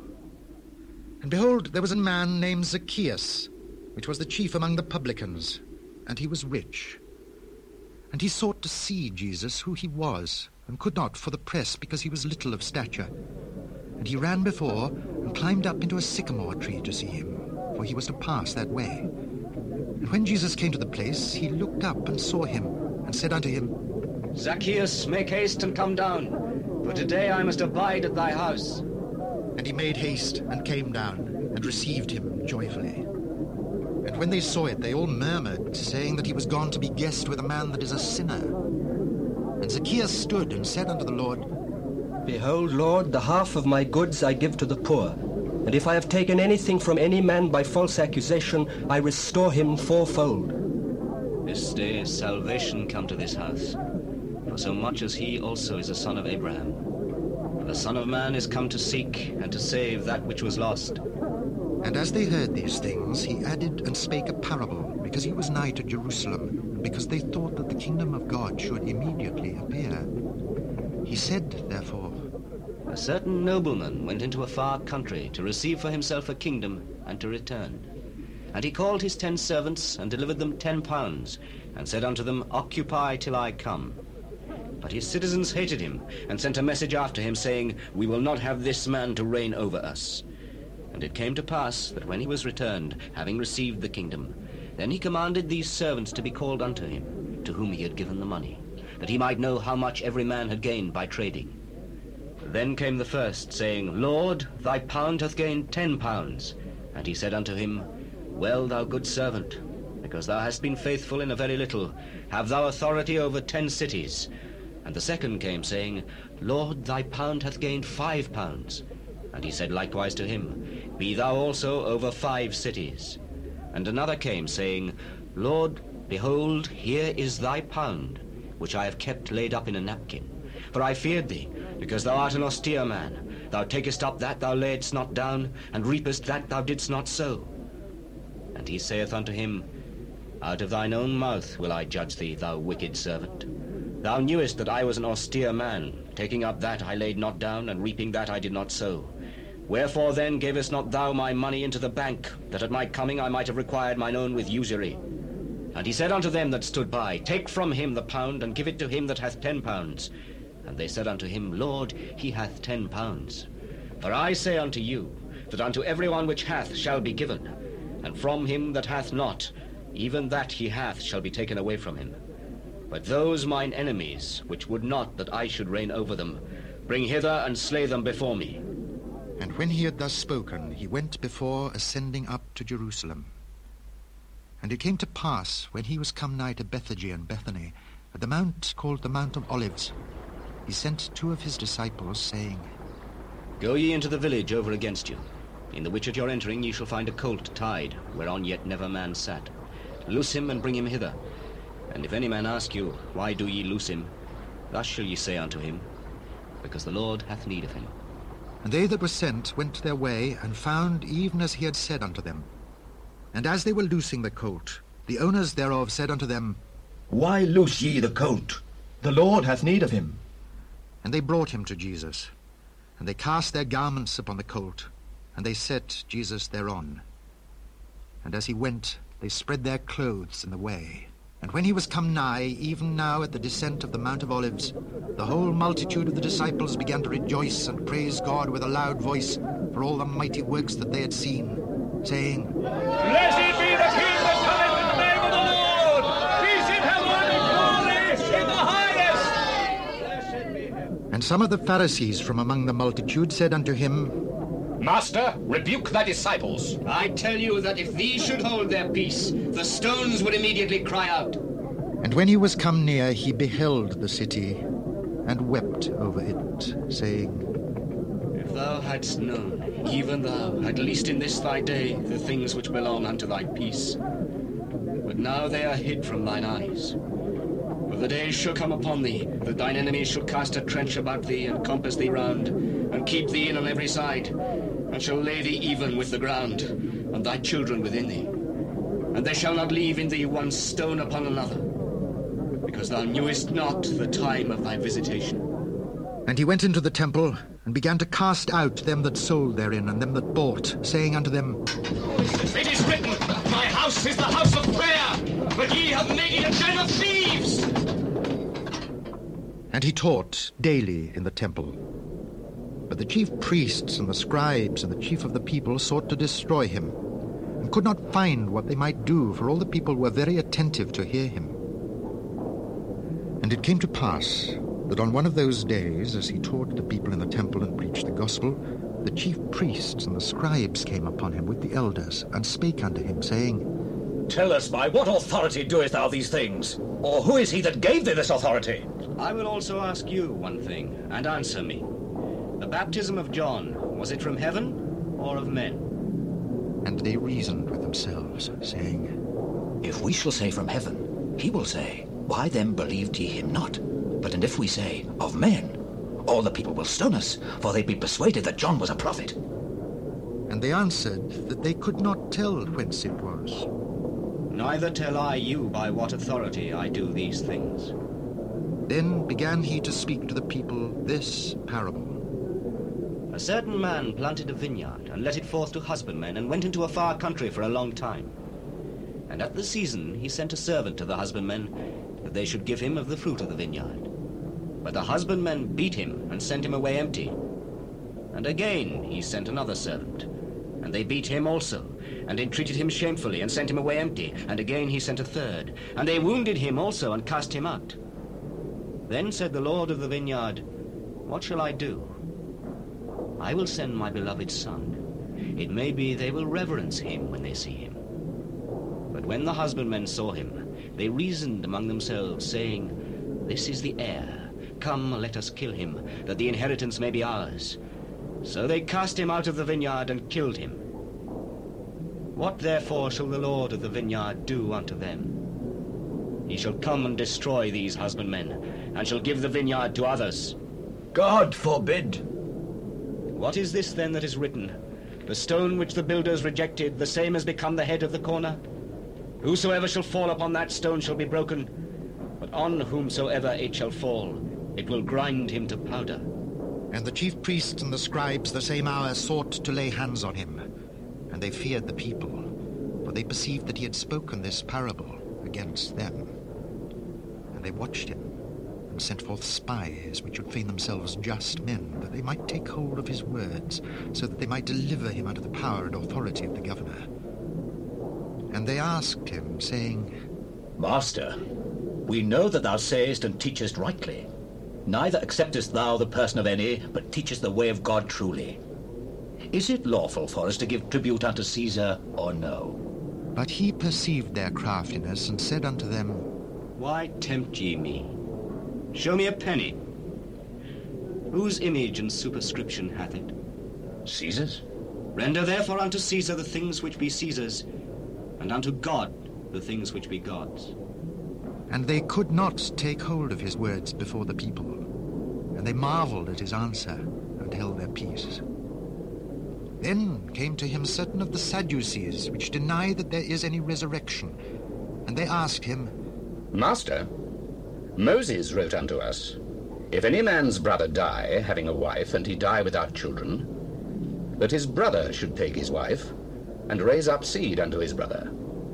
Speaker 2: And behold, there was a man named Zacchaeus, which was the chief among the publicans, and he was rich. And he sought to see Jesus, who he was, and could not for the press, because he was little of stature. And he ran before, and climbed up into a sycamore tree to see him, for he was to pass that way. And when Jesus came to the place, he looked up and saw him, and said unto him,
Speaker 15: Zacchaeus, make haste and come down, for today I must abide at thy house.
Speaker 2: And he made haste, and came down, and received him joyfully. And when they saw it, they all murmured, saying that he was gone to be guest with a man that is a sinner. And Zacchaeus stood and said unto the Lord,
Speaker 20: Behold, Lord, the half of my goods I give to the poor. And if I have taken anything from any man by false accusation, I restore him fourfold.
Speaker 15: This day is salvation come to this house, for so much as he also is a son of Abraham. For the Son of Man is come to seek and to save that which was lost.
Speaker 2: And as they heard these things, he added and spake a parable, because he was nigh to Jerusalem, and because they thought that the kingdom of God should immediately appear. He said, therefore,
Speaker 15: A certain nobleman went into a far country to receive for himself a kingdom and to return. And he called his ten servants and delivered them ten pounds, and said unto them, Occupy till I come. But his citizens hated him, and sent a message after him, saying, We will not have this man to reign over us. And it came to pass that when he was returned, having received the kingdom, then he commanded these servants to be called unto him, to whom he had given the money, that he might know how much every man had gained by trading. Then came the first, saying, Lord, thy pound hath gained ten pounds. And he said unto him, Well, thou good servant, because thou hast been faithful in a very little, have thou authority over ten cities. And the second came, saying, Lord, thy pound hath gained five pounds. And he said likewise to him, Be thou also over five cities. And another came, saying, Lord, behold, here is thy pound, which I have kept laid up in a napkin. For I feared thee, because thou art an austere man. Thou takest up that thou laidst not down, and reapest that thou didst not sow. And he saith unto him, Out of thine own mouth will I judge thee, thou wicked servant. Thou knewest that I was an austere man, taking up that I laid not down, and reaping that I did not sow. Wherefore then gavest not thou my money into the bank, that at my coming I might have required mine own with usury?
Speaker 9: And he said unto them that stood by, Take from him the pound, and give it to him that hath ten pounds. And they said unto him, Lord, he hath ten pounds. For I say unto you, that unto every one which hath shall be given, and from him that hath not, even that he hath shall be taken away from him. But those mine enemies, which would not that I should reign over them, bring hither and slay them before me.
Speaker 2: And when he had thus spoken, he went before, ascending up to Jerusalem. And it came to pass, when he was come nigh to Bethphage and Bethany, at the mount called the Mount of Olives, he sent two of his disciples, saying,
Speaker 9: Go ye into the village over against you, in the which at your entering ye shall find a colt tied, whereon yet never man sat. Loose him and bring him hither. And if any man ask you, Why do ye loose him? Thus shall ye say unto him, Because the Lord hath need of him.
Speaker 2: And they that were sent went their way, and found even as he had said unto them. And as they were loosing the colt, the owners thereof said unto them,
Speaker 19: Why loose ye the colt? The Lord hath need of him.
Speaker 2: And they brought him to Jesus. And they cast their garments upon the colt, and they set Jesus thereon. And as he went, they spread their clothes in the way. And when he was come nigh, even now at the descent of the Mount of Olives, the whole multitude of the disciples began to rejoice and praise God with a loud voice for all the mighty works that they had seen, saying,
Speaker 10: Blessed be the King that cometh in the name of the Lord! Peace in heaven and glory in the highest!
Speaker 2: And some of the Pharisees from among the multitude said unto him,
Speaker 18: Master, rebuke thy disciples.
Speaker 9: I tell you that if these should hold their peace, the stones would immediately cry out.
Speaker 2: And when he was come near, he beheld the city, and wept over it, saying,
Speaker 9: If thou hadst known, even thou, at least in this thy day, the things which belong unto thy peace. But now they are hid from thine eyes. For the days shall come upon thee, that thine enemies shall cast a trench about thee, and compass thee round, and keep thee in on every side, and shall lay thee even with the ground, and thy children within thee. And they shall not leave in thee one stone upon another, because thou knewest not the time of thy visitation.
Speaker 2: And he went into the temple, and began to cast out them that sold therein, and them that bought, saying unto them,
Speaker 10: It is written, My house is the house of prayer, but ye have made it a den of thieves!
Speaker 2: And he taught daily in the temple. But the chief priests and the scribes and the chief of the people sought to destroy him, and could not find what they might do, for all the people were very attentive to hear him. And it came to pass that on one of those days, as he taught the people in the temple and preached the gospel, the chief priests and the scribes came upon him with the elders, and spake unto him, saying,
Speaker 10: Tell us, by what authority doest thou these things? Or who is he that gave thee this authority?
Speaker 9: I will also ask you one thing, and answer me. The baptism of John, was it from heaven or of men?
Speaker 2: And they reasoned with themselves, saying,
Speaker 16: If we shall say from heaven, he will say, Why then believed ye him not? But and if we say, Of men, all the people will stone us, for they be persuaded that John was a prophet.
Speaker 2: And they answered that they could not tell whence it was.
Speaker 9: Neither tell I you by what authority I do these things.
Speaker 2: Then began he to speak to the people this parable.
Speaker 9: A certain man planted a vineyard, and let it forth to husbandmen, and went into a far country for a long time. And at the season he sent a servant to the husbandmen, that they should give him of the fruit of the vineyard. But the husbandmen beat him, and sent him away empty. And again he sent another servant, and they beat him also, and entreated him shamefully, and sent him away empty. And again he sent a third, and they wounded him also, and cast him out. Then said the Lord of the vineyard, What shall I do? I will send my beloved son. It may be they will reverence him when they see him. But when the husbandmen saw him, they reasoned among themselves, saying, This is the heir. Come, let us kill him, that the inheritance may be ours. So they cast him out of the vineyard and killed him. What therefore shall the Lord of the vineyard do unto them? He shall come and destroy these husbandmen, and shall give the vineyard to others.
Speaker 19: God forbid.
Speaker 9: What is this then that is written? The stone which the builders rejected, the same has become the head of the corner. Whosoever shall fall upon that stone shall be broken, but on whomsoever it shall fall, it will grind him to powder.
Speaker 2: And the chief priests and the scribes the same hour sought to lay hands on him, and they feared the people, for they perceived that he had spoken this parable, against them. And they watched him, and sent forth spies which would feign themselves just men, that they might take hold of his words, so that they might deliver him under the power and authority of the governor. And they asked him, saying,
Speaker 16: Master, we know that thou sayest and teachest rightly. Neither acceptest thou the person of any, but teachest the way of God truly. Is it lawful for us to give tribute unto Caesar, or no?
Speaker 2: But he perceived their craftiness, and said unto them,
Speaker 9: Why tempt ye me? Show me a penny. Whose image and superscription hath it?
Speaker 16: Caesar's.
Speaker 9: Render therefore unto Caesar the things which be Caesar's, and unto God the things which be God's.
Speaker 2: And they could not take hold of his words before the people, and they marveled at his answer, and held their peace. Then came to him certain of the Sadducees, which deny that there is any resurrection, and they asked him,
Speaker 17: Master, Moses wrote unto us, If any man's brother die, having a wife, and he die without children, that his brother should take his wife, and raise up seed unto his brother.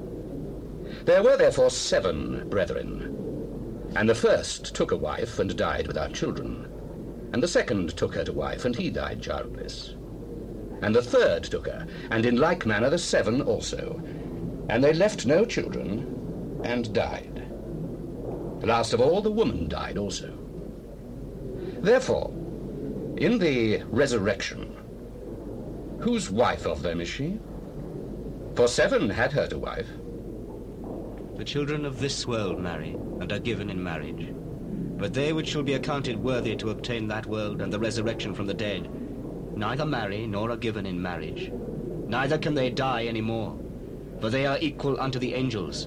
Speaker 17: There were therefore seven brethren, and the first took a wife, and died without children, and the second took her to wife, and he died childless. And the third took her, and in like manner the seven also, and they left no children, and died. Last of all, the woman died also. Therefore, in the resurrection, whose wife of them is she? For seven had her to wife.
Speaker 9: The children of this world marry, and are given in marriage. But they which shall be accounted worthy to obtain that world and the resurrection from the dead, neither marry nor are given in marriage. Neither can they die any more, for they are equal unto the angels,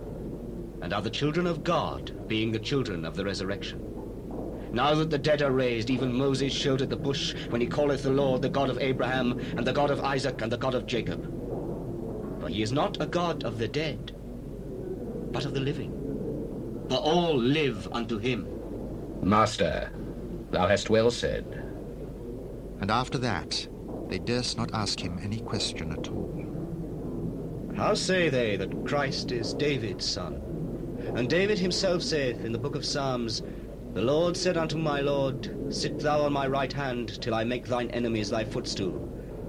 Speaker 9: and are the children of God, being the children of the resurrection. Now that the dead are raised, even Moses showed at the bush, when he calleth the Lord the God of Abraham, and the God of Isaac, and the God of Jacob. For he is not a God of the dead, but of the living. For all live unto him.
Speaker 17: Master, thou hast well said.
Speaker 2: And after that, they durst not ask him any question at all.
Speaker 9: How say they that Christ is David's son? And David himself saith in the book of Psalms, The Lord said unto my Lord, Sit thou on my right hand, till I make thine enemies thy footstool.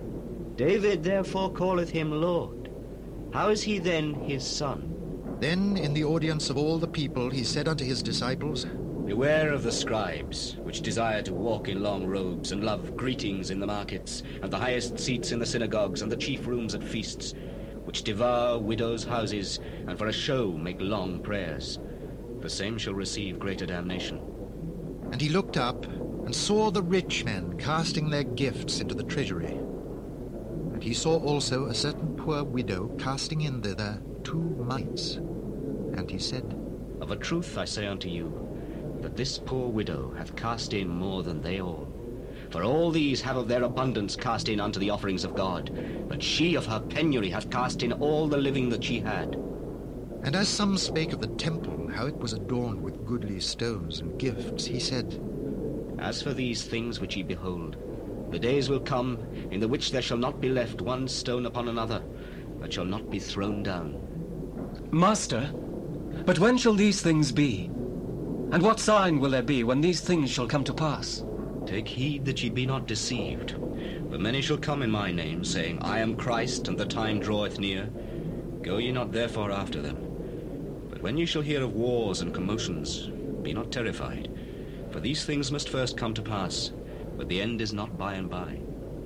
Speaker 9: David therefore calleth him Lord. How is he then his son?
Speaker 2: Then in the audience of all the people he said unto his disciples,
Speaker 9: Beware of the scribes, which desire to walk in long robes, and love greetings in the markets, and the highest seats in the synagogues, and the chief rooms at feasts, which devour widows' houses, and for a show make long prayers. The same shall receive greater damnation.
Speaker 2: And he looked up, and saw the rich men casting their gifts into the treasury. And he saw also a certain poor widow casting in thither two mites. And he said,
Speaker 9: Of a truth I say unto you, that this poor widow hath cast in more than they all. For all these have of their abundance cast in unto the offerings of God, but she of her penury hath cast in all the living that she had.
Speaker 2: And as some spake of the temple, how it was adorned with goodly stones and gifts, he said,
Speaker 9: As for these things which ye behold, the days will come in the which there shall not be left one stone upon another, that shall not be thrown down.
Speaker 20: Master, but when shall these things be? And what sign will there be when these things shall come to pass?
Speaker 9: Take heed that ye be not deceived. For many shall come in my name, saying, I am Christ, and the time draweth near. Go ye not therefore after them. But when ye shall hear of wars and commotions, be not terrified. For these things must first come to pass, but the end is not by and by.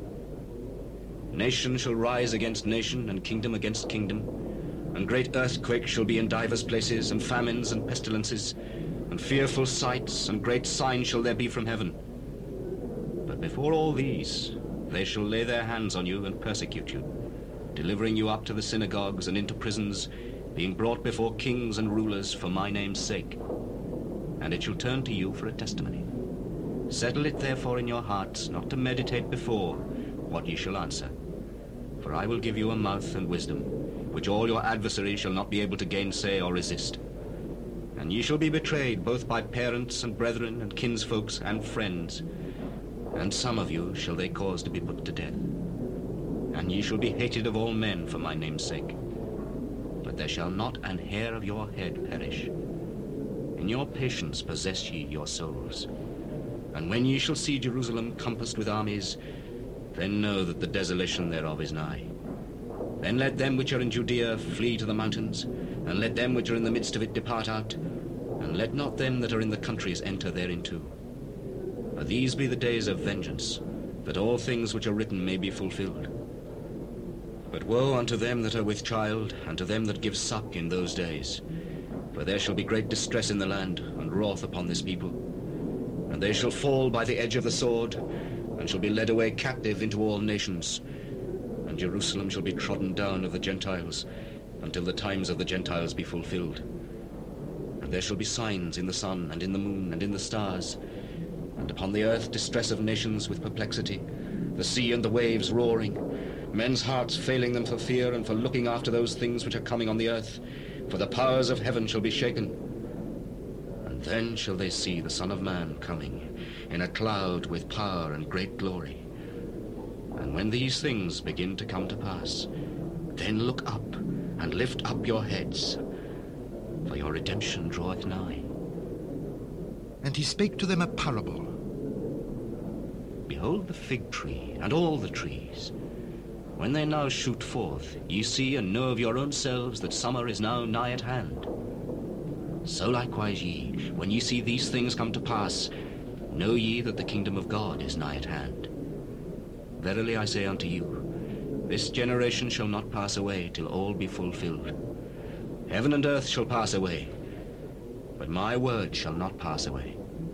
Speaker 9: Nation shall rise against nation, and kingdom against kingdom. And great earthquakes shall be in divers places, and famines and pestilences, and fearful sights, and great signs shall there be from heaven. But before all these, they shall lay their hands on you and persecute you, delivering you up to the synagogues and into prisons, being brought before kings and rulers for my name's sake. And it shall turn to you for a testimony. Settle it therefore in your hearts, not to meditate before what ye shall answer. For I will give you a mouth and wisdom, which all your adversaries shall not be able to gainsay or resist. And ye shall be betrayed both by parents and brethren and kinsfolks and friends, and some of you shall they cause to be put to death. And ye shall be hated of all men for my name's sake.
Speaker 15: but there shall not an hair of your head perish. In your patience possess ye your souls. And when ye shall see Jerusalem compassed with armies, then know that the desolation thereof is nigh. Then let them which are in Judea flee to the mountains, and let them which are in the midst of it depart out, and let not them that are in the countries enter thereinto. For these be the days of vengeance, that all things which are written may be fulfilled. But woe unto them that are with child, and to them that give suck in those days. For there shall be great distress in the land, and wrath upon this people. And they shall fall by the edge of the sword, and shall be led away captive into all nations. And Jerusalem shall be trodden down of the Gentiles, until the times of the Gentiles be fulfilled. And there shall be signs in the sun, and in the moon, and in the stars, and upon the earth distress of nations with perplexity, the sea and the waves roaring, men's hearts failing them for fear and for looking after those things which are coming on the earth, for the powers of heaven shall be shaken. And then shall they see the Son of Man coming in a cloud with power and great glory. And when these things begin to come to pass, then look up and lift up your heads, for your redemption draweth nigh.
Speaker 2: And he spake to them a parable.
Speaker 15: Behold the fig tree and all the trees. When they now shoot forth, ye see and know of your own selves that summer is now nigh at hand. So likewise ye, when ye see these things come to pass, know ye that the kingdom of God is nigh at hand. Verily I say unto you, this generation shall not pass away till all be fulfilled. Heaven and earth shall pass away, but my word shall not pass away.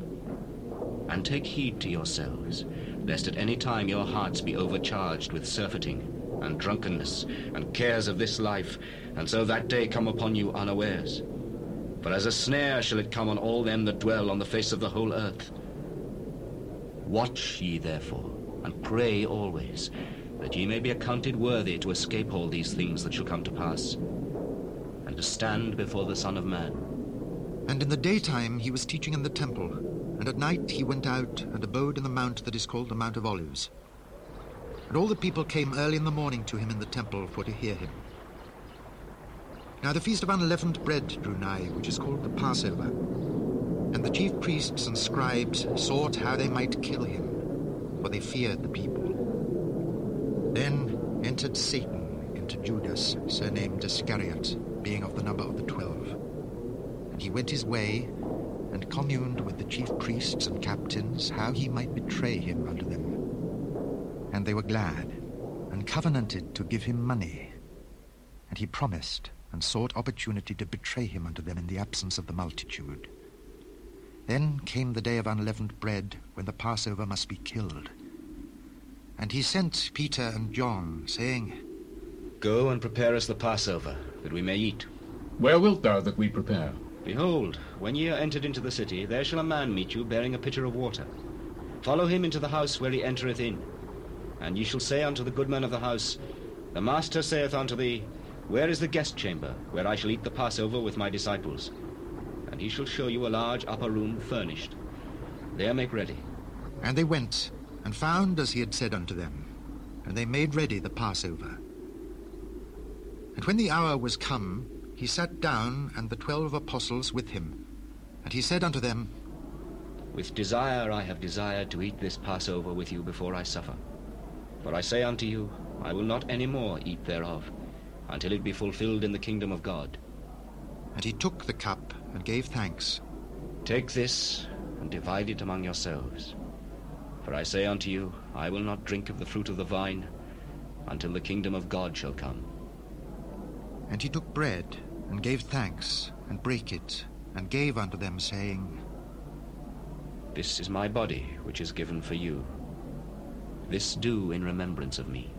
Speaker 15: And take heed to yourselves, lest at any time your hearts be overcharged with surfeiting, and drunkenness, and cares of this life, and so that day come upon you unawares. For as a snare shall it come on all them that dwell on the face of the whole earth. Watch ye therefore, and pray always, that ye may be accounted worthy to escape all these things that shall come to pass, and to stand before the Son of Man.
Speaker 2: And in the daytime he was teaching in the temple, and at night he went out and abode in the mount that is called the Mount of Olives. And all the people came early in the morning to him in the temple for to hear him. Now the feast of unleavened bread drew nigh, which is called the Passover. And the chief priests and scribes sought how they might kill him, for they feared the people. Then entered Satan into Judas, surnamed Iscariot, being of the number of the twelve. And he went his way, and communed with the chief priests and captains how he might betray him unto them. And they were glad, and covenanted to give him money. And he promised, and sought opportunity to betray him unto them in the absence of the multitude. Then came the day of unleavened bread, when the Passover must be killed. And he sent Peter and John, saying,
Speaker 15: Go and prepare us the Passover, that we may eat.
Speaker 13: Where wilt thou that we prepare?
Speaker 15: Behold, when ye are entered into the city, there shall a man meet you, bearing a pitcher of water. Follow him into the house where he entereth in. And ye shall say unto the goodman of the house, The master saith unto thee, Where is the guest chamber, where I shall eat the Passover with my disciples? And he shall show you a large upper room furnished. There make ready.
Speaker 2: And they went, and found as he had said unto them. And they made ready the Passover. And when the hour was come, he sat down, and the twelve apostles with him. And he said unto them,
Speaker 15: With desire I have desired to eat this Passover with you before I suffer. For I say unto you, I will not any more eat thereof, until it be fulfilled in the kingdom of God.
Speaker 2: And he took the cup, and gave thanks.
Speaker 15: Take this, and divide it among yourselves. For I say unto you, I will not drink of the fruit of the vine, until the kingdom of God shall come.
Speaker 2: And he took bread, and gave thanks, and brake it, and gave unto them, saying,
Speaker 15: This is my body, which is given for you. This do in remembrance of me.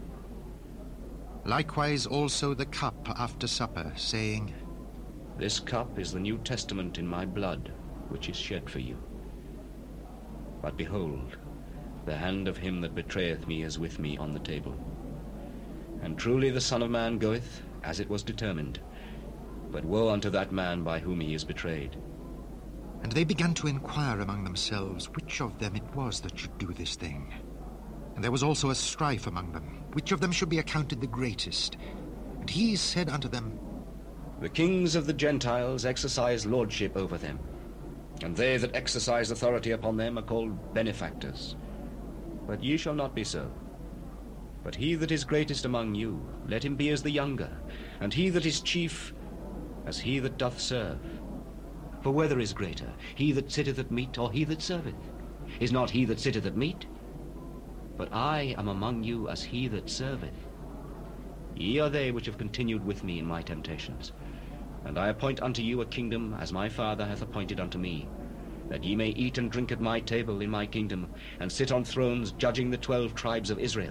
Speaker 2: Likewise also the cup after supper, saying,
Speaker 15: This cup is the New Testament in my blood, which is shed for you. But behold, the hand of him that betrayeth me is with me on the table. And truly the Son of Man goeth, as it was determined. But woe unto that man by whom he is betrayed.
Speaker 2: And they began to inquire among themselves which of them it was that should do this thing. And there was also a strife among them, which of them should be accounted the greatest. And he said unto them,
Speaker 15: The kings of the Gentiles exercise lordship over them, and they that exercise authority upon them are called benefactors. But ye shall not be so. But he that is greatest among you, let him be as the younger, and he that is chief, as he that doth serve. For whether is greater, he that sitteth at meat, or he that serveth? Is not he that sitteth at meat? But I am among you as he that serveth. Ye are they which have continued with me in my temptations. And I appoint unto you a kingdom, as my Father hath appointed unto me, that ye may eat and drink at my table in my kingdom, and sit on thrones judging the twelve tribes of Israel.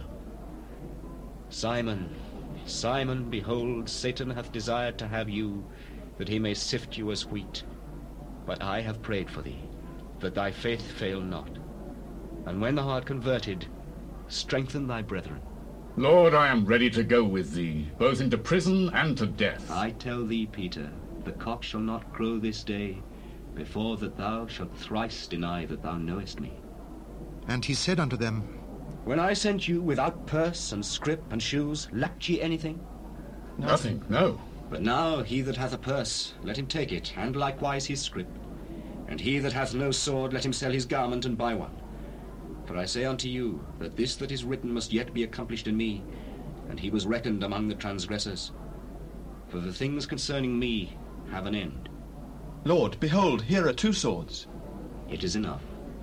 Speaker 15: Simon, Simon, behold, Satan hath desired to have you, that he may sift you as wheat. But I have prayed for thee, that thy faith fail not. And when thou art converted, strengthen thy brethren.
Speaker 13: Lord, I am ready to go with thee, both into prison and to death.
Speaker 15: I tell thee, Peter, the cock shall not crow this day, before that thou shalt thrice deny that thou knowest me.
Speaker 2: And he said unto them,
Speaker 15: When I sent you without purse and scrip and shoes, lacked ye anything?
Speaker 13: Nothing, no.
Speaker 15: But now he that hath a purse, let him take it, and likewise his scrip. And he that hath no sword, let him sell his garment and buy one. For I say unto you, that this that is written must yet be accomplished in me, and he was reckoned among the transgressors. For the things concerning me have an end.
Speaker 3: Lord, behold, here are two swords.
Speaker 15: It is enough.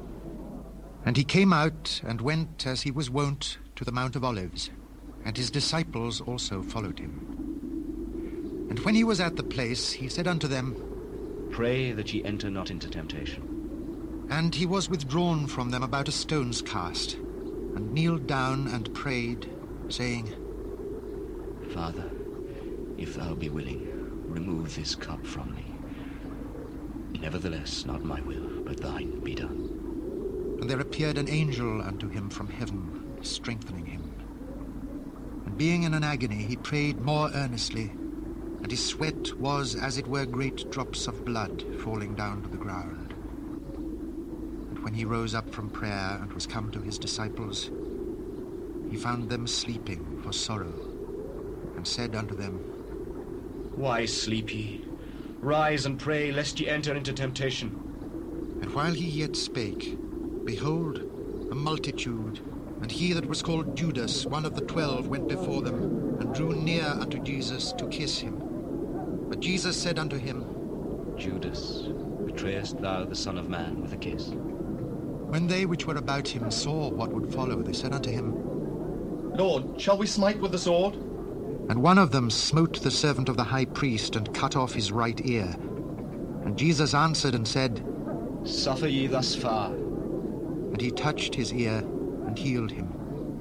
Speaker 2: And he came out and went, as he was wont, to the Mount of Olives, and his disciples also followed him. And when he was at the place, he said unto them,
Speaker 15: Pray that ye enter not into temptation.
Speaker 2: And he was withdrawn from them about a stone's cast, and kneeled down and prayed, saying,
Speaker 15: Father, if thou be willing, remove this cup from me. Nevertheless, not my will, but thine be done.
Speaker 2: And there appeared an angel unto him from heaven, strengthening him. And being in an agony, he prayed more earnestly, and his sweat was as it were great drops of blood falling down to the ground. And when he rose up from prayer and was come to his disciples, he found them sleeping for sorrow, and said unto them,
Speaker 15: Why sleep ye? Rise and pray, lest ye enter into temptation.
Speaker 2: And while he yet spake, behold, a multitude, and he that was called Judas, one of the twelve, went before them, and drew near unto Jesus to kiss him. But Jesus said unto him,
Speaker 15: Judas, betrayest thou the Son of Man with a kiss?
Speaker 2: When they which were about him saw what would follow, they said unto him,
Speaker 3: Lord, shall we smite with the sword?
Speaker 2: And one of them smote the servant of the high priest, and cut off his right ear. And Jesus answered and said,
Speaker 15: Suffer ye thus far.
Speaker 2: And he touched his ear, and healed him.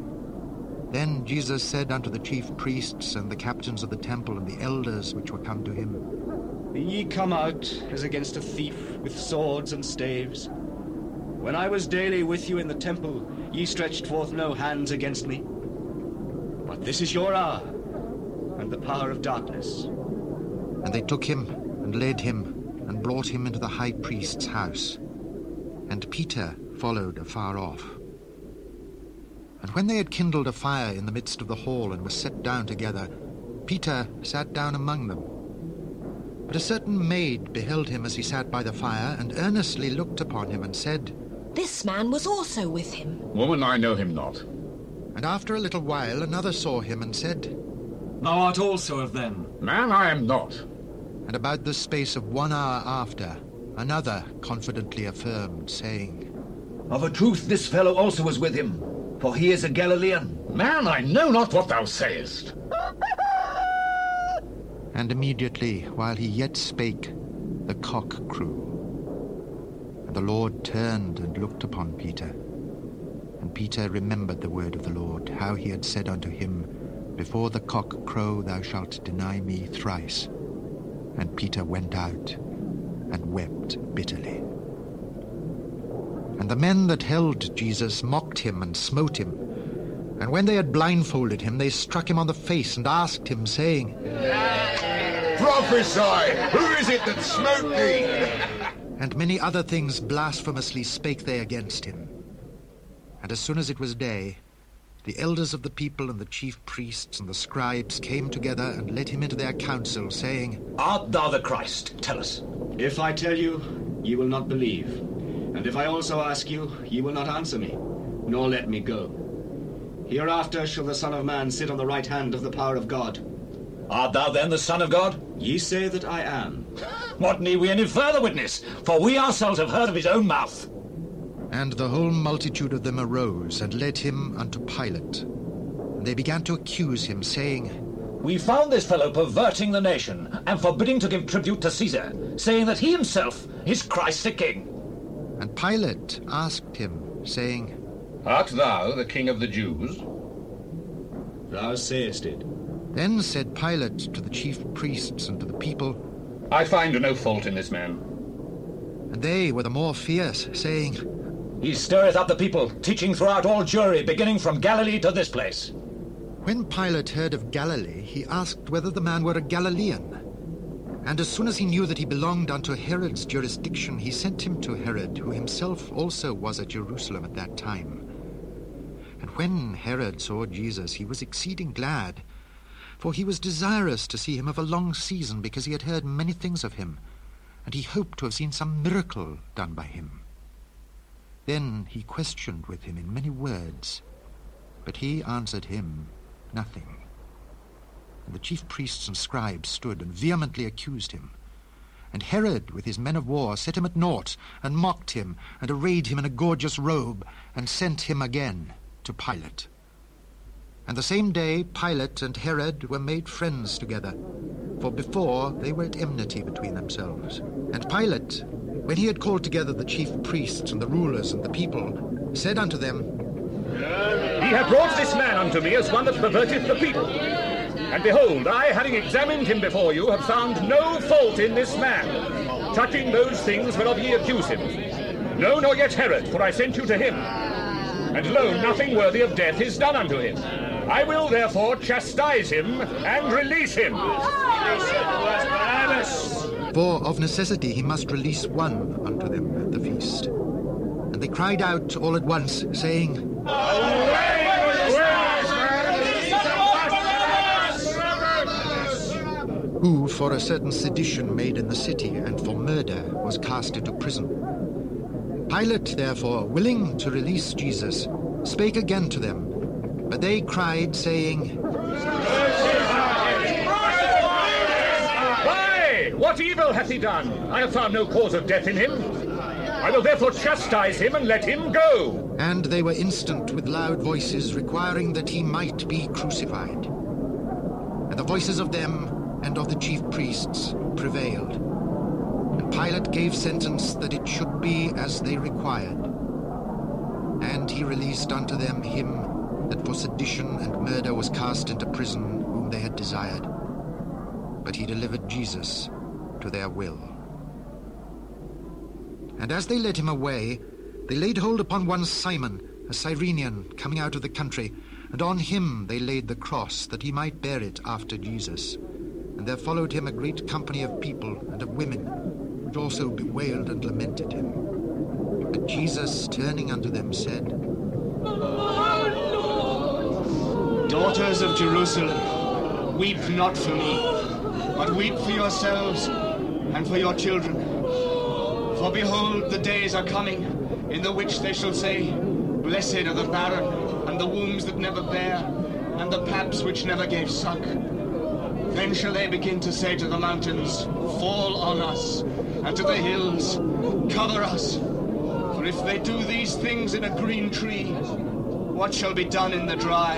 Speaker 2: Then Jesus said unto the chief priests, and the captains of the temple, and the elders which were come to him,
Speaker 15: Be ye come out, as against a thief, with swords and staves? When I was daily with you in the temple, ye stretched forth no hands against me. But this is your hour, and the power of darkness.
Speaker 2: And they took him, and led him, and brought him into the high priest's house. And Peter followed afar off. And when they had kindled a fire in the midst of the hall, and were set down together, Peter sat down among them. But a certain maid beheld him as he sat by the fire, and earnestly looked upon him, and said,
Speaker 11: This man was also with him.
Speaker 13: Woman, I know him not.
Speaker 2: And after a little while another saw him, and said,
Speaker 21: Thou art also of them.
Speaker 13: Man, I am not.
Speaker 2: And about the space of one hour after, another confidently affirmed, saying,
Speaker 19: Of a truth this fellow also was with him, for he is a Galilean.
Speaker 13: Man, I know not what thou sayest.
Speaker 2: And immediately, while he yet spake, the cock crew. And the Lord turned and looked upon Peter. And Peter remembered the word of the Lord, how he had said unto him, Before the cock crow thou shalt deny me thrice. And Peter went out and wept bitterly. And the men that held Jesus mocked him and smote him. And when they had blindfolded him, they struck him on the face and asked him, saying,
Speaker 7: Prophesy! Who is it that smote thee?
Speaker 2: And many other things blasphemously spake they against him. And as soon as it was day, the elders of the people and the chief priests and the scribes came together and led him into their council, saying,
Speaker 16: Art thou the Christ? Tell us.
Speaker 9: If I tell you, ye will not believe. And if I also ask you, ye will not answer me, nor let me go. Hereafter shall the Son of Man sit on the right hand of the power of God.
Speaker 16: Art thou then the Son of God?
Speaker 9: Ye say that I am.
Speaker 16: What need we any further witness? For we ourselves have heard of his own mouth.
Speaker 2: And the whole multitude of them arose and led him unto Pilate. And they began to accuse him, saying,
Speaker 16: We found this fellow perverting the nation and forbidding to give tribute to Caesar, saying that he himself is Christ the King.
Speaker 2: And Pilate asked him, saying,
Speaker 17: Art thou the King of the Jews?
Speaker 9: Thou sayest it.
Speaker 2: Then said Pilate to the chief priests and to the people,
Speaker 17: I find no fault in this man.
Speaker 2: And they were the more fierce, saying,
Speaker 16: He stirreth up the people, teaching throughout all Jewry, beginning from Galilee to this place.
Speaker 2: When Pilate heard of Galilee, he asked whether the man were a Galilean. And as soon as he knew that he belonged unto Herod's jurisdiction, he sent him to Herod, who himself also was at Jerusalem at that time. And when Herod saw Jesus, he was exceeding glad, for he was desirous to see him of a long season, because he had heard many things of him, and he hoped to have seen some miracle done by him. Then he questioned with him in many words, but he answered him nothing. And the chief priests and scribes stood and vehemently accused him. And Herod, with his men of war, set him at naught, and mocked him, and arrayed him in a gorgeous robe, and sent him again to Pilate. And the same day Pilate and Herod were made friends together, for before they were at enmity between themselves. And Pilate, when he had called together the chief priests and the rulers and the people, said unto them,
Speaker 18: He hath brought this man unto me as one that perverteth the people. And behold, I, having examined him before you, have found no fault in this man, touching those things whereof ye accuse him. No, nor yet Herod, for I sent you to him. And lo, nothing worthy of death is done unto him. I will therefore chastise him and release him.
Speaker 2: For of necessity he must release one unto them at the feast. And they cried out all at once, saying, Who for a certain sedition made in the city and for murder was cast into prison. Pilate, therefore, willing to release Jesus, spake again to them, but they cried, saying,
Speaker 18: Why? What evil hath he done? I have found no cause of death in him. I will therefore chastise him and let him go.
Speaker 2: And they were instant with loud voices, requiring that he might be crucified. And the voices of them and of the chief priests prevailed. And Pilate gave sentence that it should be as they required. And he released unto them him that for sedition and murder was cast into prison, whom they had desired. But he delivered Jesus to their will. And as they led him away, they laid hold upon one Simon, a Cyrenian, coming out of the country, and on him they laid the cross, that he might bear it after Jesus. And there followed him a great company of people and of women, which also bewailed and lamented him. But Jesus, turning unto them, said,
Speaker 9: Daughters of Jerusalem, weep not for me, but weep for yourselves and for your children. For behold, the days are coming, in the which they shall say, Blessed are the barren, and the wombs that never bare, and the paps which never gave suck. Then shall they begin to say to the mountains, Fall on us, and to the hills, Cover us. For if they do these things in a green tree, what shall be done in the dry?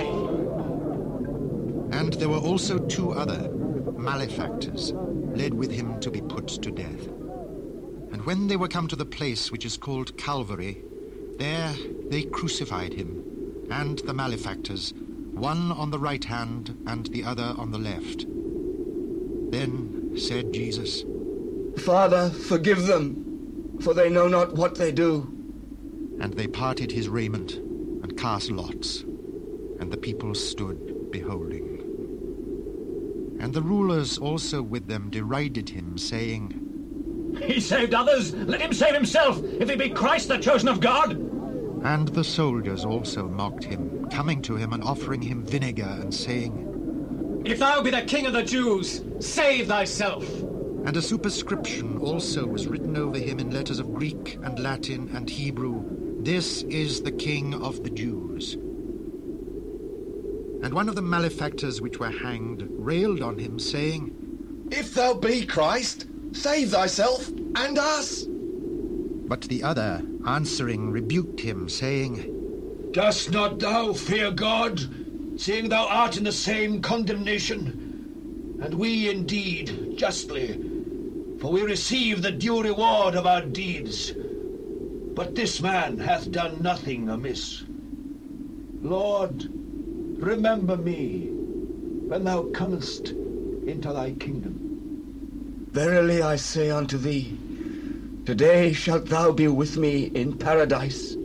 Speaker 2: And there were also two other malefactors, led with him to be put to death. And when they were come to the place which is called Calvary, there they crucified him, and the malefactors, one on the right hand and the other on the left. Then said Jesus,
Speaker 12: Father, forgive them, for they know not what they do.
Speaker 2: And they parted his raiment and cast lots, and the people stood beholding. And the rulers also with them derided him, saying,
Speaker 16: He saved others, let him save himself, if he be Christ, the chosen of God.
Speaker 2: And the soldiers also mocked him, coming to him and offering him vinegar and saying,
Speaker 21: "If thou be the king of the Jews, save thyself."
Speaker 2: And a superscription also was written over him in letters of Greek and Latin and Hebrew, "This is the King of the Jews." And one of the malefactors which were hanged railed on him, saying,
Speaker 19: "If thou be Christ, save thyself and us."
Speaker 2: But the other, answering, rebuked him, saying,
Speaker 14: "Dost not thou fear God, seeing thou art in the same condemnation? And we indeed justly, for we receive the due reward of our deeds. But this man hath done nothing amiss. Lord, remember me when thou comest into thy kingdom."
Speaker 12: Verily I say unto thee, today shalt thou be with me in paradise.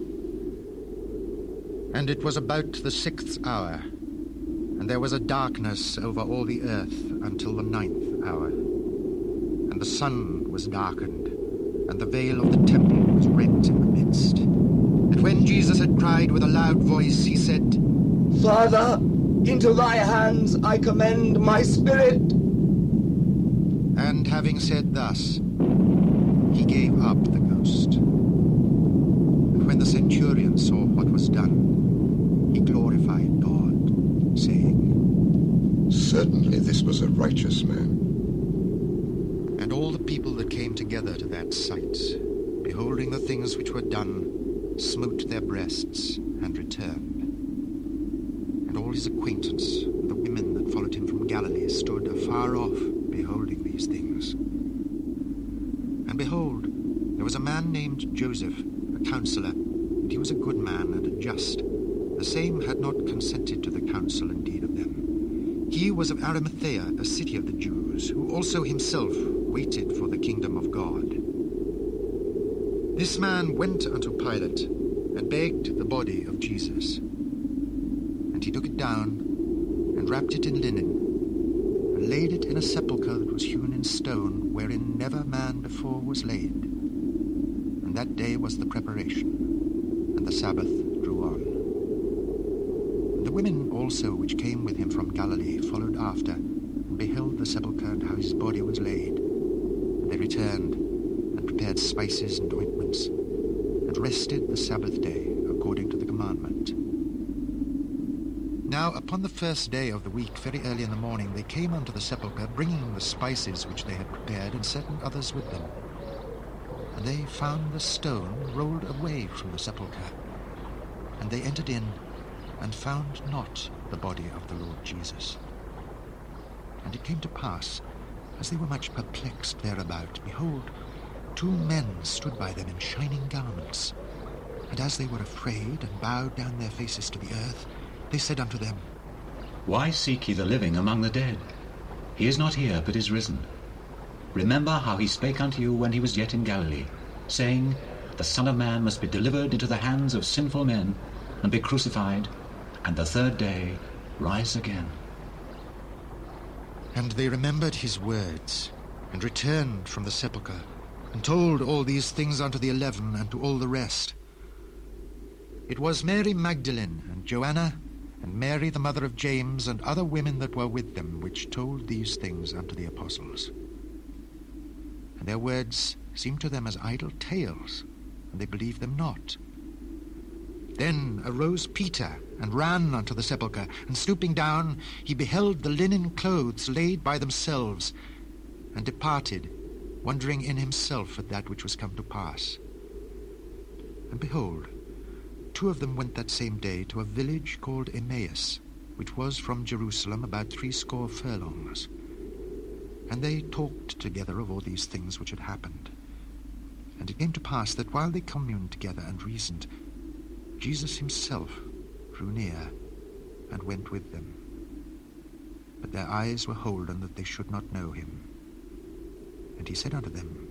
Speaker 2: And it was about the sixth hour, and there was a darkness over all the earth until the ninth hour. And the sun was darkened, and the veil of the temple was rent in the midst. And when Jesus had cried with a loud voice, he said,
Speaker 12: "Father, into thy hands I commend my spirit."
Speaker 2: And having said thus, he gave up the ghost. And when the centurion saw what was done, he glorified God, saying,
Speaker 7: "Certainly this was a righteous man."
Speaker 2: And all the people that came together to that sight, beholding the things which were done, smote their breasts and returned. And all his acquaintance, the women that followed him from Galilee, stood afar off, beholding these things. And behold, there was a man named Joseph, a counselor, and he was a good man and a just. The same had not consented to the counsel and deed of them. He was of Arimathea, a city of the Jews, who also himself waited for the kingdom of God. This man went unto Pilate and begged the body of Jesus. And he took it down and wrapped it in linen and laid it in a sepulchre that was hewn in stone, wherein never man before was laid. And that day was the preparation, and the Sabbath drew on. And the women also which came with him from Galilee followed after, and beheld the sepulchre and how his body was laid. And they returned, and prepared spices and ointments, and rested the Sabbath day according to the commandment. Now upon the first day of the week, very early in the morning, they came unto the sepulchre, bringing the spices which they had prepared, and certain others with them. And they found the stone rolled away from the sepulchre. And they entered in, and found not the body of the Lord Jesus. And it came to pass, as they were much perplexed thereabout, behold, two men stood by them in shining garments. And as they were afraid, and bowed down their faces to the earth, they said unto them,
Speaker 8: "Why seek ye the living among the dead? He is not here, but is risen. Remember how he spake unto you when he was yet in Galilee, saying, The Son of Man must be delivered into the hands of sinful men, and be crucified, and the third day rise again."
Speaker 2: And they remembered his words, and returned from the sepulchre, and told all these things unto the eleven, and to all the rest. It was Mary Magdalene, and Joanna, and Mary the mother of James, and other women that were with them, which told these things unto the apostles. And their words seemed to them as idle tales, and they believed them not. Then arose Peter, and ran unto the sepulchre, and stooping down, he beheld the linen clothes laid by themselves, and departed, wondering in himself at that which was come to pass. And behold, two of them went that same day to a village called Emmaus, which was from Jerusalem about threescore furlongs. And they talked together of all these things which had happened. And it came to pass that while they communed together and reasoned, Jesus himself drew near and went with them. But their eyes were holden that they should not know him. And he said unto them,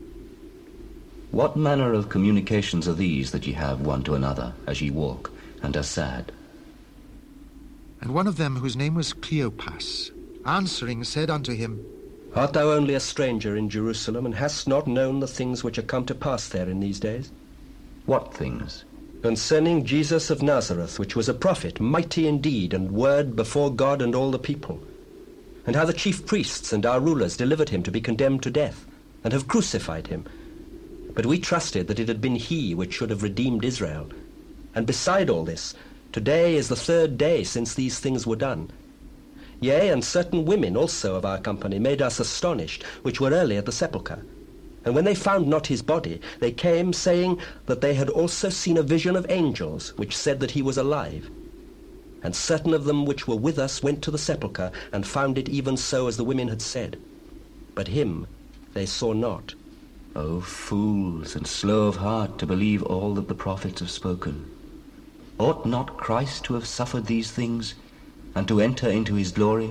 Speaker 15: What manner of communications are these that ye have one to another, as ye walk, and are sad?
Speaker 2: And one of them, whose name was Cleopas, answering said unto him,
Speaker 20: Art thou only a stranger in Jerusalem, and hast not known the things which are come to pass there in these days?
Speaker 15: What things?
Speaker 20: concerning Jesus of Nazareth, which was a prophet, mighty in deed and word before God and all the people, and how the chief priests and our rulers delivered him to be condemned to death, and have crucified him. But we trusted that it had been he which should have redeemed Israel. And beside all this, today is the third day since these things were done. Yea, and certain women also of our company made us astonished, which were early at the sepulchre. And when they found not his body, they came, saying that they had also seen a vision of angels, which said that he was alive. And certain of them which were with us went to the sepulchre, and found it even so as the women had said. But him they saw not.
Speaker 15: O fools, and slow of heart to believe all that the prophets have spoken. Ought not Christ to have suffered these things, and to enter into his glory?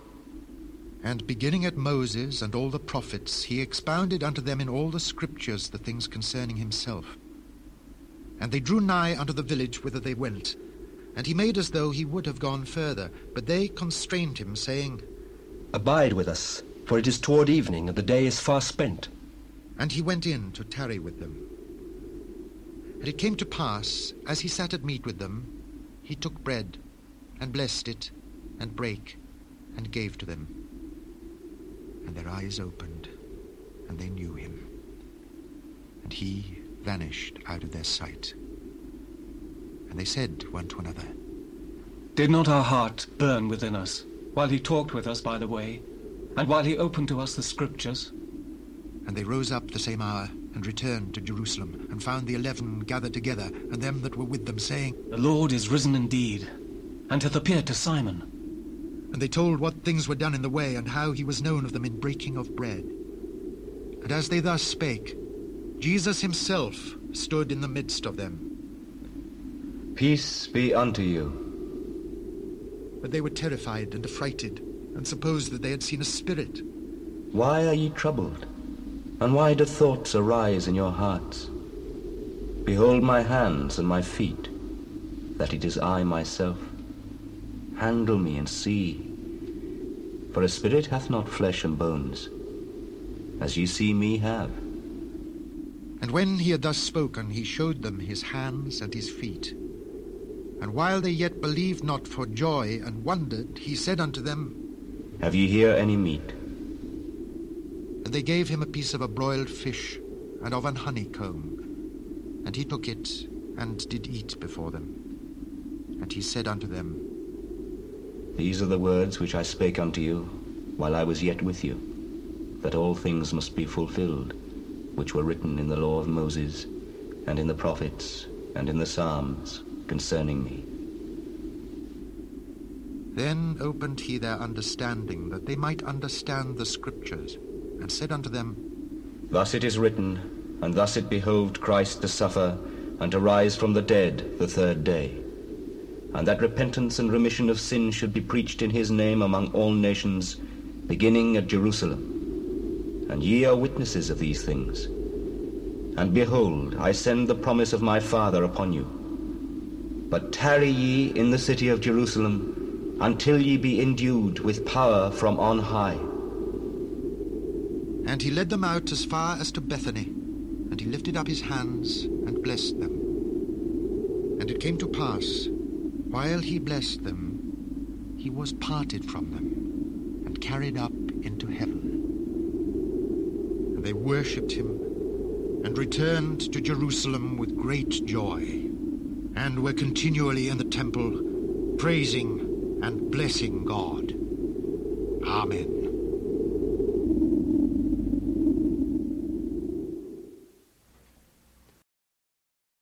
Speaker 2: And beginning at Moses and all the prophets, he expounded unto them in all the scriptures the things concerning himself. And they drew nigh unto the village whither they went. And he made as though he would have gone further, but they constrained him, saying,
Speaker 20: Abide with us, for it is toward evening, and the day is far spent.
Speaker 2: And he went in to tarry with them. And it came to pass, as he sat at meat with them, he took bread, and blessed it, and brake, and gave to them. And their eyes opened, and they knew him. And he vanished out of their sight. And they said one to another,
Speaker 21: Did not our heart burn within us, while he talked with us by the way, and while he opened to us the scriptures?
Speaker 2: And they rose up the same hour, and returned to Jerusalem, and found the eleven gathered together, and them that were with them, saying,
Speaker 21: The Lord is risen indeed, and hath appeared to Simon.
Speaker 2: And they told what things were done in the way, and how he was known of them in breaking of bread. And as they thus spake, Jesus himself stood in the midst of them.
Speaker 15: Peace be unto you.
Speaker 2: But they were terrified and affrighted, and supposed that they had seen a spirit.
Speaker 15: Why are ye troubled? And why do thoughts arise in your hearts? Behold my hands and my feet, that it is I myself. Handle me and see. For a spirit hath not flesh and bones, as ye see me have.
Speaker 2: And when he had thus spoken, he showed them his hands and his feet. And while they yet believed not for joy and wondered, he said unto them,
Speaker 15: Have ye here any meat?
Speaker 2: And they gave him a piece of a broiled fish, and of an honeycomb. And he took it, and did eat before them. And he said unto them,
Speaker 15: These are the words which I spake unto you, while I was yet with you, that all things must be fulfilled, which were written in the law of Moses, and in the prophets, and in the Psalms, concerning me.
Speaker 2: Then opened he their understanding, that they might understand the scriptures, and said unto them,
Speaker 15: Thus it is written, and thus it behoved Christ to suffer, and to rise from the dead the third day, and that repentance and remission of sins should be preached in his name among all nations, beginning at Jerusalem. And ye are witnesses of these things. And behold, I send the promise of my Father upon you. But tarry ye in the city of Jerusalem, until ye be endued with power from on high.
Speaker 2: And he led them out as far as to Bethany, and he lifted up his hands and blessed them. And it came to pass, while he blessed them, he was parted from them, and carried up into heaven. And they worshipped him, and returned to Jerusalem with great joy, and were continually in the temple, praising and blessing God. Amen.